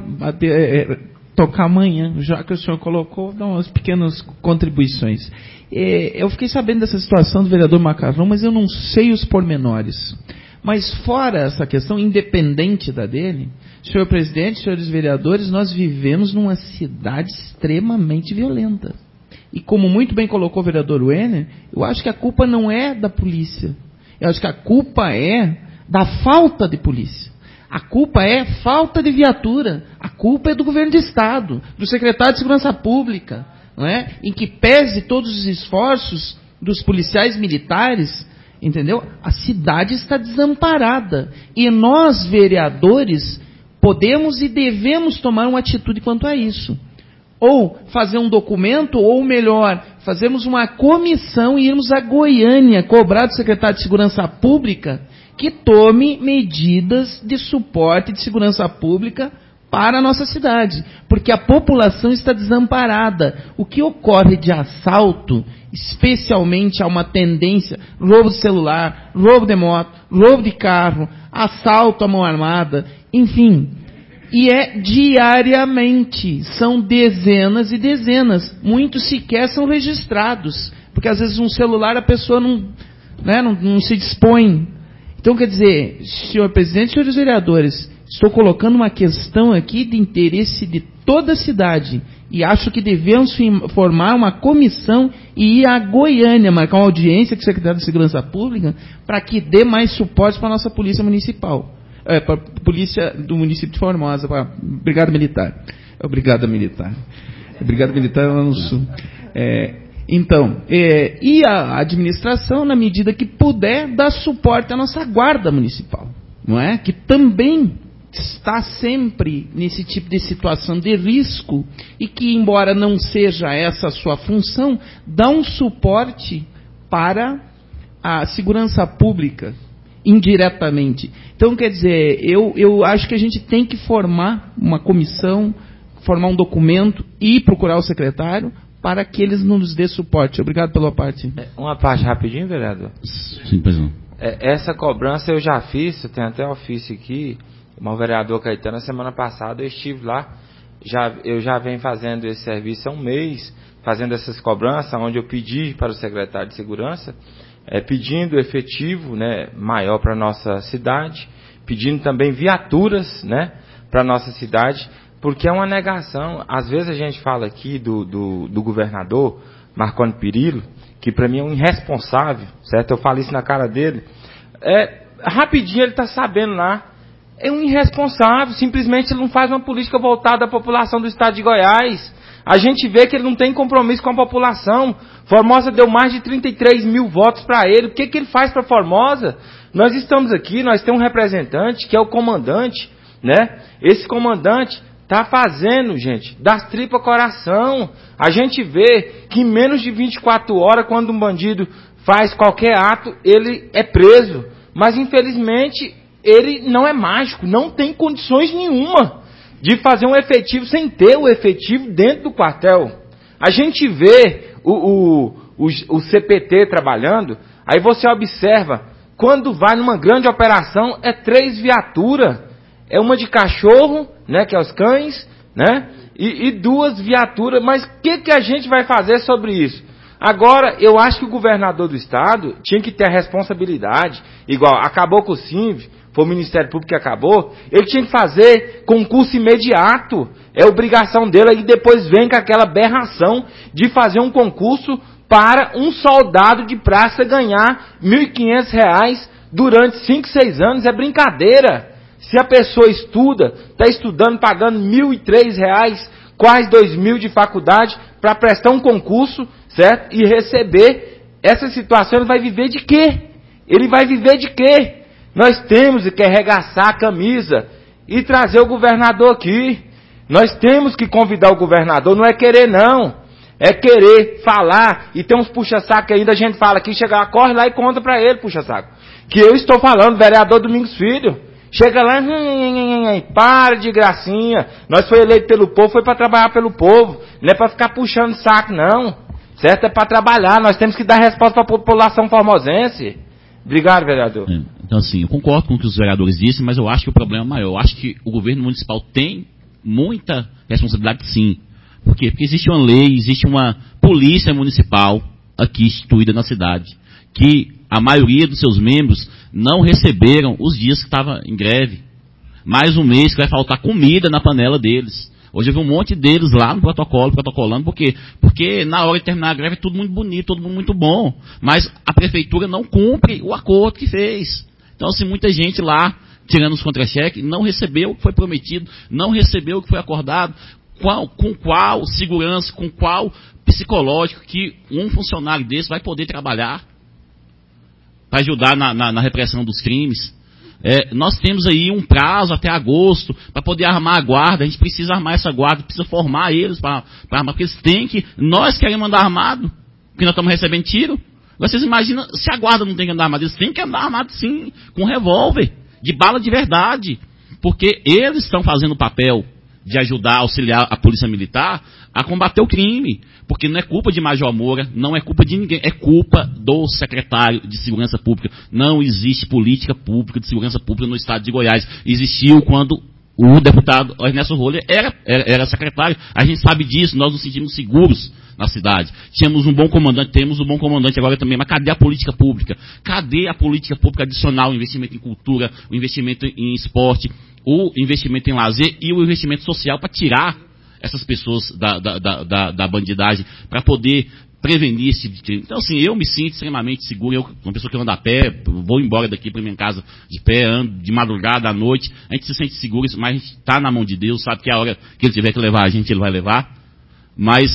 tocar amanhã, já que o senhor colocou, dar umas pequenas contribuições. Eu fiquei sabendo dessa situação do vereador Macarrão, mas eu não sei os pormenores. Mas fora essa questão, independente da dele, senhor presidente, senhores vereadores, nós vivemos numa cidade extremamente violenta. E como muito bem colocou o vereador Wenner, eu acho que a culpa não é da polícia. Eu acho que a culpa é da falta de polícia. A culpa é falta de viatura. A culpa é do governo de Estado, do secretário de Segurança Pública, não é? Em que pese todos os esforços dos policiais militares, entendeu? A cidade está desamparada. E nós, vereadores, podemos e devemos tomar uma atitude quanto a isso. Ou fazer um documento, ou melhor, fazermos uma comissão e irmos a Goiânia cobrar do secretário de Segurança Pública que tome medidas de suporte de segurança pública para a nossa cidade. Porque a população está desamparada. O que ocorre de assalto, especialmente há uma tendência, roubo de celular, roubo de moto, roubo de carro, assalto à mão armada, enfim. E é diariamente, são dezenas e dezenas. Muitos sequer são registrados, porque às vezes um celular a pessoa não se dispõe. Então, quer dizer, senhor presidente, senhores vereadores, estou colocando uma questão aqui de interesse de toda a cidade, e acho que devemos formar uma comissão e ir a Goiânia, marcar uma audiência com o secretário de Segurança Pública, para que dê mais suporte para a nossa polícia municipal. Para a polícia do município de Formosa, para a Brigada Militar. Brigada Militar lá no sul. Então, e a administração, na medida que puder, dá suporte à nossa guarda municipal, não é? Que também está sempre nesse tipo de situação de risco e que, embora não seja essa a sua função, dá um suporte para a segurança pública, indiretamente. Então, quer dizer, eu acho que a gente tem que formar uma comissão, formar um documento e procurar o secretário para que eles nos dê suporte. Obrigado pela parte. Uma parte rapidinho, vereador. Sim, pois não. Essa cobrança eu já fiz, eu tenho até ofício aqui, o vereador Caetano, na semana passada eu estive lá, eu já venho fazendo esse serviço há um mês, fazendo essas cobranças, onde eu pedi para o secretário de Segurança, pedindo efetivo, né, maior para a nossa cidade, pedindo também viaturas, né, para a nossa cidade, porque é uma negação. Às vezes a gente fala aqui do governador Marconi Perillo, que para mim é um irresponsável, certo? Eu falo isso na cara dele. Rapidinho ele está sabendo lá. É um irresponsável, simplesmente ele não faz uma política voltada à população do estado de Goiás. A gente vê que ele não tem compromisso com a população. Formosa deu mais de 33 mil votos para ele. O que ele faz para Formosa? Nós estamos aqui, nós temos um representante, que é o comandante, né? Esse comandante está fazendo, gente, das tripas coração. A gente vê que em menos de 24 horas, quando um bandido faz qualquer ato, ele é preso. Mas, infelizmente, ele não é mágico, não tem condições nenhuma de fazer um efetivo sem ter o efetivo dentro do quartel. A gente vê o CPT trabalhando, aí você observa, quando vai numa grande operação, 3 viaturas, uma de cachorro, né, que é os cães, né, e 2 viaturas, mas o que a gente vai fazer sobre isso? Agora, eu acho que o governador do estado tinha que ter a responsabilidade, igual acabou com o SINV, foi o Ministério Público que acabou, ele tinha que fazer concurso imediato, é obrigação dele, aí depois vem com aquela aberração de fazer um concurso para um soldado de praça ganhar R$ 1.500 durante 5, 6 anos, é brincadeira. Se a pessoa estuda, está estudando, pagando R$ 1.003, quase 2.000 de faculdade, para prestar um concurso, certo? E receber essa situação, ele vai viver de quê? Ele vai viver de quê? Nós temos que arregaçar a camisa e trazer o governador aqui. Nós temos que convidar o governador, não é querer não. É querer falar, e tem uns puxa-saco que ainda a gente fala aqui, chega lá, corre lá e conta para ele, puxa-saco. Que eu estou falando, vereador Domingos Filho. Chega lá, para de gracinha. Nós foi eleito pelo povo, foi para trabalhar pelo povo. Não é para ficar puxando saco, não. Certo? É para trabalhar. Nós temos que dar resposta para a população formosense. Obrigado, vereador. Então, assim, eu concordo com o que os vereadores disseram, mas eu acho que o problema é maior. Eu acho que o governo municipal tem muita responsabilidade, sim. Por quê? Porque existe uma lei, existe uma polícia municipal aqui instituída na cidade, que a maioria dos seus membros não receberam os dias que estava em greve. Mais um mês que vai faltar comida na panela deles. Hoje eu vi um monte deles lá no protocolando, por quê? Porque na hora de terminar a greve é tudo muito bonito, todo mundo muito bom, mas a prefeitura não cumpre o acordo que fez. Então, assim, muita gente lá, tirando os contra-cheques, não recebeu o que foi prometido, não recebeu o que foi acordado, com qual segurança, com qual psicológico que um funcionário desse vai poder trabalhar para ajudar na repressão dos crimes. Nós temos aí um prazo até agosto para poder armar a guarda. A gente precisa armar essa guarda, precisa formar eles para armar, porque eles têm que. Nós queremos andar armado, porque nós estamos recebendo tiro. Vocês imaginam, se a guarda não tem que andar armado, eles têm que andar armado sim, com revólver, de bala de verdade, porque eles estão fazendo o papel de ajudar, auxiliar a polícia militar a combater o crime. Porque não é culpa de Major Moura, não é culpa de ninguém, é culpa do secretário de Segurança Pública. Não existe política pública de segurança pública no estado de Goiás. Existiu quando o deputado Ernesto Roller era secretário. A gente sabe disso, nós nos sentimos seguros na cidade. Temos um bom comandante agora também, mas cadê a política pública? Cadê a política pública adicional, o investimento em cultura, o investimento em esporte, o investimento em lazer e o investimento social para tirar essas pessoas da bandidagem, para poder prevenir esse tipo de crime. Então, assim, eu me sinto extremamente seguro. Eu, uma pessoa que anda a pé, vou embora daqui para minha casa de pé, ando de madrugada, à noite, a gente se sente seguro, mas a gente está na mão de Deus, sabe que a hora que ele tiver que levar a gente, ele vai levar. mas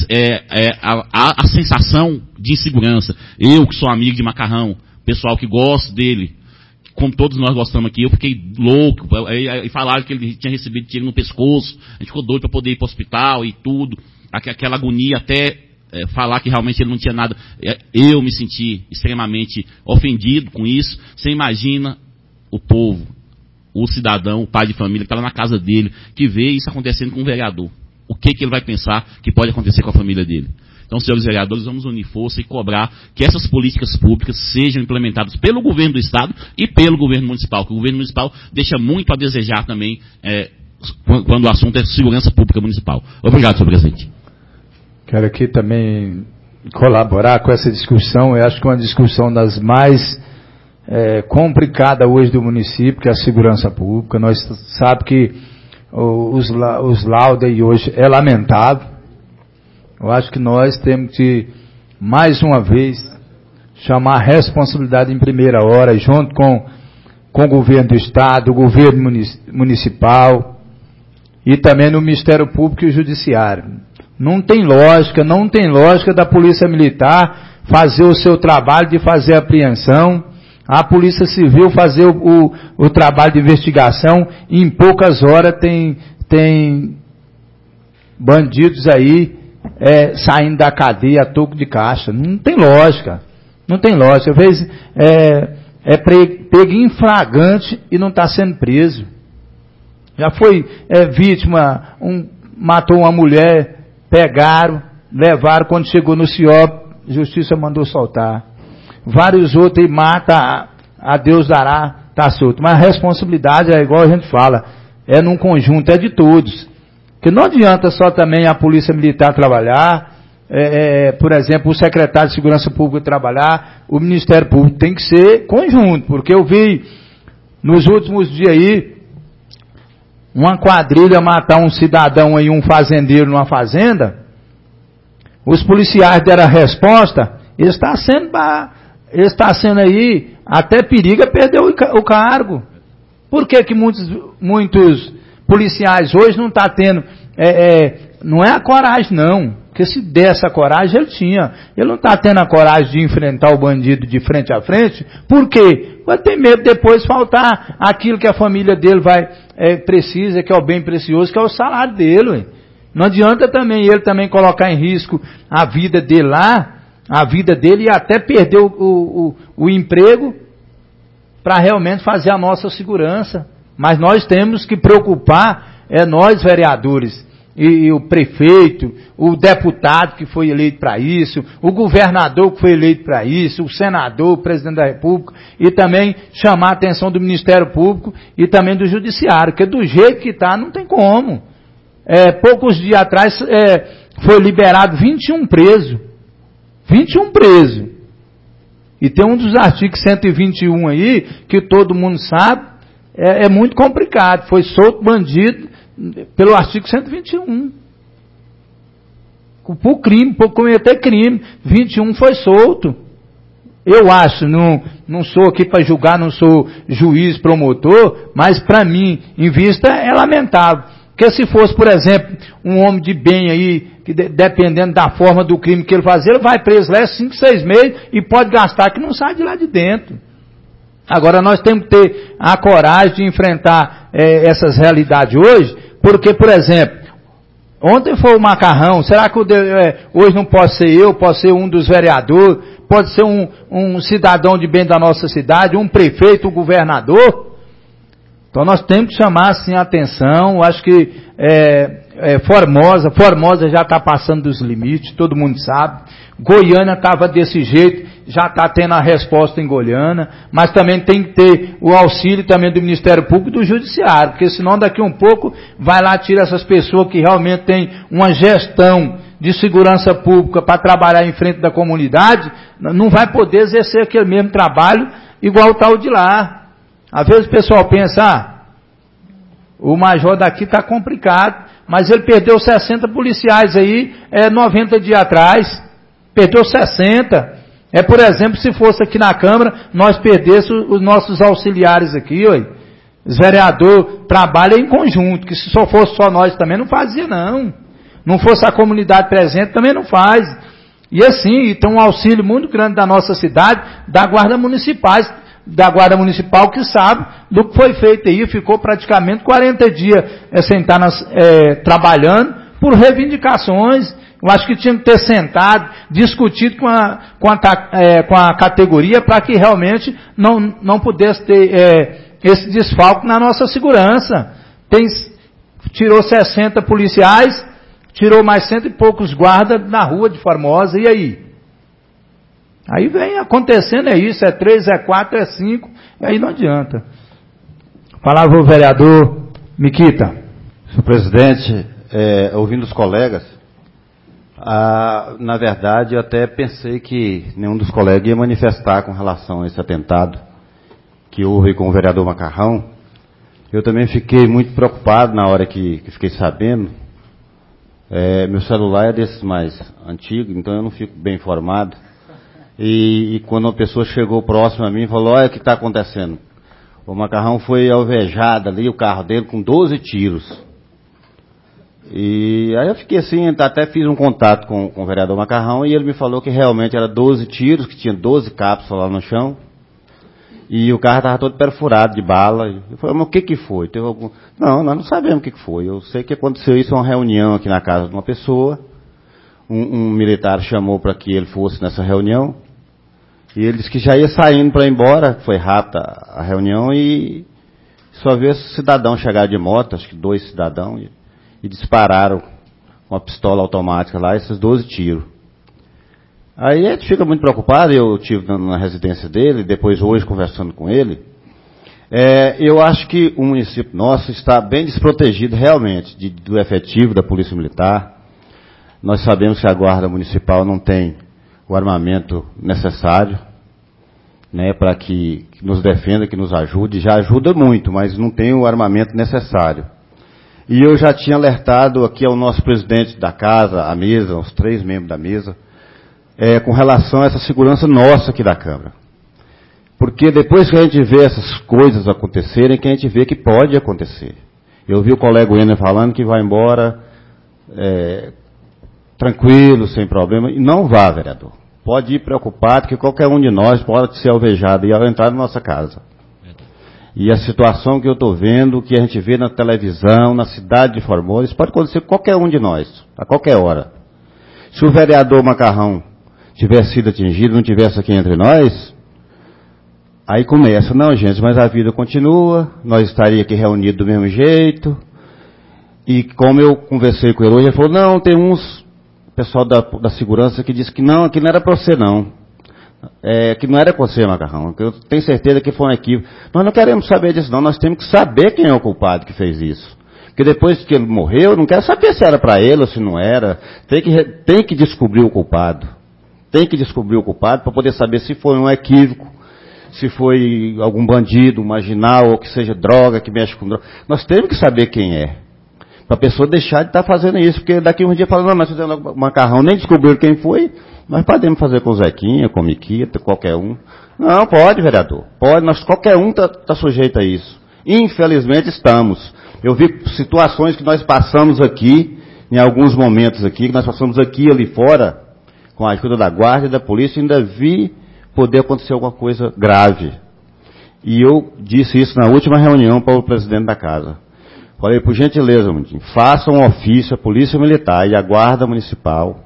a sensação de insegurança. Eu, que sou amigo de Macarrão, pessoal que gosta dele, como todos nós gostamos aqui, eu fiquei louco, e falaram que ele tinha recebido tiro no pescoço, a gente ficou doido para poder ir para o hospital e tudo, aquela agonia até falar que realmente ele não tinha nada. Eu me senti extremamente ofendido com isso. Você imagina o povo, o cidadão, o pai de família que está lá na casa dele, que vê isso acontecendo com um vereador. O que ele vai pensar que pode acontecer com a família dele? Então, senhores vereadores, vamos unir força e cobrar que essas políticas públicas sejam implementadas pelo governo do Estado e pelo governo municipal, que o governo municipal deixa muito a desejar também quando o assunto é segurança pública municipal. Obrigado, senhor presidente. Quero aqui também colaborar com essa discussão. Eu acho que é uma discussão das mais complicada hoje do município, que é a segurança pública. Nós sabemos que os laudos aí hoje é lamentável. Eu acho que nós temos que, mais uma vez, chamar a responsabilidade em primeira hora, junto com o governo do Estado, o governo municipal e também no Ministério Público e o Judiciário. Não tem lógica da Polícia Militar fazer o seu trabalho de fazer apreensão, a Polícia Civil fazer o trabalho de investigação, e em poucas horas tem bandidos aí saindo da cadeia a toco de caixa. Não tem lógica. Às vezes pego em flagrante e não está sendo preso. Já foi vítima, matou uma mulher, pegaram, levaram, quando chegou no CIOP, a justiça mandou soltar. Vários outros aí mata, a Deus dará, está solto. Mas a responsabilidade é igual a gente fala, é num conjunto, é de todos. Porque não adianta só também a Polícia Militar trabalhar, por exemplo, o secretário de Segurança Pública trabalhar, o Ministério Público tem que ser conjunto, porque eu vi nos últimos dias aí, uma quadrilha matar um cidadão aí, um fazendeiro numa fazenda, os policiais deram a resposta, ele está sendo aí, até periga perder o cargo. Por que muitos policiais hoje não está tendo, não é a coragem não, porque se desse a coragem ele tinha, ele não está tendo a coragem de enfrentar o bandido de frente a frente, por quê? Vai ter medo depois faltar aquilo que a família dele precisa, que é o bem precioso, que é o salário dele. Ué. Não adianta também ele também colocar em risco a vida dele lá, a vida dele, e até perder o emprego para realmente fazer a nossa segurança. Mas nós temos que preocupar, nós vereadores, e o prefeito, o deputado que foi eleito para isso, o governador que foi eleito para isso, o senador, o presidente da República, e também chamar a atenção do Ministério Público e também do Judiciário, porque do jeito que está, não tem como. Poucos dias atrás foi liberado 21 presos. 21 presos. E tem um dos artigos 121 aí, que todo mundo sabe, é muito complicado. Foi solto bandido pelo artigo 121. Por crime, por cometer crime. 21 foi solto. Eu acho, não sou aqui para julgar, não sou juiz, promotor, mas para mim, em vista, é lamentável. Porque se fosse, por exemplo, um homem de bem aí, que dependendo da forma do crime que ele fazer, ele vai preso lá 5, 6 meses e pode gastar que não sai de lá de dentro. Agora nós temos que ter a coragem de enfrentar essas realidades hoje, porque, por exemplo, ontem foi o Macarrão, será que hoje não pode ser eu, pode ser um dos vereadores, pode ser um cidadão de bem da nossa cidade, um prefeito, um governador? Então nós temos que chamar assim a atenção. Acho que Formosa já está passando dos limites, todo mundo sabe. Goiânia estava desse jeito, já está tendo a resposta em Goiânia, mas também tem que ter o auxílio também do Ministério Público e do Judiciário, porque senão daqui um pouco vai lá tirar essas pessoas que realmente têm uma gestão de segurança pública para trabalhar em frente da comunidade, não vai poder exercer aquele mesmo trabalho igual o tal de lá. Às vezes o pessoal pensa, o major daqui está complicado, mas ele perdeu 60 policiais aí, 90 dias atrás, perdeu 60. Por exemplo, se fosse aqui na Câmara, nós perdêssemos os nossos auxiliares aqui, os vereadores trabalham em conjunto, que se só fosse só nós também não fazia não. Não fosse a comunidade presente, também não faz. E assim, tem um auxílio muito grande da nossa cidade, da Guarda Municipal, que sabe do que foi feito aí. Ficou praticamente 40 dias sem estar trabalhando por reivindicações. Eu acho que tinha que ter sentado, discutido com a categoria para que realmente não pudesse ter esse desfalque na nossa segurança. Tirou 60 policiais, tirou mais 100 e poucos guardas na rua de Formosa, e aí? Aí vem acontecendo isso, 3, 4, 5, e aí não adianta. Falava o vereador Miquita. Senhor presidente, ouvindo os colegas, na verdade eu até pensei que nenhum dos colegas ia manifestar com relação a esse atentado que houve com o vereador Macarrão. Eu também fiquei muito preocupado na hora que fiquei sabendo. Meu celular é desses mais antigos, então eu não fico bem informado. E quando uma pessoa chegou próximo a mim e falou: olha o que está acontecendo. O Macarrão foi alvejado ali, o carro dele, com 12 tiros. E aí eu fiquei assim, até fiz um contato com o vereador Macarrão, e ele me falou que realmente era 12 tiros, que tinha 12 cápsulas lá no chão. E o carro estava todo perfurado de bala. Eu falei: mas o que foi? Teve algum... Não, nós não sabemos o que foi. Eu sei que aconteceu isso, uma reunião aqui na casa de uma pessoa. Um militar chamou para que ele fosse nessa reunião. E ele disse que já ia saindo para ir embora. Foi rápida a reunião e só viu esse cidadão chegar de moto, acho que 2 cidadãos, e dispararam uma pistola automática lá, esses 12 tiros. Aí a gente fica muito preocupado. Eu estive na residência dele, depois hoje conversando com ele. Eu acho que o município nosso está bem desprotegido realmente do efetivo da Polícia Militar. Nós sabemos que a Guarda Municipal não tem o armamento necessário, né, para que nos defenda, que nos ajude. Já ajuda muito, mas não tem o armamento necessário. E eu já tinha alertado aqui ao nosso presidente da casa, a mesa, os 3 membros da mesa, com relação a essa segurança nossa aqui da Câmara. Porque depois que a gente vê essas coisas acontecerem, que a gente vê que pode acontecer. Eu vi o colega Wender falando que vai embora tranquilo, sem problema. E não vá, vereador. Pode ir preocupado, que qualquer um de nós pode ser alvejado e ao entrar na nossa casa. E a situação que eu estou vendo, que a gente vê na televisão, na cidade de Formosa, isso pode acontecer com qualquer um de nós, a qualquer hora. Se o vereador Macarrão tivesse sido atingido, não tivesse aqui entre nós, aí começa: não, gente, mas a vida continua, nós estaríamos aqui reunidos do mesmo jeito. E como eu conversei com ele hoje, ele falou: não, tem pessoal da segurança que disse que não, aqui não era para você não. Que não era com você, Macarrão. Eu tenho certeza que foi um equívoco. Nós não queremos saber disso não, nós temos que saber quem é o culpado que fez isso. Porque depois que ele morreu, eu não quero saber se era para ele ou se não era. Tem que descobrir o culpado. Tem que descobrir o culpado para poder saber se foi um equívoco, se foi algum bandido, marginal, ou que seja droga, que mexe com droga. Nós temos que saber quem é. Para a pessoa deixar de estar fazendo isso. Porque daqui um dia fala: não, nós fizemos Macarrão, nem descobriram quem foi. Nós podemos fazer com o Zequinha, com o Miquita, qualquer um. Não, pode, vereador. Pode, qualquer um está sujeito a isso. Infelizmente estamos. Eu vi situações que nós passamos aqui, em alguns momentos aqui, que nós passamos aqui e ali fora, com a ajuda da guarda e da polícia, ainda vi poder acontecer alguma coisa grave. E eu disse isso na última reunião para o presidente da casa. Falei: por gentileza, Mundinho, faça um ofício à Polícia Militar e à Guarda Municipal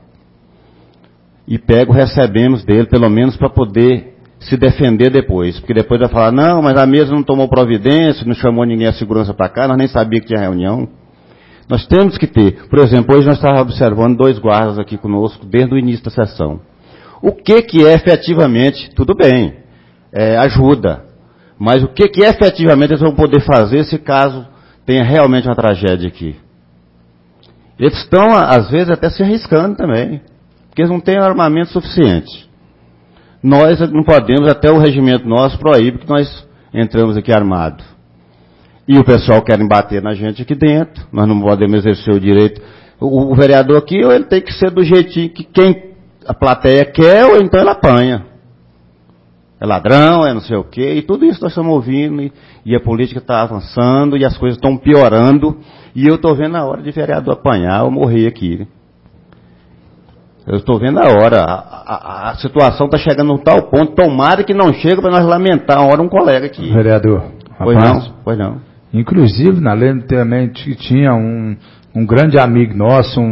e recebemos dele, pelo menos para poder se defender depois. Porque depois vai falar: não, mas a mesa não tomou providência, não chamou ninguém a segurança para cá, nós nem sabíamos que tinha reunião. Nós temos que ter. Por exemplo, hoje nós estávamos observando 2 guardas aqui conosco desde o início da sessão. O que é efetivamente, tudo bem, ajuda. Mas o que efetivamente eles vão poder fazer se caso tenha realmente uma tragédia aqui? Eles estão, às vezes, até se arriscando também. Porque eles não têm armamento suficiente. Nós não podemos, até o regimento nosso proíbe que nós entramos aqui armados. E o pessoal quer bater na gente aqui dentro. Nós não podemos exercer o direito. O vereador aqui, ele tem que ser do jeitinho que quem a plateia quer, ou então ele apanha. é ladrão, é não sei o quê, e tudo isso nós estamos ouvindo, e a política está avançando, e as coisas estão piorando, e eu estou vendo a hora de vereador apanhar ou morrer aqui. Eu estou vendo a hora, a situação está chegando a um tal ponto, tomara que não chegue para nós lamentar uma hora um colega aqui. Vereador, pois rapaz, não, pois não. Inclusive, na lei também tinha um grande amigo nosso,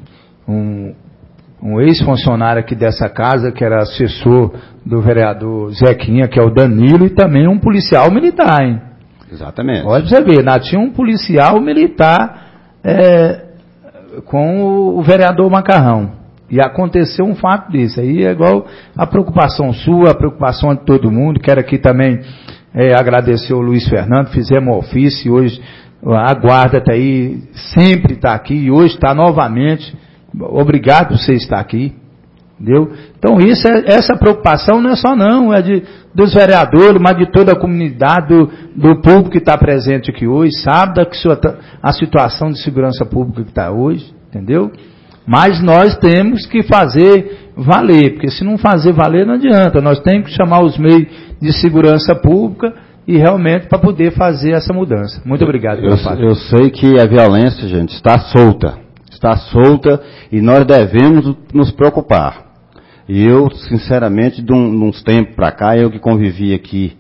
um ex-funcionário aqui dessa casa, que era assessor do vereador Zequinha, que é o Danilo, e também um policial militar, hein? Exatamente. Pode você ver, lá tinha um policial militar com o vereador Macarrão. E aconteceu um fato desse. Aí é igual a preocupação sua, a preocupação de todo mundo. Quero aqui também agradecer o Luiz Fernando, fizemos um ofício, hoje a guarda está aí, sempre está aqui, e hoje está novamente. Obrigado por você estar aqui, entendeu? Então essa preocupação não é só dos vereadores, mas de toda a comunidade, do público que está presente aqui hoje, sabe a situação de segurança pública que está hoje, entendeu? Mas nós temos que fazer valer, porque se não fazer valer não adianta, nós temos que chamar os meios de segurança pública e realmente para poder fazer essa mudança. Muito obrigado. Eu sei que a violência, gente, está solta e nós devemos nos preocupar. E eu, sinceramente, de uns tempos para cá, eu que convivi aqui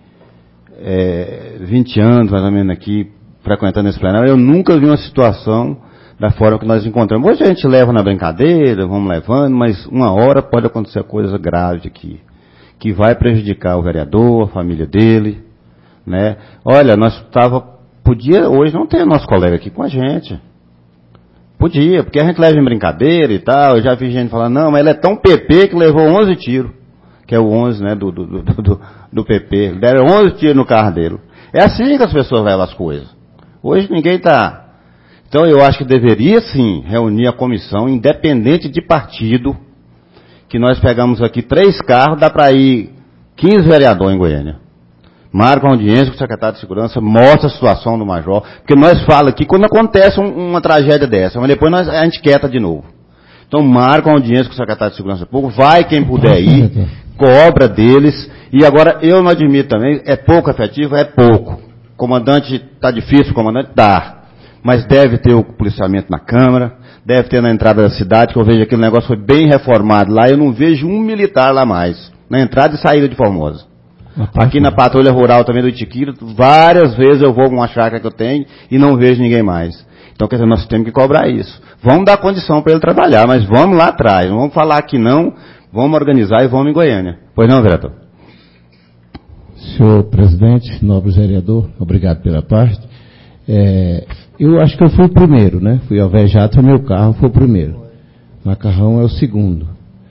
20 anos, mais ou menos, aqui, frequentando esse plenário, eu nunca vi uma situação da forma que nós encontramos. Hoje a gente leva na brincadeira, vamos levando, mas uma hora pode acontecer coisa grave aqui, que vai prejudicar o vereador, a família dele, né? Olha, podia hoje não ter nosso colega aqui com a gente. Podia, porque a gente leva em brincadeira e tal, eu já vi gente falando, não, mas ele é tão PP que levou 11 tiros, que é o 11, né, do PP, deram 11 tiros no carro dele. É assim que as pessoas levam as coisas. Hoje ninguém está... Então eu acho que deveria sim reunir a comissão, independente de partido, que nós pegamos aqui 3 carros, dá para ir 15 vereadores em Goiânia. Marca uma audiência com o secretário de Segurança, mostra a situação do major, porque nós falamos aqui quando acontece uma tragédia dessa, mas depois a gente quieta de novo. Então marca uma audiência com o secretário de Segurança Pública, vai quem puder ir, cobra deles, e agora eu não admito também, é pouco efetivo, é pouco. Comandante, está difícil, comandante, dá. Mas deve ter o policiamento na Câmara, deve ter na entrada da cidade, que eu vejo aquele negócio foi bem reformado lá, eu não vejo um militar lá mais, na entrada e saída de Formosa. Aqui na patrulha rural também do Itiquira, várias vezes eu vou com uma chácara que eu tenho e não vejo ninguém mais. Então, quer dizer, nós temos que cobrar isso. Vamos dar condição para ele trabalhar, mas vamos lá atrás, não vamos falar que não, vamos organizar e vamos em Goiânia. Pois não, vereador? Senhor presidente, nobre vereador, obrigado pela parte. Eu acho que eu fui o primeiro, né? Fui alvejado, meu carro foi o primeiro. Macarrão é o segundo.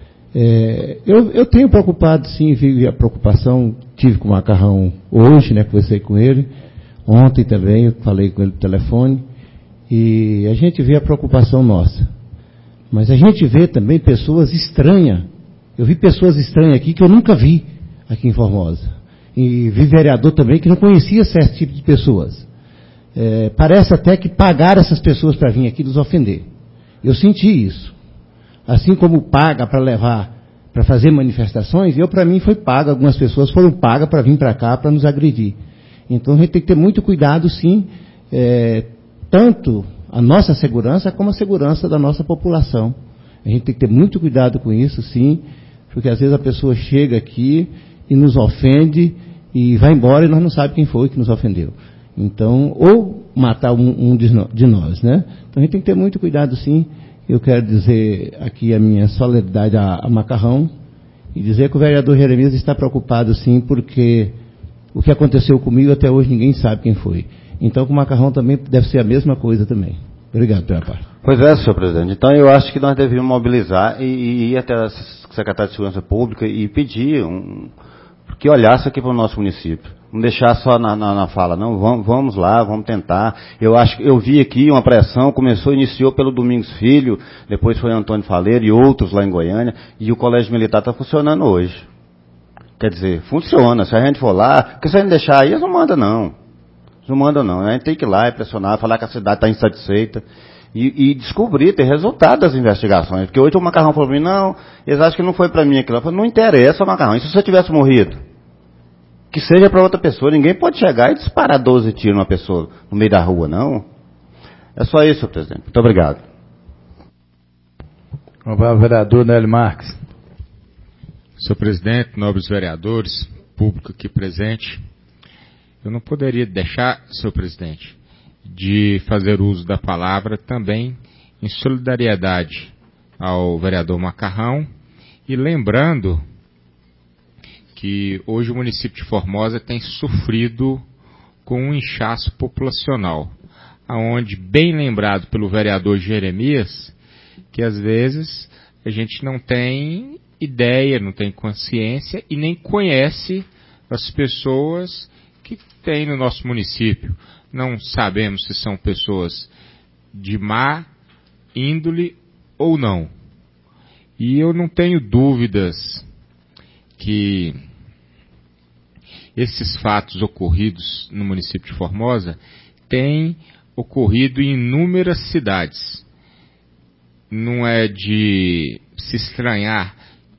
Eu tenho preocupado, sim, vi a preocupação, tive com o Macarrão hoje, né? Conversei com ele, ontem também, eu falei com ele no telefone, e a gente vê a preocupação nossa. Mas a gente vê também pessoas estranhas. Eu vi pessoas estranhas aqui que eu nunca vi aqui em Formosa. E vi vereador também que não conhecia certo tipo de pessoas. Parece até que pagaram essas pessoas para vir aqui nos ofender. Eu senti isso. Assim como paga para levar, para fazer manifestações, para mim foi paga, algumas pessoas foram pagas para vir para cá, para nos agredir. Então a gente tem que ter muito cuidado, sim, tanto a nossa segurança como a segurança da nossa população. A gente tem que ter muito cuidado com isso, sim, porque às vezes a pessoa chega aqui e nos ofende e vai embora e nós não sabemos quem foi que nos ofendeu. Então, ou matar um de nós, né? Então a gente tem que ter muito cuidado, sim. Eu quero dizer aqui a minha solidariedade a Macarrão e dizer que o vereador Jeremias está preocupado, sim, porque o que aconteceu comigo até hoje ninguém sabe quem foi. Então com o Macarrão também deve ser a mesma coisa também. Obrigado pela parte. Pois é, senhor presidente. Então eu acho que nós devíamos mobilizar e ir até a secretária de Segurança Pública e pedir que olhasse aqui para o nosso município. Não deixar só na fala, não, vamos lá, vamos tentar. Eu vi aqui uma pressão, iniciou pelo Domingos Filho, depois foi Antônio Faleiro e outros lá em Goiânia, e o Colégio Militar está funcionando hoje. Quer dizer, funciona, se a gente for lá, porque se a gente deixar aí, eles não mandam não. Eles não mandam não, a gente tem que ir lá e pressionar, falar que a cidade está insatisfeita, e descobrir, ter resultado das investigações. Porque hoje o Macarrão falou para mim, não, eles acham que não foi para mim aquilo. Eu falei, não interessa, Macarrão, e se você tivesse morrido? que seja para outra pessoa. Ninguém pode chegar e disparar 12 tiros numa pessoa no meio da rua, não. É só isso, senhor presidente. Muito obrigado. O vereador Nélio Marques. Senhor presidente, nobres vereadores, público aqui presente, eu não poderia deixar, senhor presidente, de fazer uso da palavra também em solidariedade ao vereador Macarrão e lembrando que hoje o município de Formosa tem sofrido com um inchaço populacional, aonde, bem lembrado pelo vereador Jeremias, que às vezes a gente não tem ideia, não tem consciência e nem conhece as pessoas que tem no nosso município. Não sabemos se são pessoas de má índole ou não. E eu não tenho dúvidas que esses fatos ocorridos no município de Formosa têm ocorrido em inúmeras cidades. Não é de se estranhar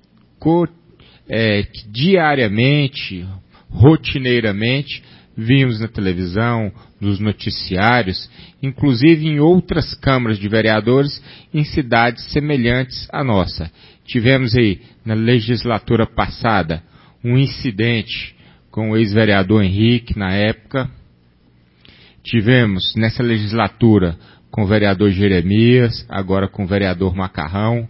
que diariamente, rotineiramente, vimos na televisão, nos noticiários, inclusive em outras câmaras de vereadores, em cidades semelhantes à nossa. Tivemos aí, na legislatura passada, um incidente com o ex-vereador Henrique, na época. Tivemos, nessa legislatura, com o vereador Jeremias, agora com o vereador Macarrão.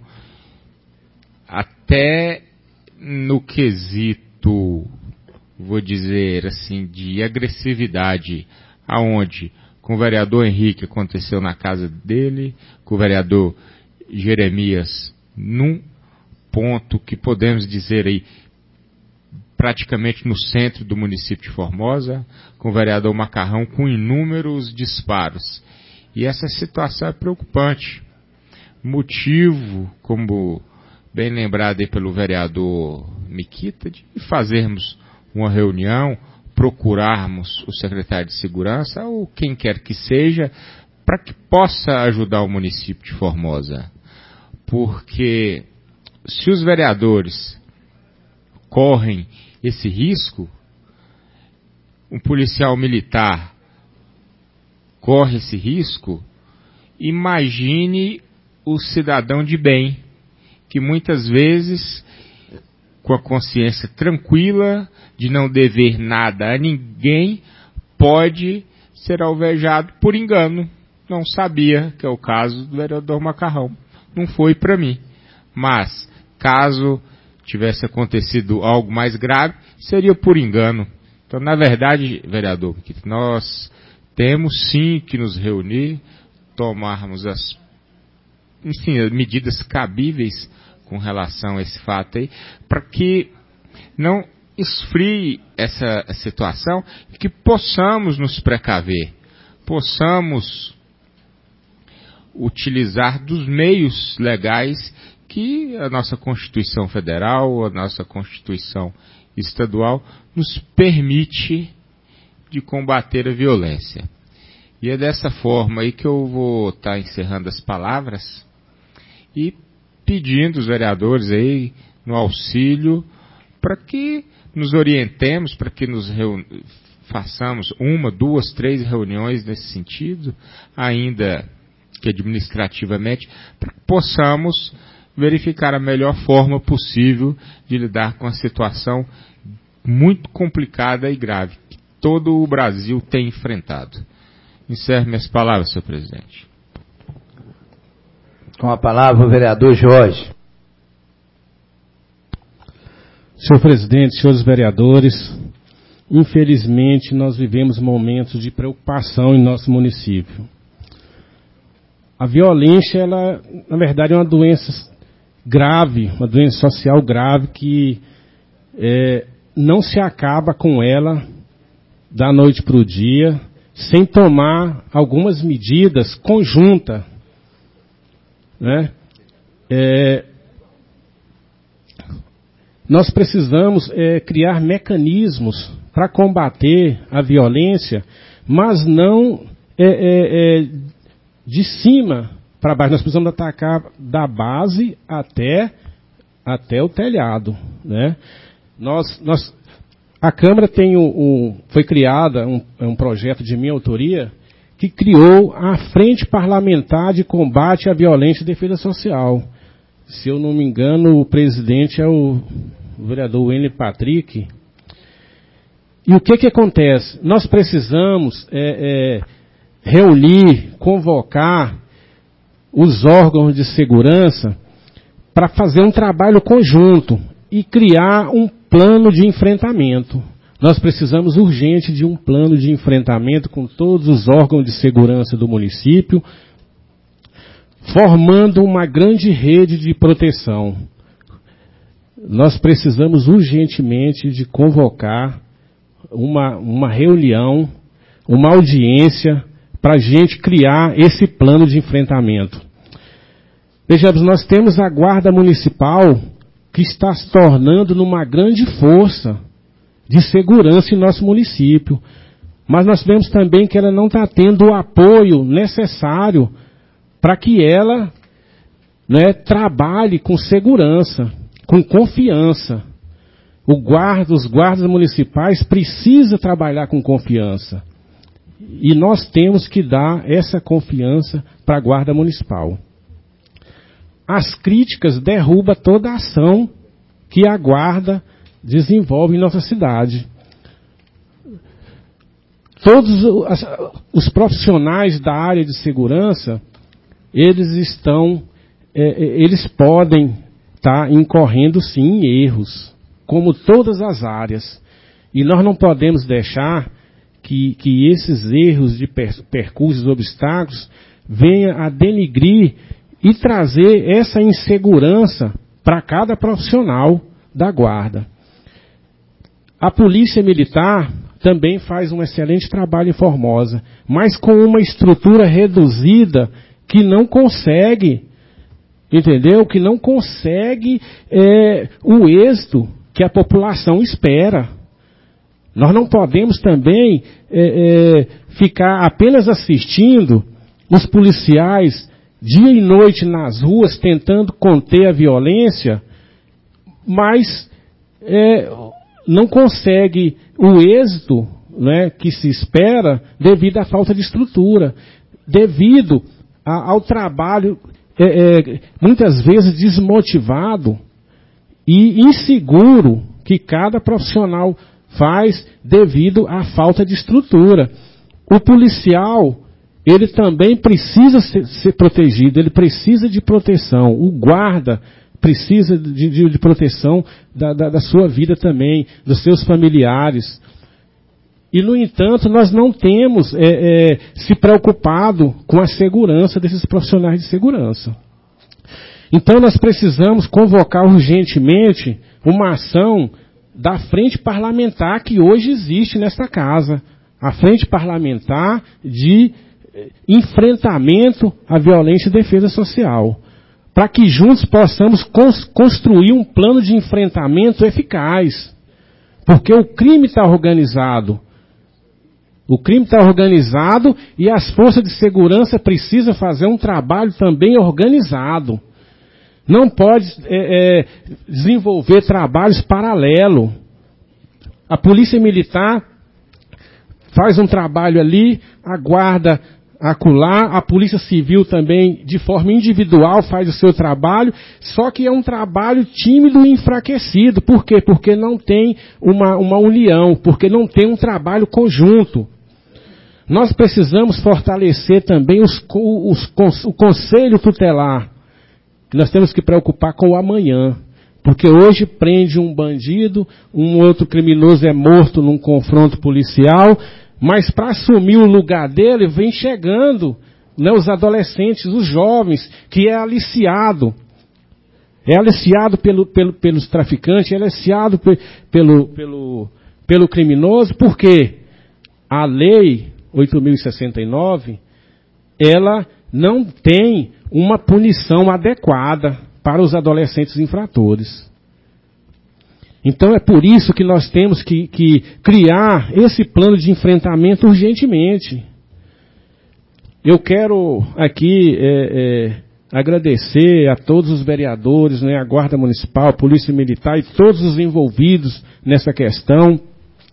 Até no quesito, vou dizer assim, de agressividade, aonde com o vereador Henrique aconteceu na casa dele, com o vereador Jeremias num ponto que podemos dizer aí, praticamente no centro do município de Formosa, com o vereador Macarrão com inúmeros disparos. E essa situação é preocupante. Motivo, como bem lembrado aí pelo vereador Miquita, de fazermos uma reunião, procurarmos o secretário de Segurança ou quem quer que seja, para que possa ajudar o município de Formosa. Porque se os vereadores correm esse risco, um policial militar corre esse risco, imagine o cidadão de bem, que muitas vezes, com a consciência tranquila, de não dever nada a ninguém, pode ser alvejado por engano. Não sabia, que é o caso do vereador Macarrão. Não foi para mim. Mas, caso tivesse acontecido algo mais grave, seria por engano. Então, na verdade, vereador, nós temos sim que nos reunir, tomarmos as medidas cabíveis com relação a esse fato aí, para que não esfrie essa situação e que possamos nos precaver, possamos utilizar dos meios legais que a nossa Constituição Federal, a nossa Constituição Estadual nos permite de combater a violência. E é dessa forma aí que eu vou estar encerrando as palavras e pedindo os vereadores aí no auxílio para que nos orientemos, para que nos façamos 1, 2, 3 reuniões nesse sentido, ainda que administrativamente, para que possamos verificar a melhor forma possível de lidar com a situação muito complicada e grave que todo o Brasil tem enfrentado. Encerro minhas palavras, senhor presidente. Com a palavra o vereador Jorge. Senhor presidente, senhores vereadores, infelizmente nós vivemos momentos de preocupação em nosso município. A violência, ela, na verdade, é uma doença grave, uma doença social grave que não se acaba com ela da noite para o dia, sem tomar algumas medidas conjuntas, né? Nós precisamos criar mecanismos para combater a violência, mas não de cima para baixo. Nós precisamos atacar da base até o telhado, né? A Câmara foi criada um projeto de minha autoria que criou a Frente Parlamentar de Combate à Violência e Defesa Social. Se eu não me engano, o presidente é o vereador Wendel Patrick. E o que acontece? Nós precisamos reunir, convocar os órgãos de segurança para fazer um trabalho conjunto e criar um plano de enfrentamento. Nós precisamos urgente de um plano de enfrentamento com todos os órgãos de segurança do município, formando uma grande rede de proteção. Nós precisamos urgentemente de convocar uma reunião, uma audiência, para a gente criar esse plano de enfrentamento. Vejamos, nós temos a Guarda Municipal que está se tornando numa grande força de segurança em nosso município. Mas nós vemos também que ela não está tendo o apoio necessário para que ela, né, trabalhe com segurança, com confiança. Os guardas municipais precisam trabalhar com confiança. E nós temos que dar essa confiança para a Guarda Municipal. As críticas derrubam toda a ação que a Guarda desenvolve em nossa cidade. Todos os profissionais da área de segurança, eles podem estar incorrendo sim em erros, como todas as áreas. E nós não podemos deixar que esses erros de percursos, obstáculos, venham a denigrir e trazer essa insegurança para cada profissional da Guarda. A Polícia Militar também faz um excelente trabalho em Formosa, mas com uma estrutura reduzida que não consegue, entendeu? Que não consegue o êxito que a população espera. Nós não podemos também ficar apenas assistindo os policiais dia e noite nas ruas tentando conter a violência, mas não consegue o êxito, né, que se espera devido à falta de estrutura, devido ao trabalho muitas vezes desmotivado e inseguro que cada profissional faz devido à falta de estrutura. O policial, ele também precisa ser protegido, ele precisa de proteção. O guarda precisa de proteção da sua vida também, dos seus familiares. E, no entanto, nós não temos se preocupado com a segurança desses profissionais de segurança. Então, nós precisamos convocar urgentemente uma ação da frente parlamentar que hoje existe nesta casa. A frente parlamentar de enfrentamento à violência e defesa social. Para que juntos possamos construir um plano de enfrentamento eficaz. Porque o crime está organizado. O crime está organizado e as forças de segurança precisam fazer um trabalho também organizado. Não pode desenvolver trabalhos paralelos. A Polícia Militar faz um trabalho ali, a Guarda acolá, a Polícia Civil também, de forma individual, faz o seu trabalho, só que é um trabalho tímido e enfraquecido. Por quê? Porque não tem uma união, porque não tem um trabalho conjunto. Nós precisamos fortalecer também o Conselho Tutelar. Nós temos que preocupar com o amanhã. Porque hoje prende um bandido, um outro criminoso é morto num confronto policial, mas para assumir o lugar dele vem chegando, né, os adolescentes, os jovens, que é aliciado. É aliciado pelos traficantes, é aliciado pelo criminoso, porque a lei 8.069, ela não tem uma punição adequada para os adolescentes infratores. Então é por isso que nós temos que criar esse plano de enfrentamento urgentemente. Eu quero aqui agradecer a todos os vereadores, né, a Guarda Municipal, a Polícia Militar e todos os envolvidos nessa questão.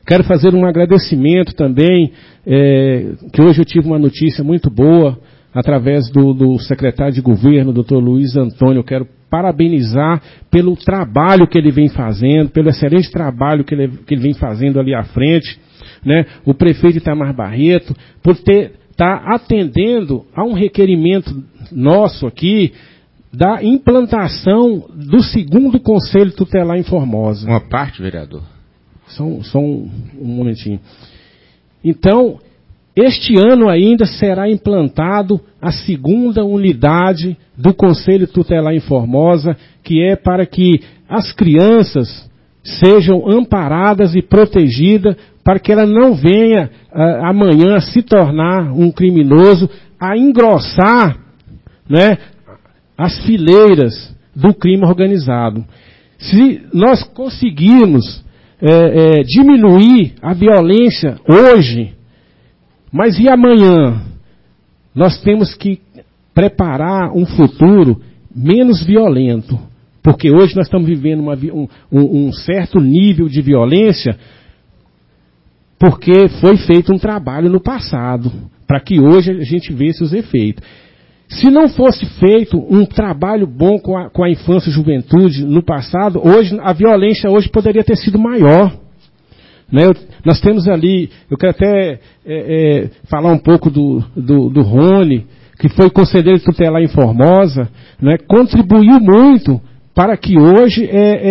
Quero fazer um agradecimento também, que hoje eu tive uma notícia muito boa, através do secretário de governo, Dr. Luiz Antônio. Eu quero parabenizar pelo trabalho que ele vem fazendo, pelo excelente trabalho que ele vem fazendo ali à frente, né? O prefeito Itamar Barreto, por estar atendendo a um requerimento nosso aqui, da implantação do 2º Conselho Tutelar em Formosa. Uma parte, vereador? Só um momentinho. Então, este ano ainda será implantado a 2ª unidade do Conselho Tutelar em Formosa, que é para que as crianças sejam amparadas e protegidas, para que ela não venha amanhã se tornar um criminoso, a engrossar, né, as fileiras do crime organizado. Se nós conseguirmos diminuir a violência hoje, mas e amanhã? Nós temos que preparar um futuro menos violento, porque hoje nós estamos vivendo um certo nível de violência, porque foi feito um trabalho no passado, para que hoje a gente veja os efeitos. Se não fosse feito um trabalho bom com a infância e juventude no passado, hoje a violência hoje poderia ter sido maior. Né? Nós temos ali, eu quero até falar um pouco do Rony, que foi conselheiro tutelar em Formosa, né? Contribuiu muito para que hoje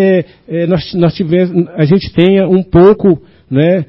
a gente tenha um pouco, né,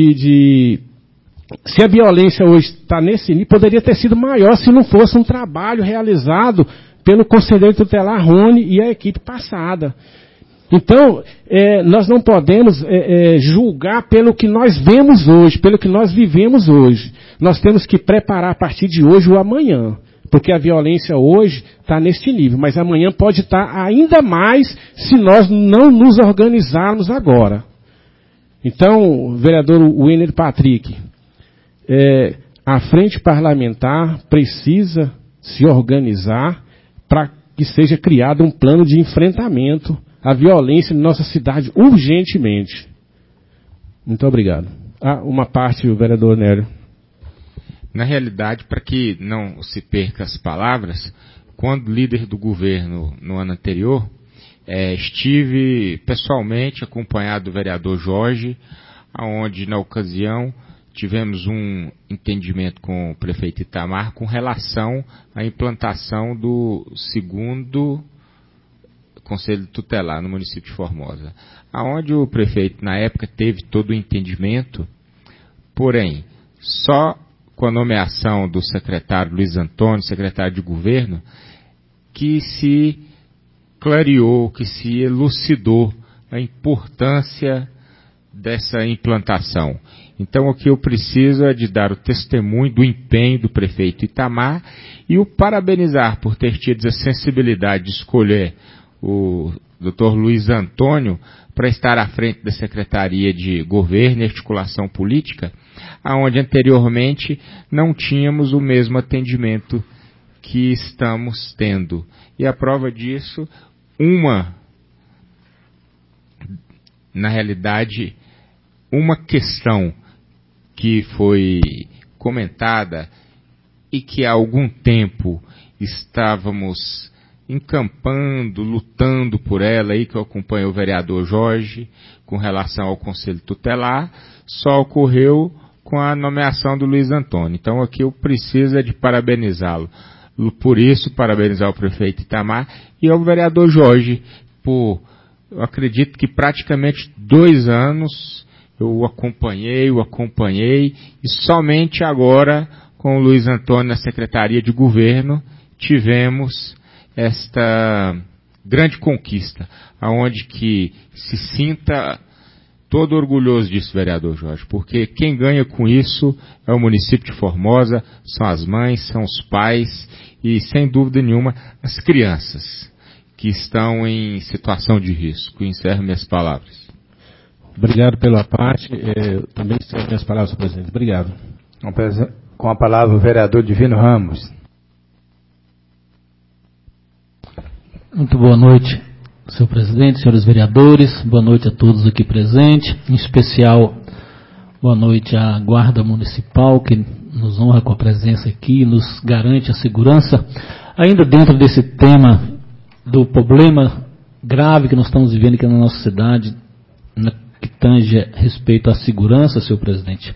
se a violência hoje está nesse nível, poderia ter sido maior se não fosse um trabalho realizado pelo conselheiro tutelar Rony e a equipe passada. Então, nós não podemos julgar pelo que nós vemos hoje, pelo que nós vivemos hoje. Nós temos que preparar a partir de hoje o amanhã, porque a violência hoje está neste nível, mas amanhã pode estar ainda mais se nós não nos organizarmos agora. Então, vereador Wiener Patrick, a frente parlamentar precisa se organizar para que seja criado um plano de enfrentamento à violência em nossa cidade urgentemente. Muito obrigado. Uma parte, o vereador Nélio. Na realidade, para que não se perca as palavras, quando líder do governo no ano anterior, estive pessoalmente acompanhado do vereador Jorge, onde na ocasião tivemos um entendimento com o prefeito Itamar com relação à implantação do 2º Conselho Tutelar no município de Formosa, aonde o prefeito na época teve todo o entendimento, porém, só com a nomeação do secretário Luiz Antônio, secretário de governo, que se clareou, que se elucidou a importância dessa implantação. Então, o que eu preciso é de dar o testemunho do empenho do prefeito Itamar e o parabenizar por ter tido a sensibilidade de escolher o Dr. Luiz Antônio para estar à frente da Secretaria de Governo e Articulação Política, aonde anteriormente não tínhamos o mesmo atendimento que estamos tendo. E a prova disso, na realidade, uma questão que foi comentada e que há algum tempo estávamos encampando, lutando por ela, aí que eu acompanho o vereador Jorge, com relação ao Conselho Tutelar, só ocorreu com a nomeação do Luiz Antônio. Então aqui eu preciso de parabenizá-lo. Por isso, parabenizar o prefeito Itamar e ao vereador Jorge, eu acredito que praticamente 2 anos eu o acompanhei, e somente agora, com o Luiz Antônio na Secretaria de Governo, tivemos esta grande conquista, aonde que se sinta todo orgulhoso disso, vereador Jorge, porque quem ganha com isso é o município de Formosa, são as mães, são os pais e, sem dúvida nenhuma, as crianças que estão em situação de risco. Encerro minhas palavras. Obrigado pela parte. Também encerro minhas palavras, senhor presidente. Obrigado. Com a palavra o vereador Divino Ramos. Muito boa noite, senhor presidente, senhores vereadores, boa noite a todos aqui presentes, em especial Boa noite à Guarda Municipal, que nos honra com a presença aqui, nos garante a segurança. Ainda dentro desse tema do problema grave que nós estamos vivendo aqui na nossa cidade, que tange respeito à segurança, senhor presidente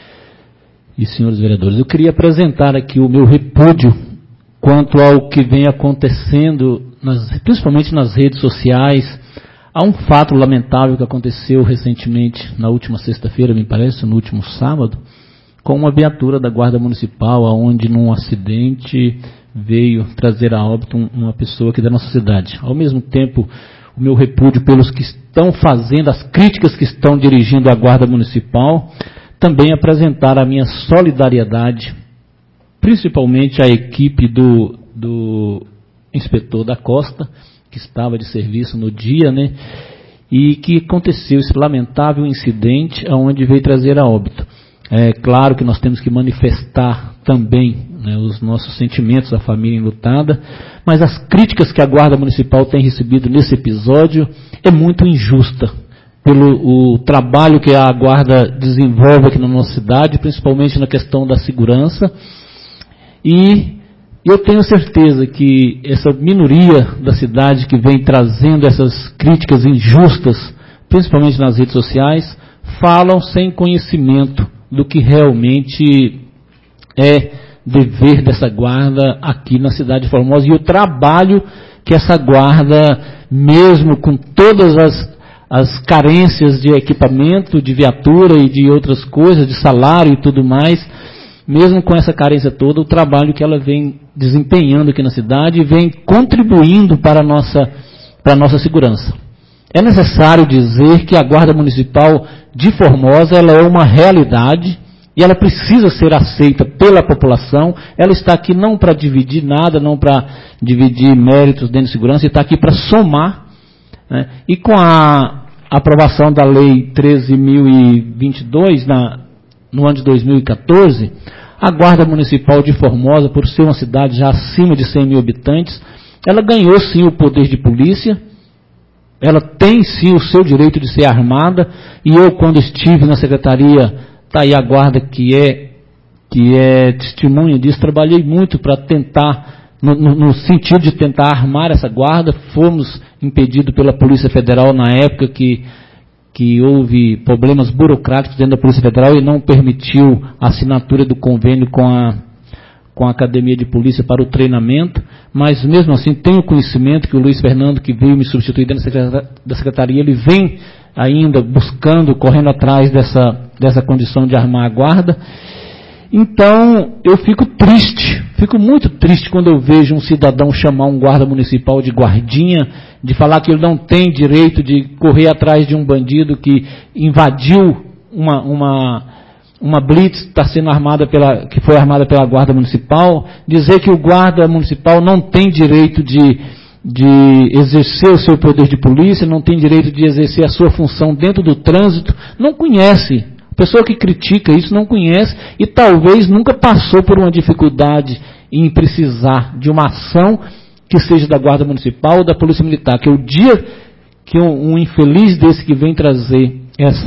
e senhores vereadores, eu queria apresentar aqui o meu repúdio quanto ao que vem acontecendo, principalmente nas redes sociais. Há um fato lamentável que aconteceu recentemente, na última sexta-feira, me parece, no último sábado, com uma viatura da Guarda Municipal, onde num acidente veio trazer a óbito uma pessoa aqui da nossa cidade. Ao mesmo tempo, o meu repúdio pelos que estão fazendo, as críticas que estão dirigindo à Guarda Municipal, também apresentar a minha solidariedade, principalmente à equipe do inspetor da Costa, que estava de serviço no dia, né, e que aconteceu esse lamentável incidente onde veio trazer a óbito. É claro que nós temos que manifestar também, né, os nossos sentimentos à família enlutada, mas as críticas que a Guarda Municipal tem recebido nesse episódio é muito injusta, pelo o trabalho que a Guarda desenvolve aqui na nossa cidade, principalmente na questão da segurança, e eu tenho certeza que essa minoria da cidade que vem trazendo essas críticas injustas, principalmente nas redes sociais, falam sem conhecimento do que realmente é dever dessa guarda aqui na cidade de Formosa e o trabalho que essa guarda, mesmo com todas as carências de equipamento, de viatura e de outras coisas, de salário e tudo mais, mesmo com essa carência toda, o trabalho que ela vem desempenhando aqui na cidade vem contribuindo para a nossa segurança. É necessário dizer que a Guarda Municipal de Formosa ela é uma realidade e ela precisa ser aceita pela população. Ela está aqui não para dividir nada, não para dividir méritos dentro de segurança, está aqui para somar, né? E com a aprovação da Lei 13.022 no ano de 2014, a Guarda Municipal de Formosa, por ser uma cidade já acima de 100 mil habitantes, ela ganhou sim o poder de polícia, ela tem sim o seu direito de ser armada, e eu quando estive na secretaria, está aí a guarda que é testemunha disso, trabalhei muito para tentar, no sentido de tentar armar essa guarda. Fomos impedidos pela Polícia Federal na época que houve problemas burocráticos dentro da Polícia Federal e não permitiu a assinatura do convênio com a Academia de Polícia para o treinamento, mas mesmo assim tenho conhecimento que o Luiz Fernando, que veio me substituir dentro da Secretaria, ele vem ainda buscando, correndo atrás dessa condição de armar a guarda. Então, eu fico muito triste quando eu vejo um cidadão chamar um guarda municipal de guardinha, de falar que ele não tem direito de correr atrás de um bandido que invadiu uma blitz que foi armada pela Guarda Municipal, dizer que o guarda municipal não tem direito de exercer o seu poder de polícia, não tem direito de exercer a sua função dentro do trânsito, não conhece. A pessoa que critica isso não conhece e talvez nunca passou por uma dificuldade em precisar de uma ação que seja da Guarda Municipal ou da Polícia Militar, que o dia que um infeliz desse que vem trazer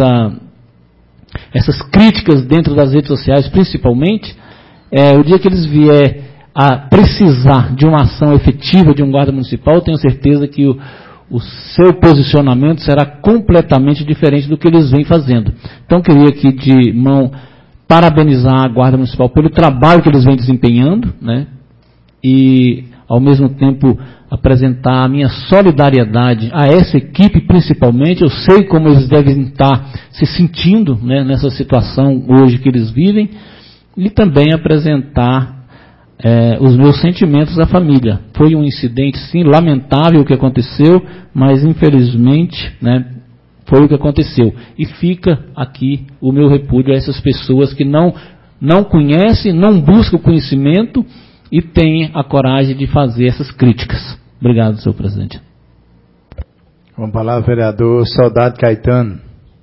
essas críticas dentro das redes sociais, principalmente, o dia que eles vier a precisar de uma ação efetiva de um guarda municipal, eu tenho certeza que o seu posicionamento será completamente diferente do que eles vêm fazendo. Então, queria aqui de mão parabenizar a Guarda Municipal pelo trabalho que eles vêm desempenhando, né? E, ao mesmo tempo, apresentar a minha solidariedade a essa equipe, principalmente. Eu sei como eles devem estar se sentindo, né, nessa situação hoje que eles vivem, e também apresentar os meus sentimentos à família. Foi um incidente, sim, lamentável o que aconteceu, mas infelizmente, né, foi o que aconteceu. E fica aqui o meu repúdio a essas pessoas que não conhecem, não buscam conhecimento e têm a coragem de fazer essas críticas. Obrigado, senhor presidente. Com a palavra, vereador Saudade Caetano.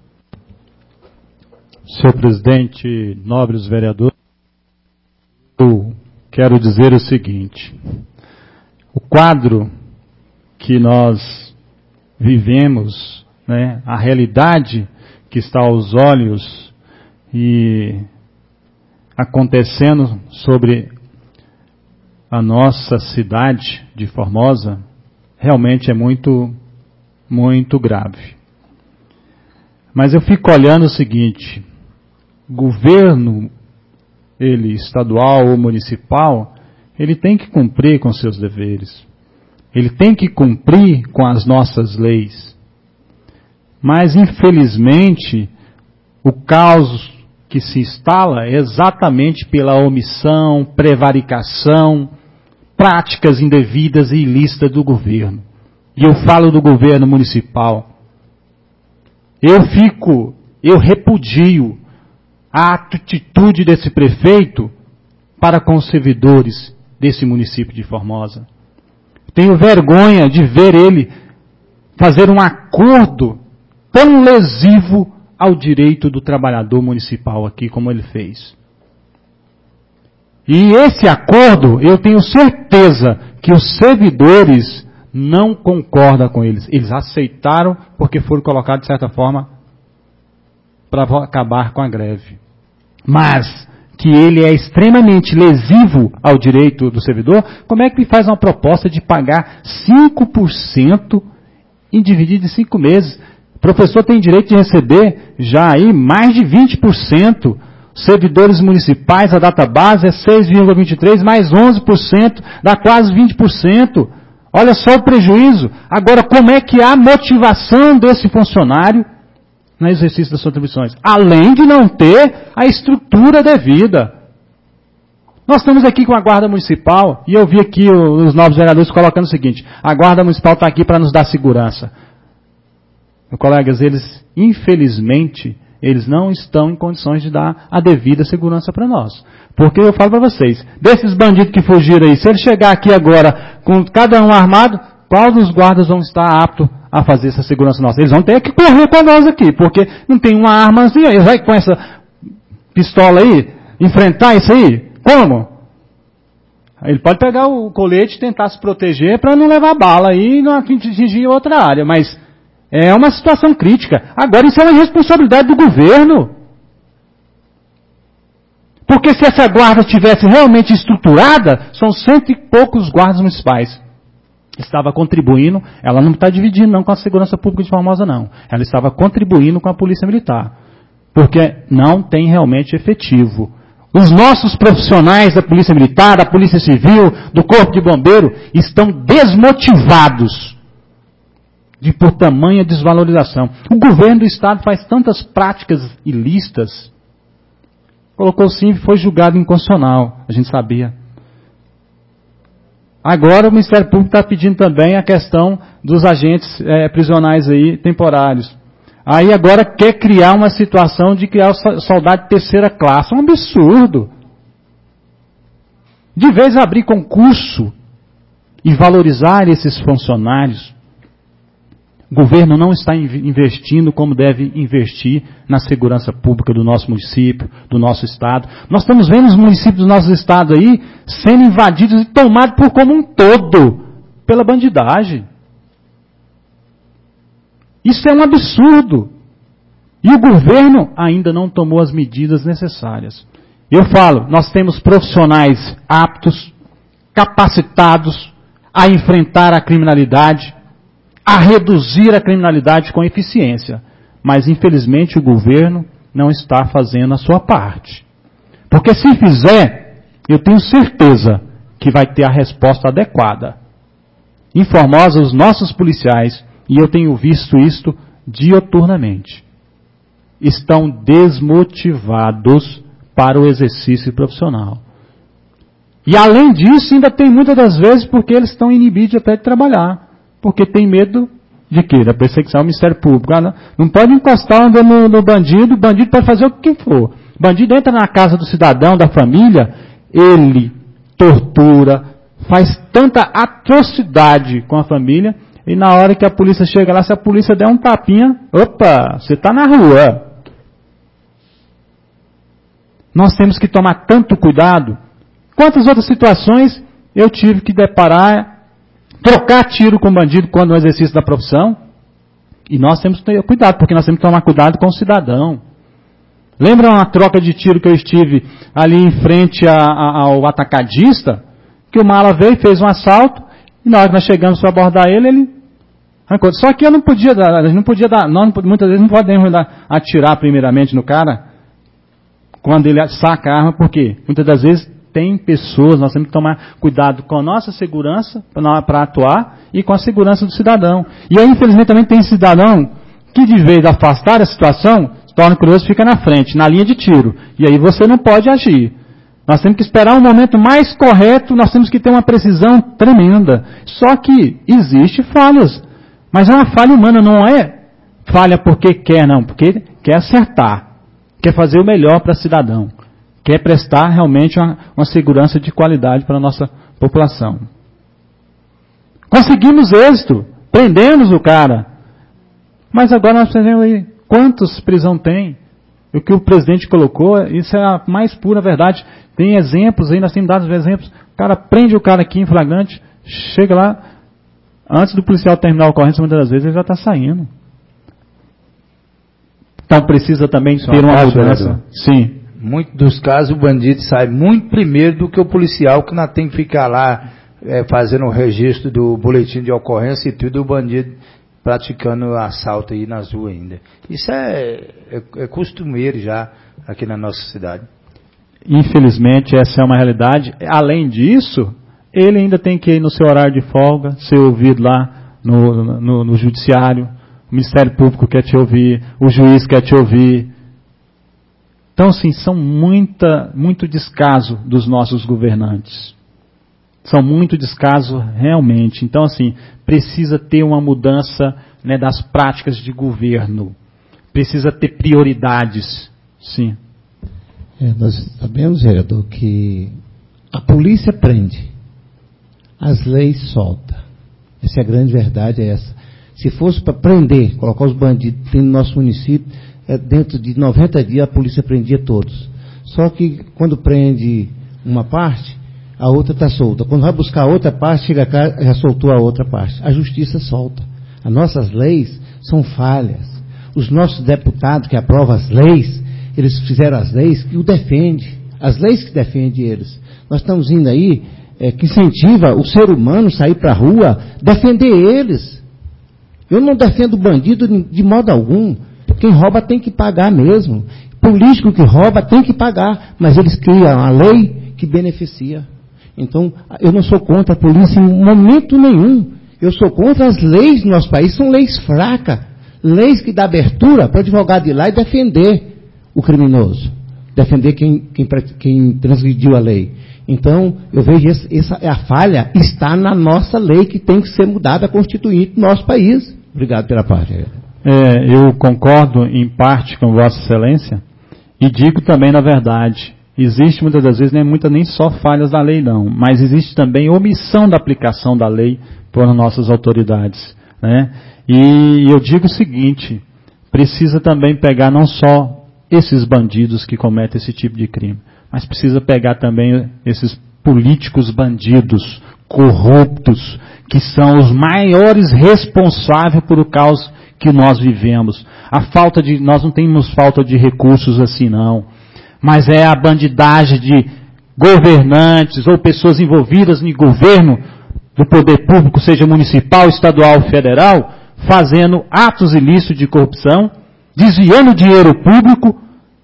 Senhor presidente, nobres vereadores, eu quero dizer o seguinte: o quadro que nós vivemos, né, a realidade que está aos olhos e acontecendo sobre a nossa cidade de Formosa, realmente é muito, muito grave. Mas eu fico olhando o seguinte: governo, ele estadual ou municipal, ele tem que cumprir com seus deveres. Ele tem que cumprir com as nossas leis. Mas, infelizmente, o caos que se instala é exatamente pela omissão, prevaricação, práticas indevidas e ilícitas do governo. E eu falo do governo municipal. Eu repudio a atitude desse prefeito para com os servidores desse município de Formosa. Tenho vergonha de ver ele fazer um acordo tão lesivo ao direito do trabalhador municipal aqui, como ele fez. E esse acordo, eu tenho certeza que os servidores não concordam com eles. Eles aceitaram porque foram colocados, de certa forma, para acabar com a greve. Mas que ele é extremamente lesivo ao direito do servidor, como é que faz uma proposta de pagar 5% e dividir de 5 meses? O professor tem direito de receber já aí mais de 20%. Servidores municipais, a database é 6,23, mais 11%, dá quase 20%. Olha só o prejuízo. Agora, como é que há motivação desse funcionário no exercício das suas atribuições? Além de não ter a estrutura devida. Nós estamos aqui com a Guarda Municipal, e eu vi aqui os novos vereadores colocando o seguinte: a Guarda Municipal está aqui para nos dar segurança. Meus colegas, eles, infelizmente, eles não estão em condições de dar a devida segurança para nós. Porque eu falo para vocês, desses bandidos que fugiram aí, se ele chegar aqui agora com cada um armado, qual dos guardas vão estar aptos a fazer essa segurança nossa? Eles vão ter que correr com nós aqui, porque não tem uma armazinha. Eles vão com essa pistola aí, enfrentar isso aí? Como? Ele pode pegar o colete e tentar se proteger para não levar bala aí e não atingir outra área, mas é uma situação crítica. Agora, isso é uma responsabilidade do governo. Porque se essa guarda tivesse realmente estruturada, são 100 e poucos guardas municipais. Estava contribuindo, ela não está dividindo não com a segurança pública de Formosa não. Ela estava contribuindo com a polícia militar. Porque não tem realmente efetivo. Os nossos profissionais da polícia militar, da polícia civil, do corpo de bombeiro, estão desmotivados por tamanha desvalorização. O governo do estado faz tantas práticas ilícitas. Colocou o SINV, foi julgado inconstitucional, a gente sabia. Agora o Ministério Público está pedindo também a questão dos agentes prisionais aí, temporários. Aí agora quer criar uma situação de criar o soldado de terceira classe. É um absurdo. De vez abrir concurso e valorizar esses funcionários, o governo não está investindo como deve investir na segurança pública do nosso município, do nosso estado. Nós estamos vendo os municípios do nosso estado aí sendo invadidos e tomados por como um todo pela bandidagem. Isso é um absurdo. E o governo ainda não tomou as medidas necessárias. Eu falo, nós temos profissionais aptos, capacitados a enfrentar a criminalidade, a reduzir a criminalidade com eficiência. Mas, infelizmente, o governo não está fazendo a sua parte. Porque se fizer, eu tenho certeza que vai ter a resposta adequada. Em Formosa, os nossos policiais, e eu tenho visto isto dioturnamente, estão desmotivados para o exercício profissional. E, além disso, ainda tem muitas das vezes porque eles estão inibidos até de trabalhar. Porque tem medo de quê? Da perseguição ao Ministério Público. Não pode encostar no bandido, o bandido pode fazer o que for. O bandido entra na casa do cidadão, da família, ele tortura, faz tanta atrocidade com a família, e na hora que a polícia chega lá, se a polícia der um tapinha, opa, você está na rua. Nós temos que tomar tanto cuidado. Quantas outras situações eu tive que deparar, trocar tiro com bandido quando no exercício da profissão. E nós temos que ter cuidado, porque nós temos que tomar cuidado com o cidadão. Lembra uma troca de tiro que eu estive ali em frente ao atacadista? Que o mala veio, fez um assalto, e na hora que nós chegamos para abordar ele arrancou. Só que eu não podia dar, muitas vezes não podemos atirar primeiramente no cara, quando ele saca a arma, porque muitas das vezes tem pessoas, nós temos que tomar cuidado com a nossa segurança para atuar e com a segurança do cidadão. E aí, infelizmente, também tem cidadão que, de vez de afastar a situação, torna curioso, fica na frente, na linha de tiro. E aí você não pode agir. Nós temos que esperar um momento mais correto, nós temos que ter uma precisão tremenda. Só que existe falhas. Mas é uma falha humana, não é falha porque quer, não. Porque quer acertar. Quer fazer o melhor para o cidadão. Quer prestar realmente uma segurança de qualidade para a nossa população. Conseguimos êxito. Prendemos o cara. Mas agora nós precisamos aí. Quantos prisão tem? O que o presidente colocou, isso é a mais pura verdade. Tem exemplos aí, nós temos dados exemplos. O cara prende o cara aqui em flagrante, chega lá, antes do policial terminar a ocorrência, muitas das vezes ele já está saindo. Então precisa também ter uma mudança. Sim. Muitos dos casos o bandido sai muito primeiro do que o policial, que não tem que ficar lá fazendo o registro do boletim de ocorrência e tudo, o bandido praticando assalto aí nas ruas ainda. Isso é costumeiro já aqui na nossa cidade. Infelizmente, essa é uma realidade. Além disso, ele ainda tem que ir no seu horário de folga, ser ouvido lá no judiciário, o Ministério Público quer te ouvir, o juiz quer te ouvir. Então, assim, são muito descaso dos nossos governantes. São muito descaso realmente. Então, assim, precisa ter uma mudança, né, das práticas de governo. Precisa ter prioridades. Sim. Nós sabemos, vereador, que a polícia prende, as leis soltam. Essa é a grande verdade, é essa. Se fosse para prender, colocar os bandidos no nosso município, dentro de 90 dias a polícia prendia todos. Só que quando prende uma parte, a outra está solta. Quando vai buscar a outra parte, chega cá, já soltou a outra parte. A justiça solta. As nossas leis são falhas. Os nossos deputados que aprovam as leis, eles fizeram as leis que o defendem. As leis que defendem eles. Nós estamos indo aí, que incentiva o ser humano a sair para a rua, defender eles. Eu não defendo bandido de modo algum. Quem rouba tem que pagar mesmo. Político que rouba tem que pagar. Mas eles criam a lei que beneficia. Então, eu não sou contra a polícia em momento nenhum. Eu sou contra as leis do nosso país. São leis fracas. Leis que dão abertura para o advogado ir lá e defender o criminoso. Defender quem transgrediu a lei. Então, eu vejo a falha está na nossa lei, que tem que ser mudada a Constituinte do nosso país. Obrigado pela parte. Eu concordo em parte com Vossa Excelência e digo também, na verdade, existe muitas das vezes nem só falhas da lei não, mas existe também omissão da aplicação da lei por nossas autoridades, né? E eu digo o seguinte, precisa também pegar não só esses bandidos que cometem esse tipo de crime, mas precisa pegar também esses políticos bandidos, corruptos, que são os maiores responsáveis por o caos que nós vivemos. Nós não temos falta de recursos assim não, mas é a bandidagem de governantes ou pessoas envolvidas no governo do poder público, seja municipal, estadual ou federal, fazendo atos ilícitos de corrupção, desviando dinheiro público,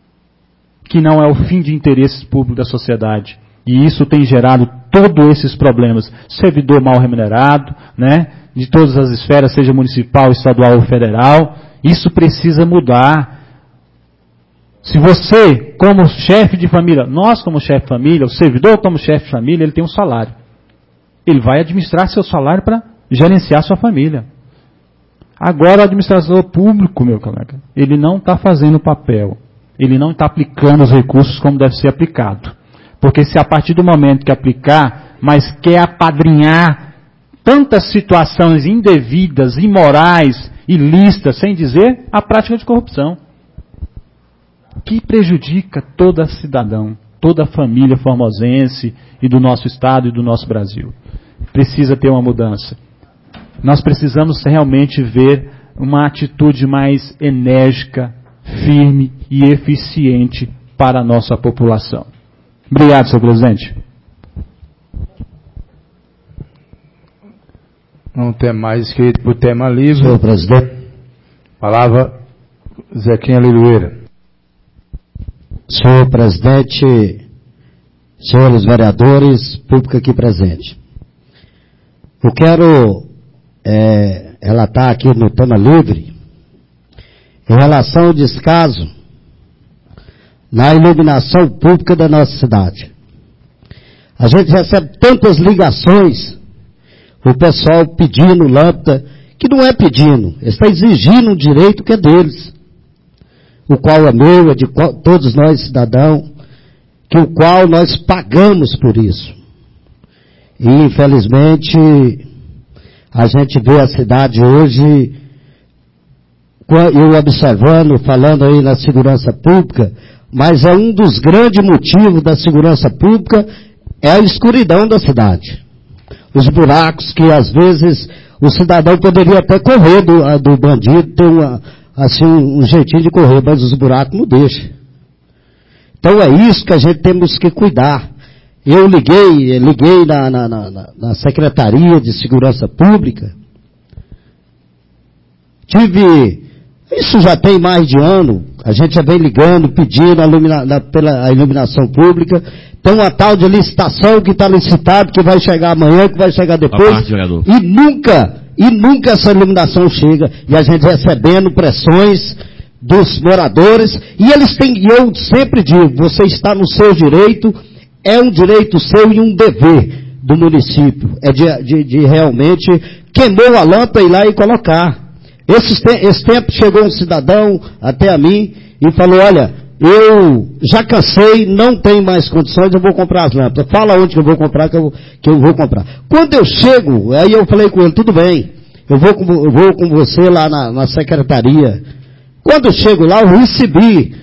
que não é o fim de interesses públicos da sociedade. E isso tem gerado todos esses problemas. Servidor mal remunerado, né? De todas as esferas, seja municipal, estadual ou federal. Isso precisa mudar. Se você, como chefe de família, nós como chefe de família, o servidor como chefe de família, ele tem um salário. Ele vai administrar seu salário para gerenciar sua família. Agora o administrador público, meu colega, ele não está fazendo o papel. Ele não está aplicando os recursos como deve ser aplicado. Porque se a partir do momento que aplicar, mas quer apadrinhar tantas situações indevidas, imorais, ilícitas, sem dizer a prática de corrupção, que prejudica todo cidadão, toda a família formosense e do nosso estado e do nosso Brasil. Precisa ter uma mudança. Nós precisamos realmente ver uma atitude mais enérgica, firme e eficiente para a nossa população. Obrigado, senhor presidente. Não tem mais que ir para o tema livre. Senhor presidente. Palavra Zequinha Liloeira. Senhor presidente, senhores vereadores, público aqui presente. Eu quero relatar aqui no tema livre, em relação ao descaso na iluminação pública da nossa cidade. A gente recebe tantas ligações, o pessoal pedindo lâmpada, que não é pedindo, está exigindo um direito que é deles, o qual é meu, é de todos nós cidadãos, que o qual nós pagamos por isso. E infelizmente a gente vê a cidade hoje, eu observando, falando aí na segurança pública, mas é um dos grandes motivos da segurança pública é a escuridão da cidade. Os buracos que às vezes o cidadão poderia até correr do bandido, ter um jeitinho de correr, mas os buracos não deixam. Então é isso que a gente temos que cuidar. Eu liguei na Secretaria de Segurança Pública, isso já tem mais de ano, a gente já vem ligando, pedindo pela iluminação pública. Tem uma tal de licitação que está licitado, que vai chegar amanhã, que vai chegar depois, e nunca essa iluminação chega, e a gente recebendo pressões dos moradores, e eu sempre digo, você está no seu direito, é um direito seu e um dever do município, é de realmente queimou a lâmpada ir lá e colocar. Esse tempo chegou um cidadão até a mim e falou, olha, eu já cansei, não tenho mais condições, eu vou comprar as lâmpadas. Fala onde que eu vou comprar, que eu vou comprar. Quando eu chego, aí eu falei com ele, tudo bem, eu vou com você lá na secretaria. Quando eu chego lá, eu recebi,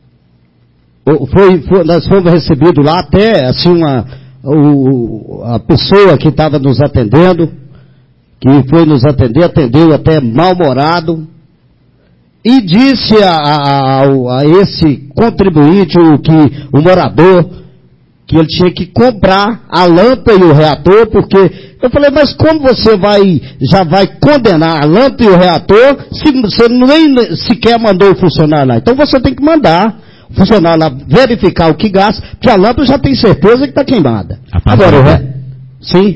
nós fomos recebidos lá até, assim, a pessoa que estava nos atendendo, que foi nos atender, atendeu até mal-humorado, e disse a esse contribuinte, o morador, que ele tinha que comprar a lâmpada e o reator, porque eu falei, mas como você já vai condenar a lâmpada e o reator, se você nem sequer mandou o funcionário lá? Então você tem que mandar o funcionário lá verificar o que gasta, porque a lâmpada já tem certeza que está queimada. Agora, sim.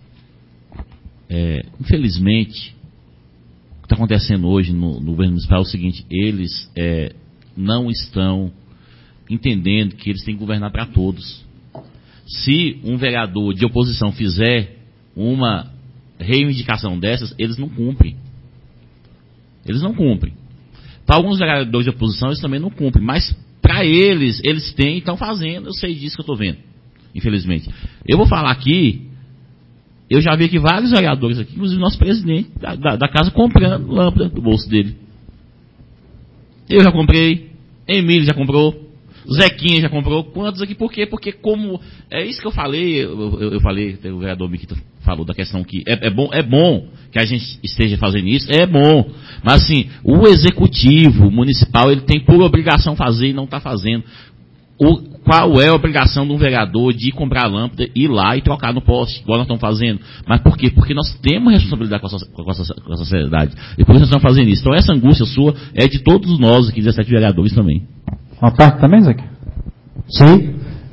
Infelizmente, o que está acontecendo hoje no governo municipal é o seguinte, eles não estão entendendo que eles têm que governar para todos. Se um vereador de oposição fizer uma reivindicação dessas, eles não cumprem. Eles não cumprem. Para alguns vereadores de oposição, eles também não cumprem, mas para eles têm e estão fazendo, eu sei disso que eu estou vendo, infelizmente. Eu vou falar aqui, eu já vi aqui vários vereadores aqui, inclusive nosso presidente da casa comprando lâmpada do bolso dele. Eu já comprei, Emílio já comprou, Zequinha já comprou. Quantos aqui? Por quê? Porque como... É isso que eu falei, eu falei, o vereador Miquita falou da questão que é bom que a gente esteja fazendo isso, é bom. Mas assim, o executivo municipal, ele tem por obrigação fazer e não está fazendo. Qual é a obrigação de um vereador de comprar lâmpada, ir lá e trocar no poste, igual nós estamos fazendo? Mas por quê? Porque nós temos responsabilidade com a sociedade. E por isso nós estamos fazendo isso. Então essa angústia sua é de todos nós aqui, 17 vereadores também. Uma parte também, Zé? Sim.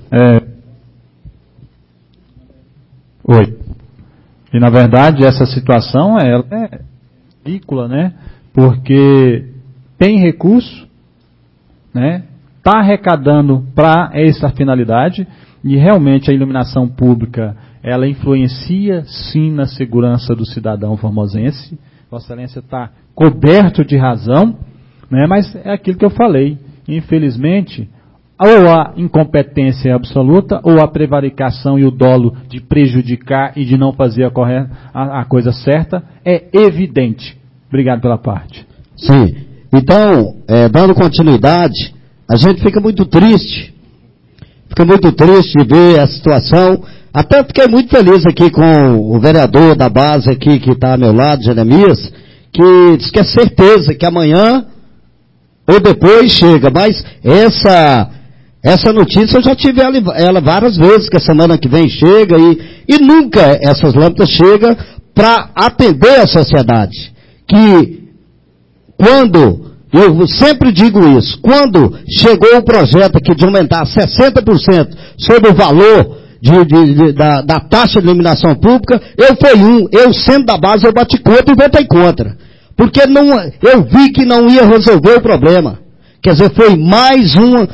Oi. E na verdade essa situação ela é ridícula, né? Porque tem recurso, né? Está arrecadando para essa finalidade e realmente a iluminação pública ela influencia sim na segurança do cidadão formosense. Vossa Excelência está coberto de razão, né? Mas é aquilo que eu falei. Infelizmente, ou a incompetência é absoluta ou a prevaricação e o dolo de prejudicar e de não fazer a coisa certa é evidente. Obrigado pela parte. Sim. Então, dando continuidade, a gente fica muito triste de ver a situação. Até fiquei muito feliz aqui com o vereador da base aqui que está ao meu lado, Jeremias, que diz que é certeza que amanhã ou depois chega. Mas essa notícia eu já tive ela várias vezes, que a semana que vem chega, e nunca essas lâmpadas chegam para atender a sociedade. Que quando, eu sempre digo isso, quando chegou o projeto aqui de aumentar 60% sobre o valor da taxa de iluminação pública, eu sendo da base, eu bati contra e votei contra. Porque eu vi que não ia resolver o problema. Quer dizer, foi mais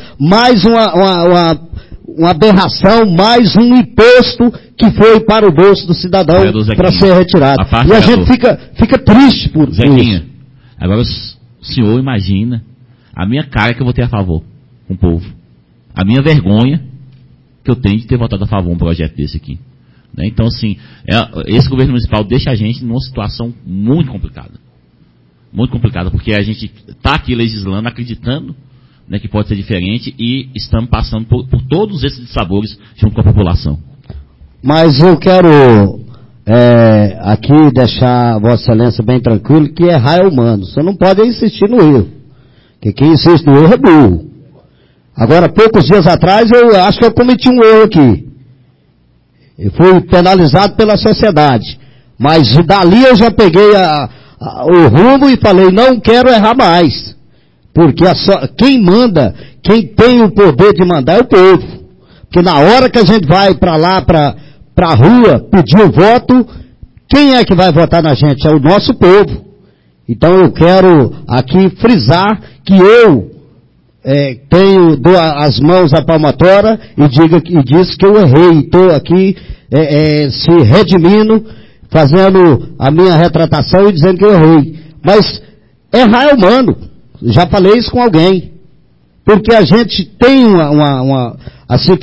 uma aberração, mais um imposto que foi para o bolso do cidadão para ser retirado. E a gente fica triste por isso. Agora o senhor imagina a minha cara que eu votei a favor com o povo. A minha vergonha que eu tenho de ter votado a favor de um projeto desse aqui. Né? Então, assim, esse governo municipal deixa a gente numa situação muito complicada. Muito complicada, porque a gente está aqui legislando, acreditando, né, que pode ser diferente, e estamos passando por todos esses dissabores junto com a população. Mas eu quero aqui deixar a Vossa Excelência bem tranquilo que errar é humano. Você não pode insistir no erro. Porque quem insiste no erro é burro. Agora, poucos dias atrás, eu acho que eu cometi um erro aqui. Eu fui penalizado pela sociedade. Mas dali eu já peguei o rumo e falei, não quero errar mais. Porque quem manda, quem tem o poder de mandar é o povo. Porque na hora que a gente vai para lá, para a rua, pedir o voto, quem é que vai votar na gente? É o nosso povo. Então eu quero aqui frisar que eu dou as mãos à palmatória e diz que eu errei. Estou aqui se redimindo, fazendo a minha retratação e dizendo que eu errei. Mas errar é humano. Já falei isso com alguém. Porque a gente tem assim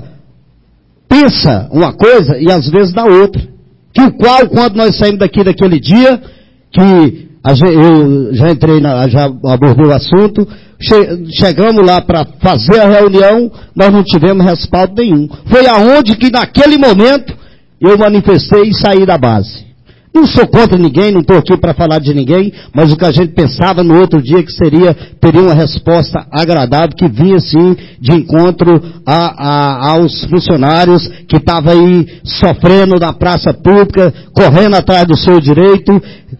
pensa uma coisa e às vezes dá outra. Quando nós saímos daqui daquele dia, que eu já entrei, já abordei o assunto, chegamos lá para fazer a reunião, nós não tivemos respaldo nenhum. Foi aonde que naquele momento eu manifestei e saí da base. Não sou contra ninguém, não estou aqui para falar de ninguém, mas o que a gente pensava no outro dia que teria uma resposta agradável, que vinha sim de encontro aos funcionários que estavam aí sofrendo na praça pública, correndo atrás do seu direito,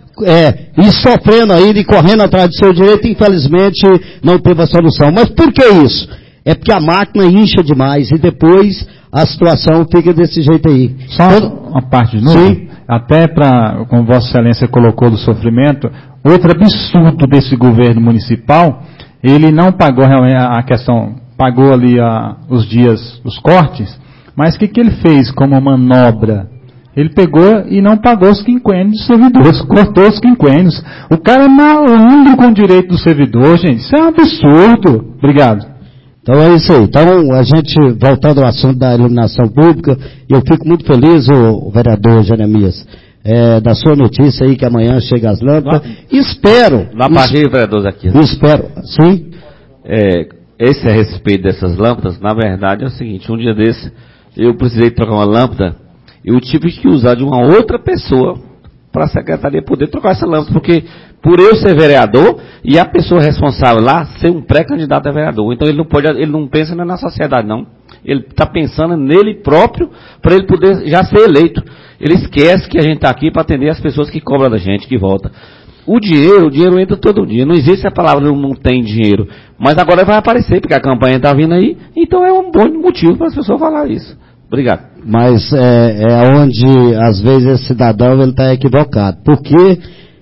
e sofrendo aí e correndo atrás do seu direito, infelizmente não teve a solução. Mas por que isso? É porque a máquina incha demais e depois a situação fica desse jeito aí. Só uma parte de novo. Sim. Até como Vossa Excelência colocou do sofrimento, outro absurdo desse governo municipal, ele não pagou realmente a questão, pagou ali os dias, os cortes, mas o que ele fez como manobra? Ele pegou e não pagou os quinquênios dos servidores, cortou os quinquênios. O cara é malandro com o direito do servidor, gente. Isso é um absurdo. Obrigado. Então é isso aí. Então, a gente, voltando ao assunto da iluminação pública, eu fico muito feliz, o vereador Jeremias, da sua notícia aí, que amanhã chega as lâmpadas. Espero. Na parte, vereador aqui. Espero, sim. Esse a respeito dessas lâmpadas, na verdade é o seguinte, um dia desse, eu precisei trocar uma lâmpada, e eu tive que usar de uma outra pessoa para a secretaria poder trocar essa lâmpada, porque por eu ser vereador e a pessoa responsável lá ser um pré-candidato a vereador, então ele não pensa na sociedade não, ele está pensando nele próprio para ele poder já ser eleito. Ele esquece que a gente está aqui para atender as pessoas que cobram da gente, que volta. O dinheiro entra todo dia, não existe a palavra não tem dinheiro, mas agora vai aparecer, porque a campanha está vindo aí, então é um bom motivo para as pessoas falar isso. Obrigado. Mas é onde, às vezes, esse cidadão está equivocado. Porque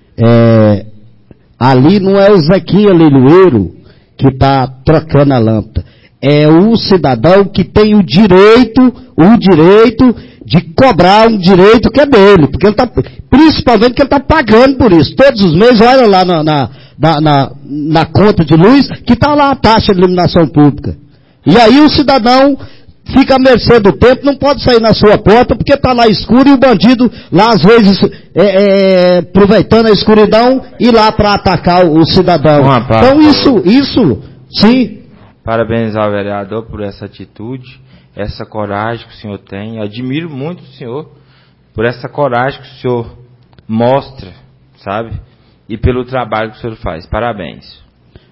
ali não é o Zequinha Leiloeiro que está trocando a lâmpada. É o cidadão que tem o direito de cobrar um direito que é dele. Porque ele principalmente que ele está pagando por isso. Todos os meses, olha lá na conta de luz, que está lá a taxa de iluminação pública. E aí o cidadão fica à mercê do tempo, não pode sair na sua porta, porque está lá escuro e o bandido lá, às vezes, aproveitando a escuridão, ir lá para atacar o cidadão. Então isso, sim. Parabenizar o vereador por essa atitude, essa coragem que o senhor tem. Admiro muito o senhor por essa coragem que o senhor mostra, sabe? E pelo trabalho que o senhor faz. Parabéns.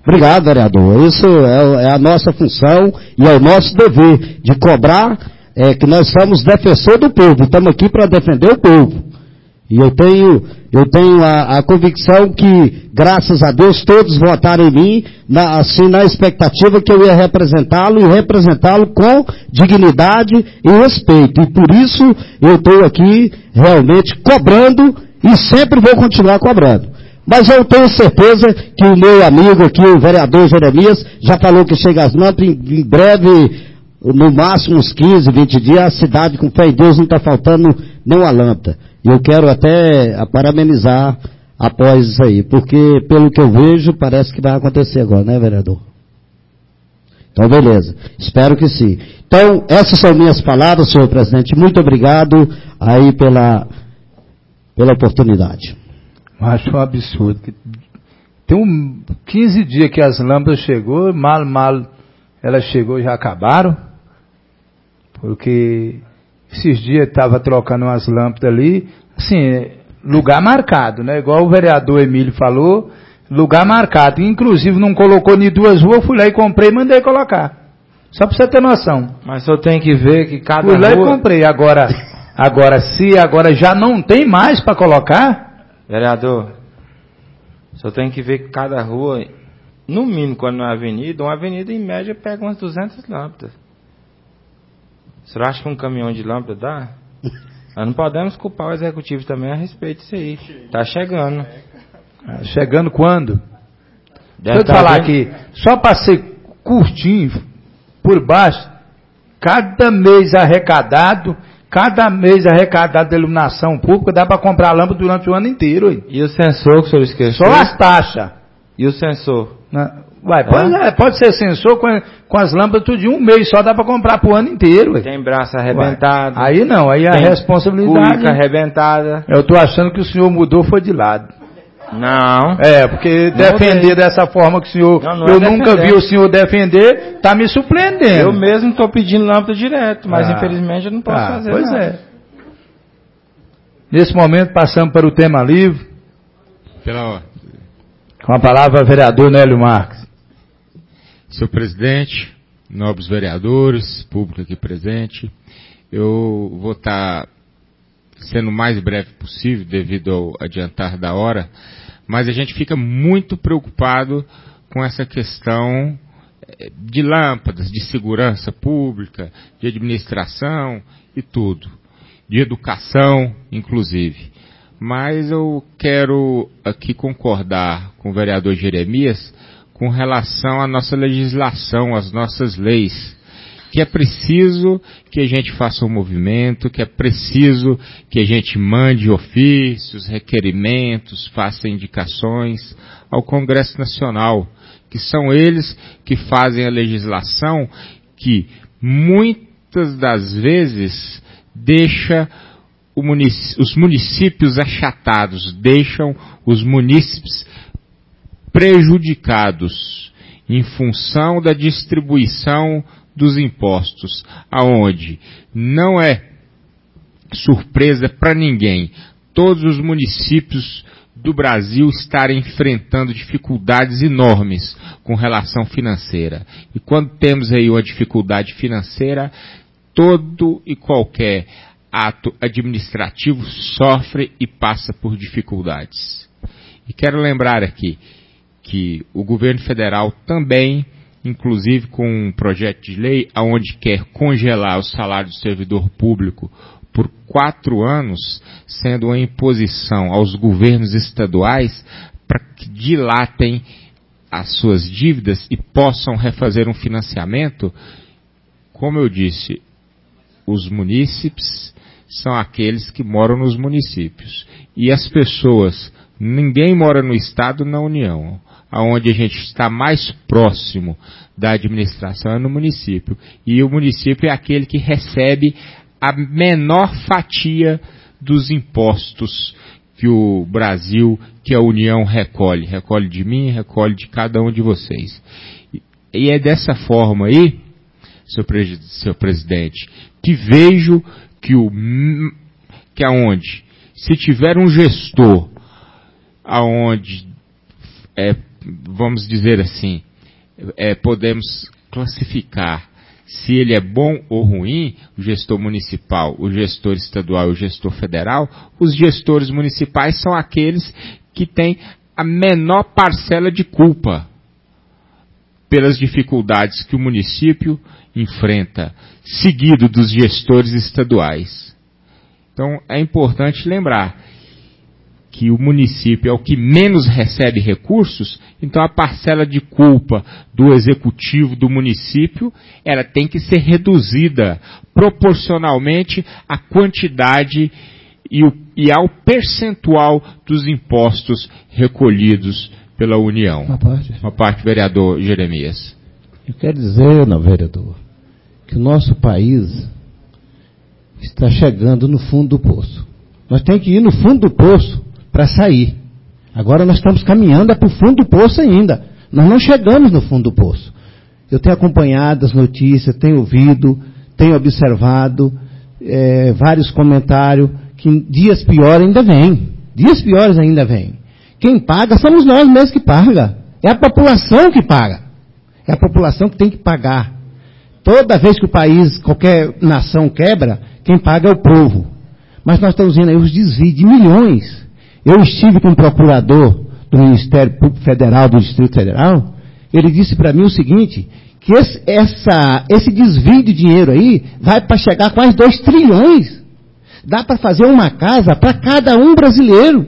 Obrigado, vereador. Isso é a nossa função e é o nosso dever de cobrar, que nós somos defensor do povo, estamos aqui para defender o povo. E eu tenho a convicção que, graças a Deus, todos votaram em mim, na expectativa que eu ia representá-lo e representá-lo com dignidade e respeito. E por isso eu estou aqui realmente cobrando e sempre vou continuar cobrando. Mas eu tenho certeza que o meu amigo aqui, o vereador Jeremias, já falou que chega às lâmpadas em breve, no máximo uns 15, 20 dias, a cidade com fé em Deus não está faltando nem uma lâmpada. E eu quero até parabenizar após isso aí, porque pelo que eu vejo, parece que vai acontecer agora, né, vereador? Então, beleza. Espero que sim. Então, essas são minhas palavras, senhor presidente. Muito obrigado aí pela oportunidade. Acho um absurdo. Tem 15 dias que as lâmpadas chegou, mal ela chegou e já acabaram. Porque esses dias estava trocando umas lâmpadas ali, assim, lugar marcado, né? Igual o vereador Emílio falou, lugar marcado. Inclusive não colocou nem 2 ruas, fui lá e comprei e mandei colocar. Só para você ter noção. Mas eu tenho que ver que cada fui lá rua... e comprei. Agora já não tem mais para colocar... Vereador, só tem que ver que cada rua, no mínimo quando uma avenida em média pega umas 200 lâmpadas. O senhor acha que um caminhão de lâmpada dá? Nós não podemos culpar o executivo também a respeito disso aí. Tá chegando. Chegando quando? Deixa eu te falar aqui, só para ser curtinho, por baixo, cada mês arrecadado da iluminação pública dá para comprar lâmpada durante o ano inteiro. Hein? E o sensor que o senhor esqueceu? Só as taxas. E o sensor? Pode ser sensor com as lâmpadas tudo de um mês, só dá para comprar pro ano inteiro. Ué. Tem braço arrebentado. Aí não, aí a responsabilidade... Cuica arrebentada. Eu tô achando que o senhor mudou foi de lado. Não. Porque defender dessa forma que o senhor... eu nunca vi o senhor defender, tá me surpreendendo. Eu mesmo estou pedindo lâmpada direto, mas infelizmente eu não posso fazer pois nada. É. Nesse momento passamos para o tema livre. Pela ordem. Com a palavra, vereador Nélio Marques. Senhor presidente, nobres vereadores, público aqui presente, eu vou estar sendo o mais breve possível devido ao adiantar da hora, mas a gente fica muito preocupado com essa questão de lâmpadas, de segurança pública, de administração e tudo, de educação, inclusive. Mas eu quero aqui concordar com o vereador Jeremias com relação à nossa legislação, às nossas leis, que é preciso que a gente faça um movimento, que é preciso que a gente mande ofícios, requerimentos, faça indicações ao Congresso Nacional, que são eles que fazem a legislação que muitas das vezes deixa os municípios achatados, deixam os munícipes prejudicados em função da distribuição dos impostos, aonde não é surpresa para ninguém todos os municípios do Brasil estarem enfrentando dificuldades enormes com relação financeira. E quando temos aí uma dificuldade financeira, todo e qualquer ato administrativo sofre e passa por dificuldades. E quero lembrar aqui que o governo federal também, inclusive com um projeto de lei onde quer congelar o salário do servidor público por 4 anos, sendo uma imposição aos governos estaduais para que dilatem as suas dívidas e possam refazer um financiamento. Como eu disse, os munícipes são aqueles que moram nos municípios. E as pessoas, ninguém mora no Estado, na União. Onde a gente está mais próximo da administração é no município. E o município é aquele que recebe a menor fatia dos impostos que o Brasil, que a União recolhe. Recolhe de mim, recolhe de cada um de vocês. E é dessa forma aí, senhor presidente, que vejo que aonde, se tiver um gestor aonde vamos dizer assim, podemos classificar se ele é bom ou ruim, o gestor municipal, o gestor estadual e o gestor federal. Os gestores municipais são aqueles que têm a menor parcela de culpa pelas dificuldades que o município enfrenta, seguido dos gestores estaduais. Então, é importante lembrar que o município é o que menos recebe recursos, então a parcela de culpa do executivo do município, ela tem que ser reduzida proporcionalmente à quantidade e ao percentual dos impostos recolhidos pela União. Uma parte, vereador Jeremias. Eu quero dizer, vereador, que o nosso país está chegando no fundo do poço. Nós temos que ir no fundo do poço para sair. Agora nós estamos caminhando para o fundo do poço ainda. Nós não chegamos no fundo do poço. Eu tenho acompanhado as notícias, tenho ouvido, tenho observado vários comentários que dias piores ainda vêm. Dias piores ainda vêm. Quem paga somos nós mesmos que paga. É a população que paga. É a população que tem que pagar. Toda vez que o país, qualquer nação quebra, quem paga é o povo. Mas nós estamos vendo aí os desvios de milhões. Eu estive com o procurador do Ministério Público Federal, do Distrito Federal, ele disse para mim o seguinte, que esse desvio de dinheiro aí vai para chegar a quase 2 trilhões. Dá para fazer uma casa para cada um brasileiro.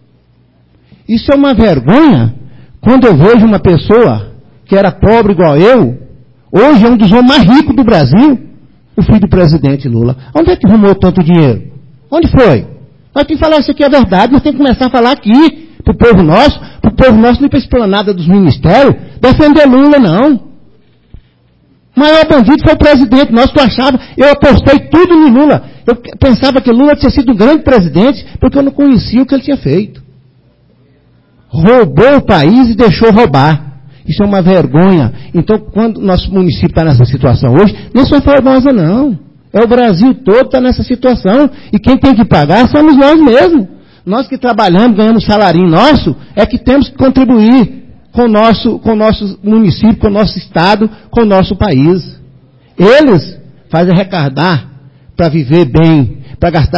Isso é uma vergonha quando eu vejo uma pessoa que era pobre igual eu, hoje é um dos homens mais ricos do Brasil, o filho do presidente Lula. Onde é que arrumou tanto dinheiro? Onde foi? Nós temos que falar isso aqui é verdade, nós temos que começar a falar aqui, para o povo nosso não ir para a esplanada dos ministérios, defender Lula, não. O maior bandido foi o presidente nosso, que eu achava, eu apostei tudo em Lula. Eu pensava que Lula tinha sido um grande presidente, porque eu não conhecia o que ele tinha feito. Roubou o país e deixou roubar. Isso é uma vergonha. Então, quando nosso município está nessa situação hoje, não é só Formosa, não. É o Brasil todo está nessa situação. E quem tem que pagar somos nós mesmos. Nós que trabalhamos, ganhamos salarinho nosso, é que temos que contribuir com o nosso município, com o nosso estado, com o nosso país. Eles fazem arrecadar para viver bem, para gastar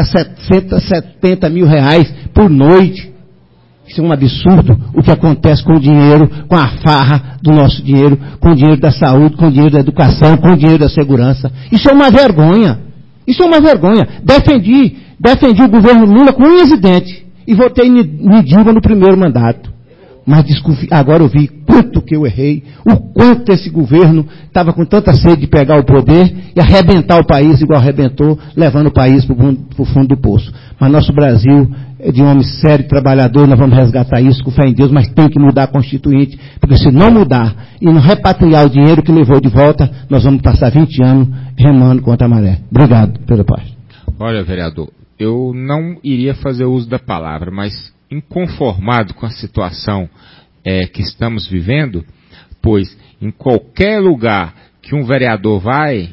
70 mil reais por noite. Isso é um absurdo o que acontece com o dinheiro, com a farra do nosso dinheiro, com o dinheiro da saúde, com o dinheiro da educação, com o dinheiro da segurança. Isso é uma vergonha. Isso é uma vergonha. Defendi o governo Lula com unhas e dentes e votei em Dilma no primeiro mandato. Mas agora eu vi quanto que eu errei, o quanto esse governo estava com tanta sede de pegar o poder e arrebentar o país igual arrebentou, levando o país para o fundo do poço. Mas nosso Brasil é de homem sério, trabalhador, nós vamos resgatar isso com fé em Deus, mas tem que mudar a Constituinte, porque se não mudar e não repatriar o dinheiro que levou de volta, nós vamos passar 20 anos remando contra a maré. Obrigado pela paz. Olha, vereador, eu não iria fazer uso da palavra, mas inconformado com a situação que estamos vivendo, pois em qualquer lugar que um vereador vai,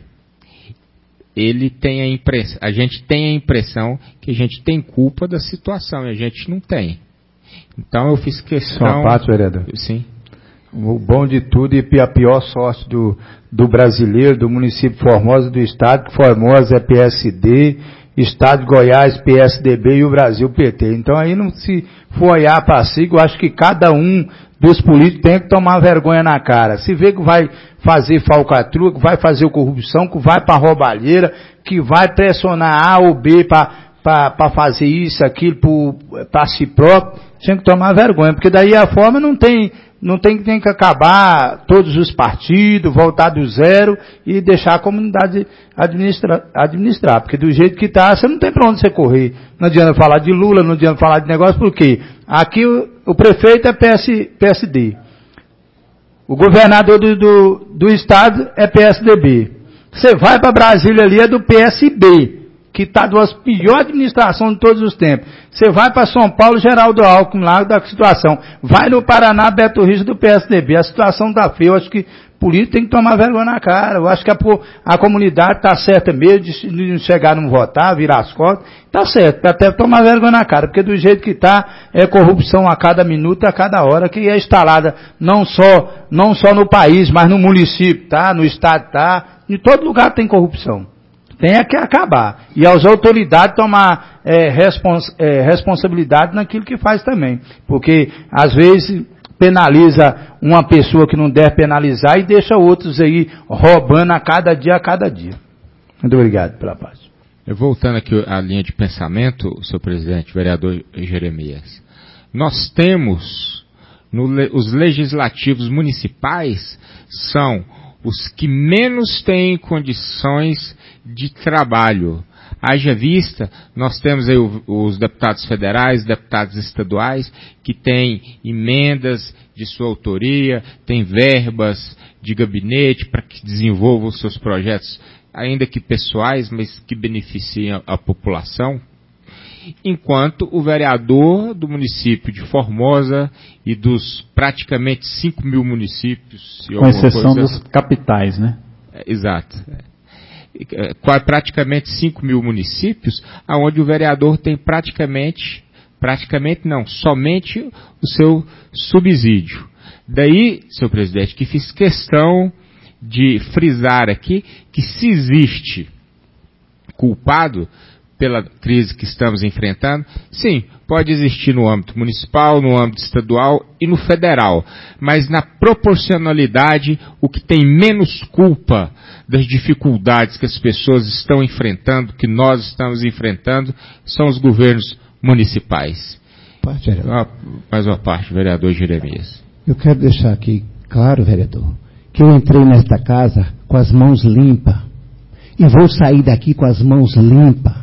ele tem a gente tem a impressão que a gente tem culpa da situação e a gente não tem. Então eu fiz questão... Só uma parte, vereador. Sim. O bom de tudo e a pior sorte do brasileiro, do município de Formosa, do estado, que Formosa é PSD, Estado de Goiás, PSDB e o Brasil PT. Então aí não se for olhar para si, eu acho que cada um dos políticos tem que tomar vergonha na cara. Se vê que vai fazer falcatrua, que vai fazer corrupção, que vai para roubalheira, que vai pressionar A ou B para fazer isso, aquilo, para si próprio, tinha que tomar vergonha, porque daí a forma tem que acabar todos os partidos, voltar do zero e deixar a comunidade administrar. Porque do jeito que está, você não tem para onde você correr. Não adianta falar de Lula, não adianta falar de negócio, por quê? Aqui o prefeito é PSD. O governador do estado é PSDB. Você vai para Brasília ali, é do PSB, que está das piores administrações de todos os tempos. Você vai para São Paulo, Geraldo Alckmin, lá da situação. Vai no Paraná, Beto Rijo, do PSDB. A situação está feia. Eu acho que políticos têm que tomar vergonha na cara. Eu acho que a comunidade está certa mesmo de não chegar, não votar, virar as costas. Está certo, até tomar vergonha na cara, porque do jeito que está, é corrupção a cada minuto, a cada hora, que é instalada não só no país, mas no município, tá? No estado, tá? Em todo lugar tem corrupção. Tem que acabar. E as autoridades tomar responsabilidade naquilo que faz também. Porque, às vezes, penaliza uma pessoa que não deve penalizar e deixa outros aí roubando a cada dia. Muito obrigado pela paz. Voltando aqui à linha de pensamento, senhor presidente, vereador Jeremias, nós temos, os legislativos municipais são os que menos têm condições de trabalho. Haja vista, nós temos aí os deputados federais, deputados estaduais, que têm emendas de sua autoria, têm verbas de gabinete para que desenvolvam os seus projetos, ainda que pessoais, mas que beneficiem a população. Enquanto o vereador do município de Formosa e dos praticamente 5 mil municípios... Com exceção dos capitais, né? Exato. Praticamente 5 mil municípios, onde o vereador tem somente o seu subsídio. Daí, senhor presidente, que fiz questão de frisar aqui que se existe culpado pela crise que estamos enfrentando, sim, pode existir no âmbito municipal, no âmbito estadual e no federal, mas na proporcionalidade, o que tem menos culpa das dificuldades que as pessoas estão enfrentando, que nós estamos enfrentando, são os governos municipais. Mais uma parte, vereador Jeremias. Eu quero deixar aqui claro, vereador, que eu entrei nesta casa com as mãos limpas e vou sair daqui com as mãos limpas.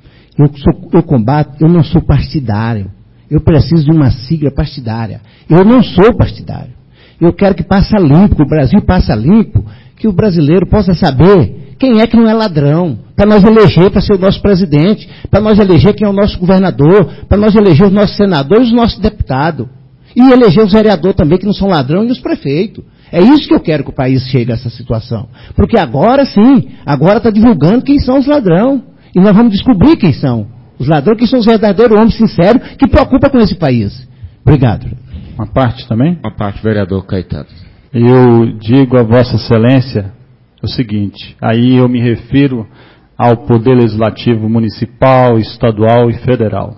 Eu não sou partidário. Eu preciso de uma sigla partidária. Eu não sou partidário. Eu quero que passe limpo, que o Brasil passe limpo, que o brasileiro possa saber quem é que não é ladrão, para nós eleger para ser o nosso presidente, para nós eleger quem é o nosso governador, para nós eleger os nossos senadores e os nossos deputados. E eleger os vereadores também, que não são ladrão, e os prefeitos. É isso que eu quero que o país chegue a essa situação. Porque agora sim, agora está divulgando quem são os ladrões. E nós vamos descobrir quem são os ladrões, quem são os verdadeiros homens sinceros que preocupam com esse país. Obrigado. Uma parte também? Uma parte, vereador Caetano. Eu digo a Vossa Excelência o seguinte, aí eu me refiro ao Poder Legislativo Municipal, Estadual e Federal.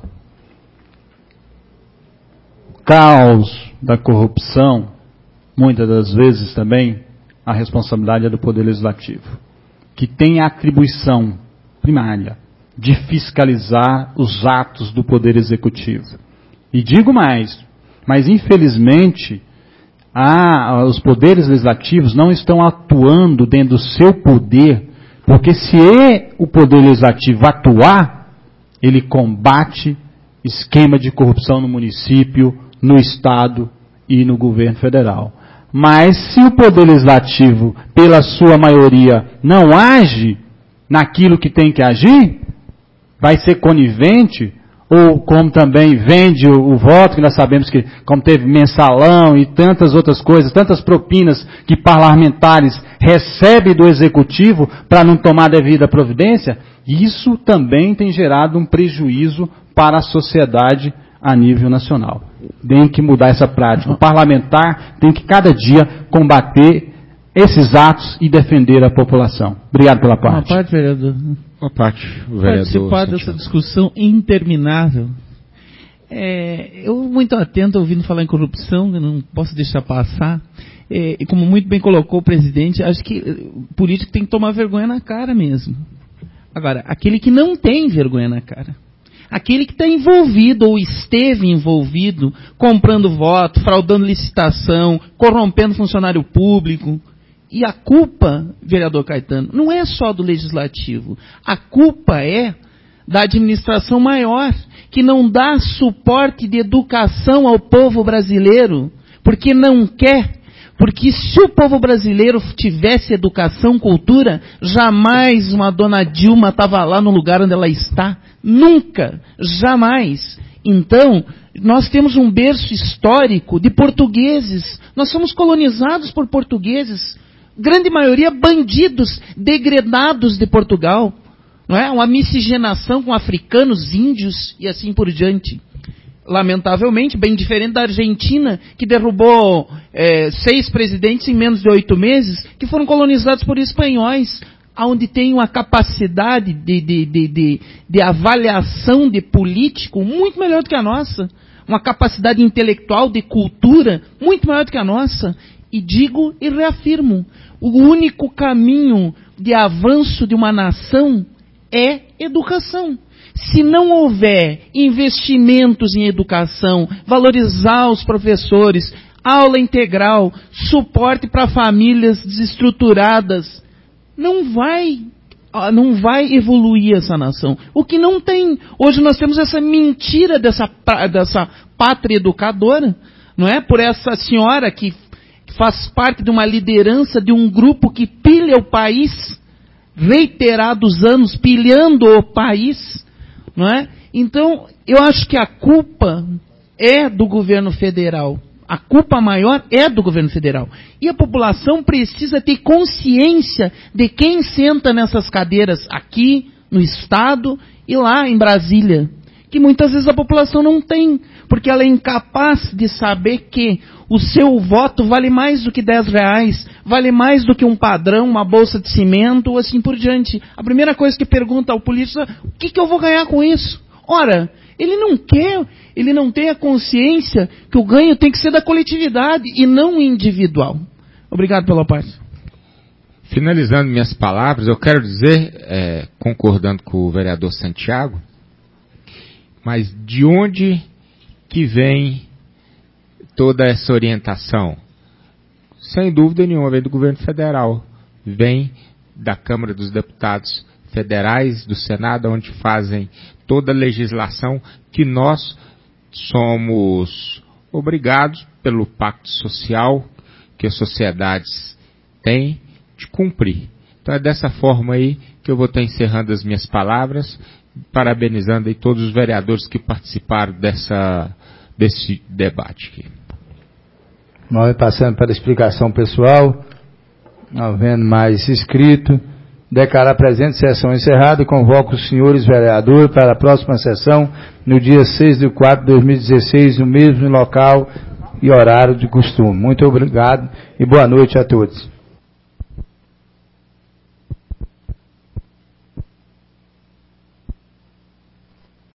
O caos da corrupção, muitas das vezes também, a responsabilidade é do Poder Legislativo, que tem a atribuição primária de fiscalizar os atos do Poder Executivo. E digo mais, mas infelizmente os poderes legislativos não estão atuando dentro do seu poder, porque se o Poder Legislativo atuar, ele combate esquema de corrupção no município, no Estado e no governo federal. Mas se o Poder Legislativo, pela sua maioria, não age naquilo que tem que agir, vai ser conivente, ou como também vende o voto, que nós sabemos que, como teve mensalão e tantas outras coisas, tantas propinas que parlamentares recebem do Executivo para não tomar devida providência, isso também tem gerado um prejuízo para a sociedade a nível nacional. Tem que mudar essa prática. O parlamentar tem que cada dia combater esses atos e defender a população. Obrigado pela parte. Uma parte, vereador. Uma parte, vereador. Participar dessa discussão interminável. Eu muito atento ouvindo falar em corrupção, eu não posso deixar passar. E como muito bem colocou o presidente, acho que o político tem que tomar vergonha na cara mesmo. Agora, aquele que não tem vergonha na cara, aquele que está envolvido ou esteve envolvido, comprando voto, fraudando licitação, corrompendo funcionário público. E a culpa, vereador Caetano, não é só do legislativo. A culpa é da administração maior, que não dá suporte de educação ao povo brasileiro, porque não quer. Porque se o povo brasileiro tivesse educação, cultura, jamais uma dona Dilma estava lá no lugar onde ela está. Nunca, jamais. Então, nós temos um berço histórico de portugueses. Nós somos colonizados por portugueses. grande maioria bandidos degredados de Portugal, não é? Uma miscigenação com africanos, índios e assim por diante. Lamentavelmente, bem diferente da Argentina, que derrubou 6 presidentes em menos de 8 meses, que foram colonizados por espanhóis, onde tem uma capacidade de avaliação de político muito melhor do que a nossa, uma capacidade intelectual de cultura muito maior do que a nossa. E digo e reafirmo, o único caminho de avanço de uma nação é educação. Se não houver investimentos em educação, valorizar os professores, aula integral, suporte para famílias desestruturadas, não vai evoluir essa nação. O que não tem. Hoje nós temos essa mentira dessa pátria educadora, não é? Por essa senhora que faz parte de uma liderança de um grupo que pilha o país, reiterados anos pilhando o país, não é? Então, eu acho que a culpa é do governo federal. A culpa maior é do governo federal. E a população precisa ter consciência de quem senta nessas cadeiras aqui, no Estado e lá em Brasília. Que muitas vezes a população não tem, porque ela é incapaz de saber que o seu voto vale mais do que R$10, vale mais do que um padrão, uma bolsa de cimento, ou assim por diante. A primeira coisa que pergunta ao político é: o que eu vou ganhar com isso? Ora, ele não tem a consciência que o ganho tem que ser da coletividade e não individual. Obrigado pela parte. Finalizando minhas palavras, eu quero dizer, concordando com o vereador Santiago, mas de onde que vem toda essa orientação? Sem dúvida nenhuma, vem do governo federal, vem da Câmara dos Deputados Federais, do Senado, onde fazem toda a legislação que nós somos obrigados pelo pacto social que as sociedades têm de cumprir. Então é dessa forma aí que eu vou estar encerrando as minhas palavras, parabenizando aí todos os vereadores que participaram desse debate aqui. Nós passando para a explicação pessoal, não havendo mais inscrito, declarar a presente sessão encerrada e convoco os senhores vereadores para a próxima sessão, no dia 6/4/2016, no mesmo local e horário de costume. Muito obrigado e boa noite a todos.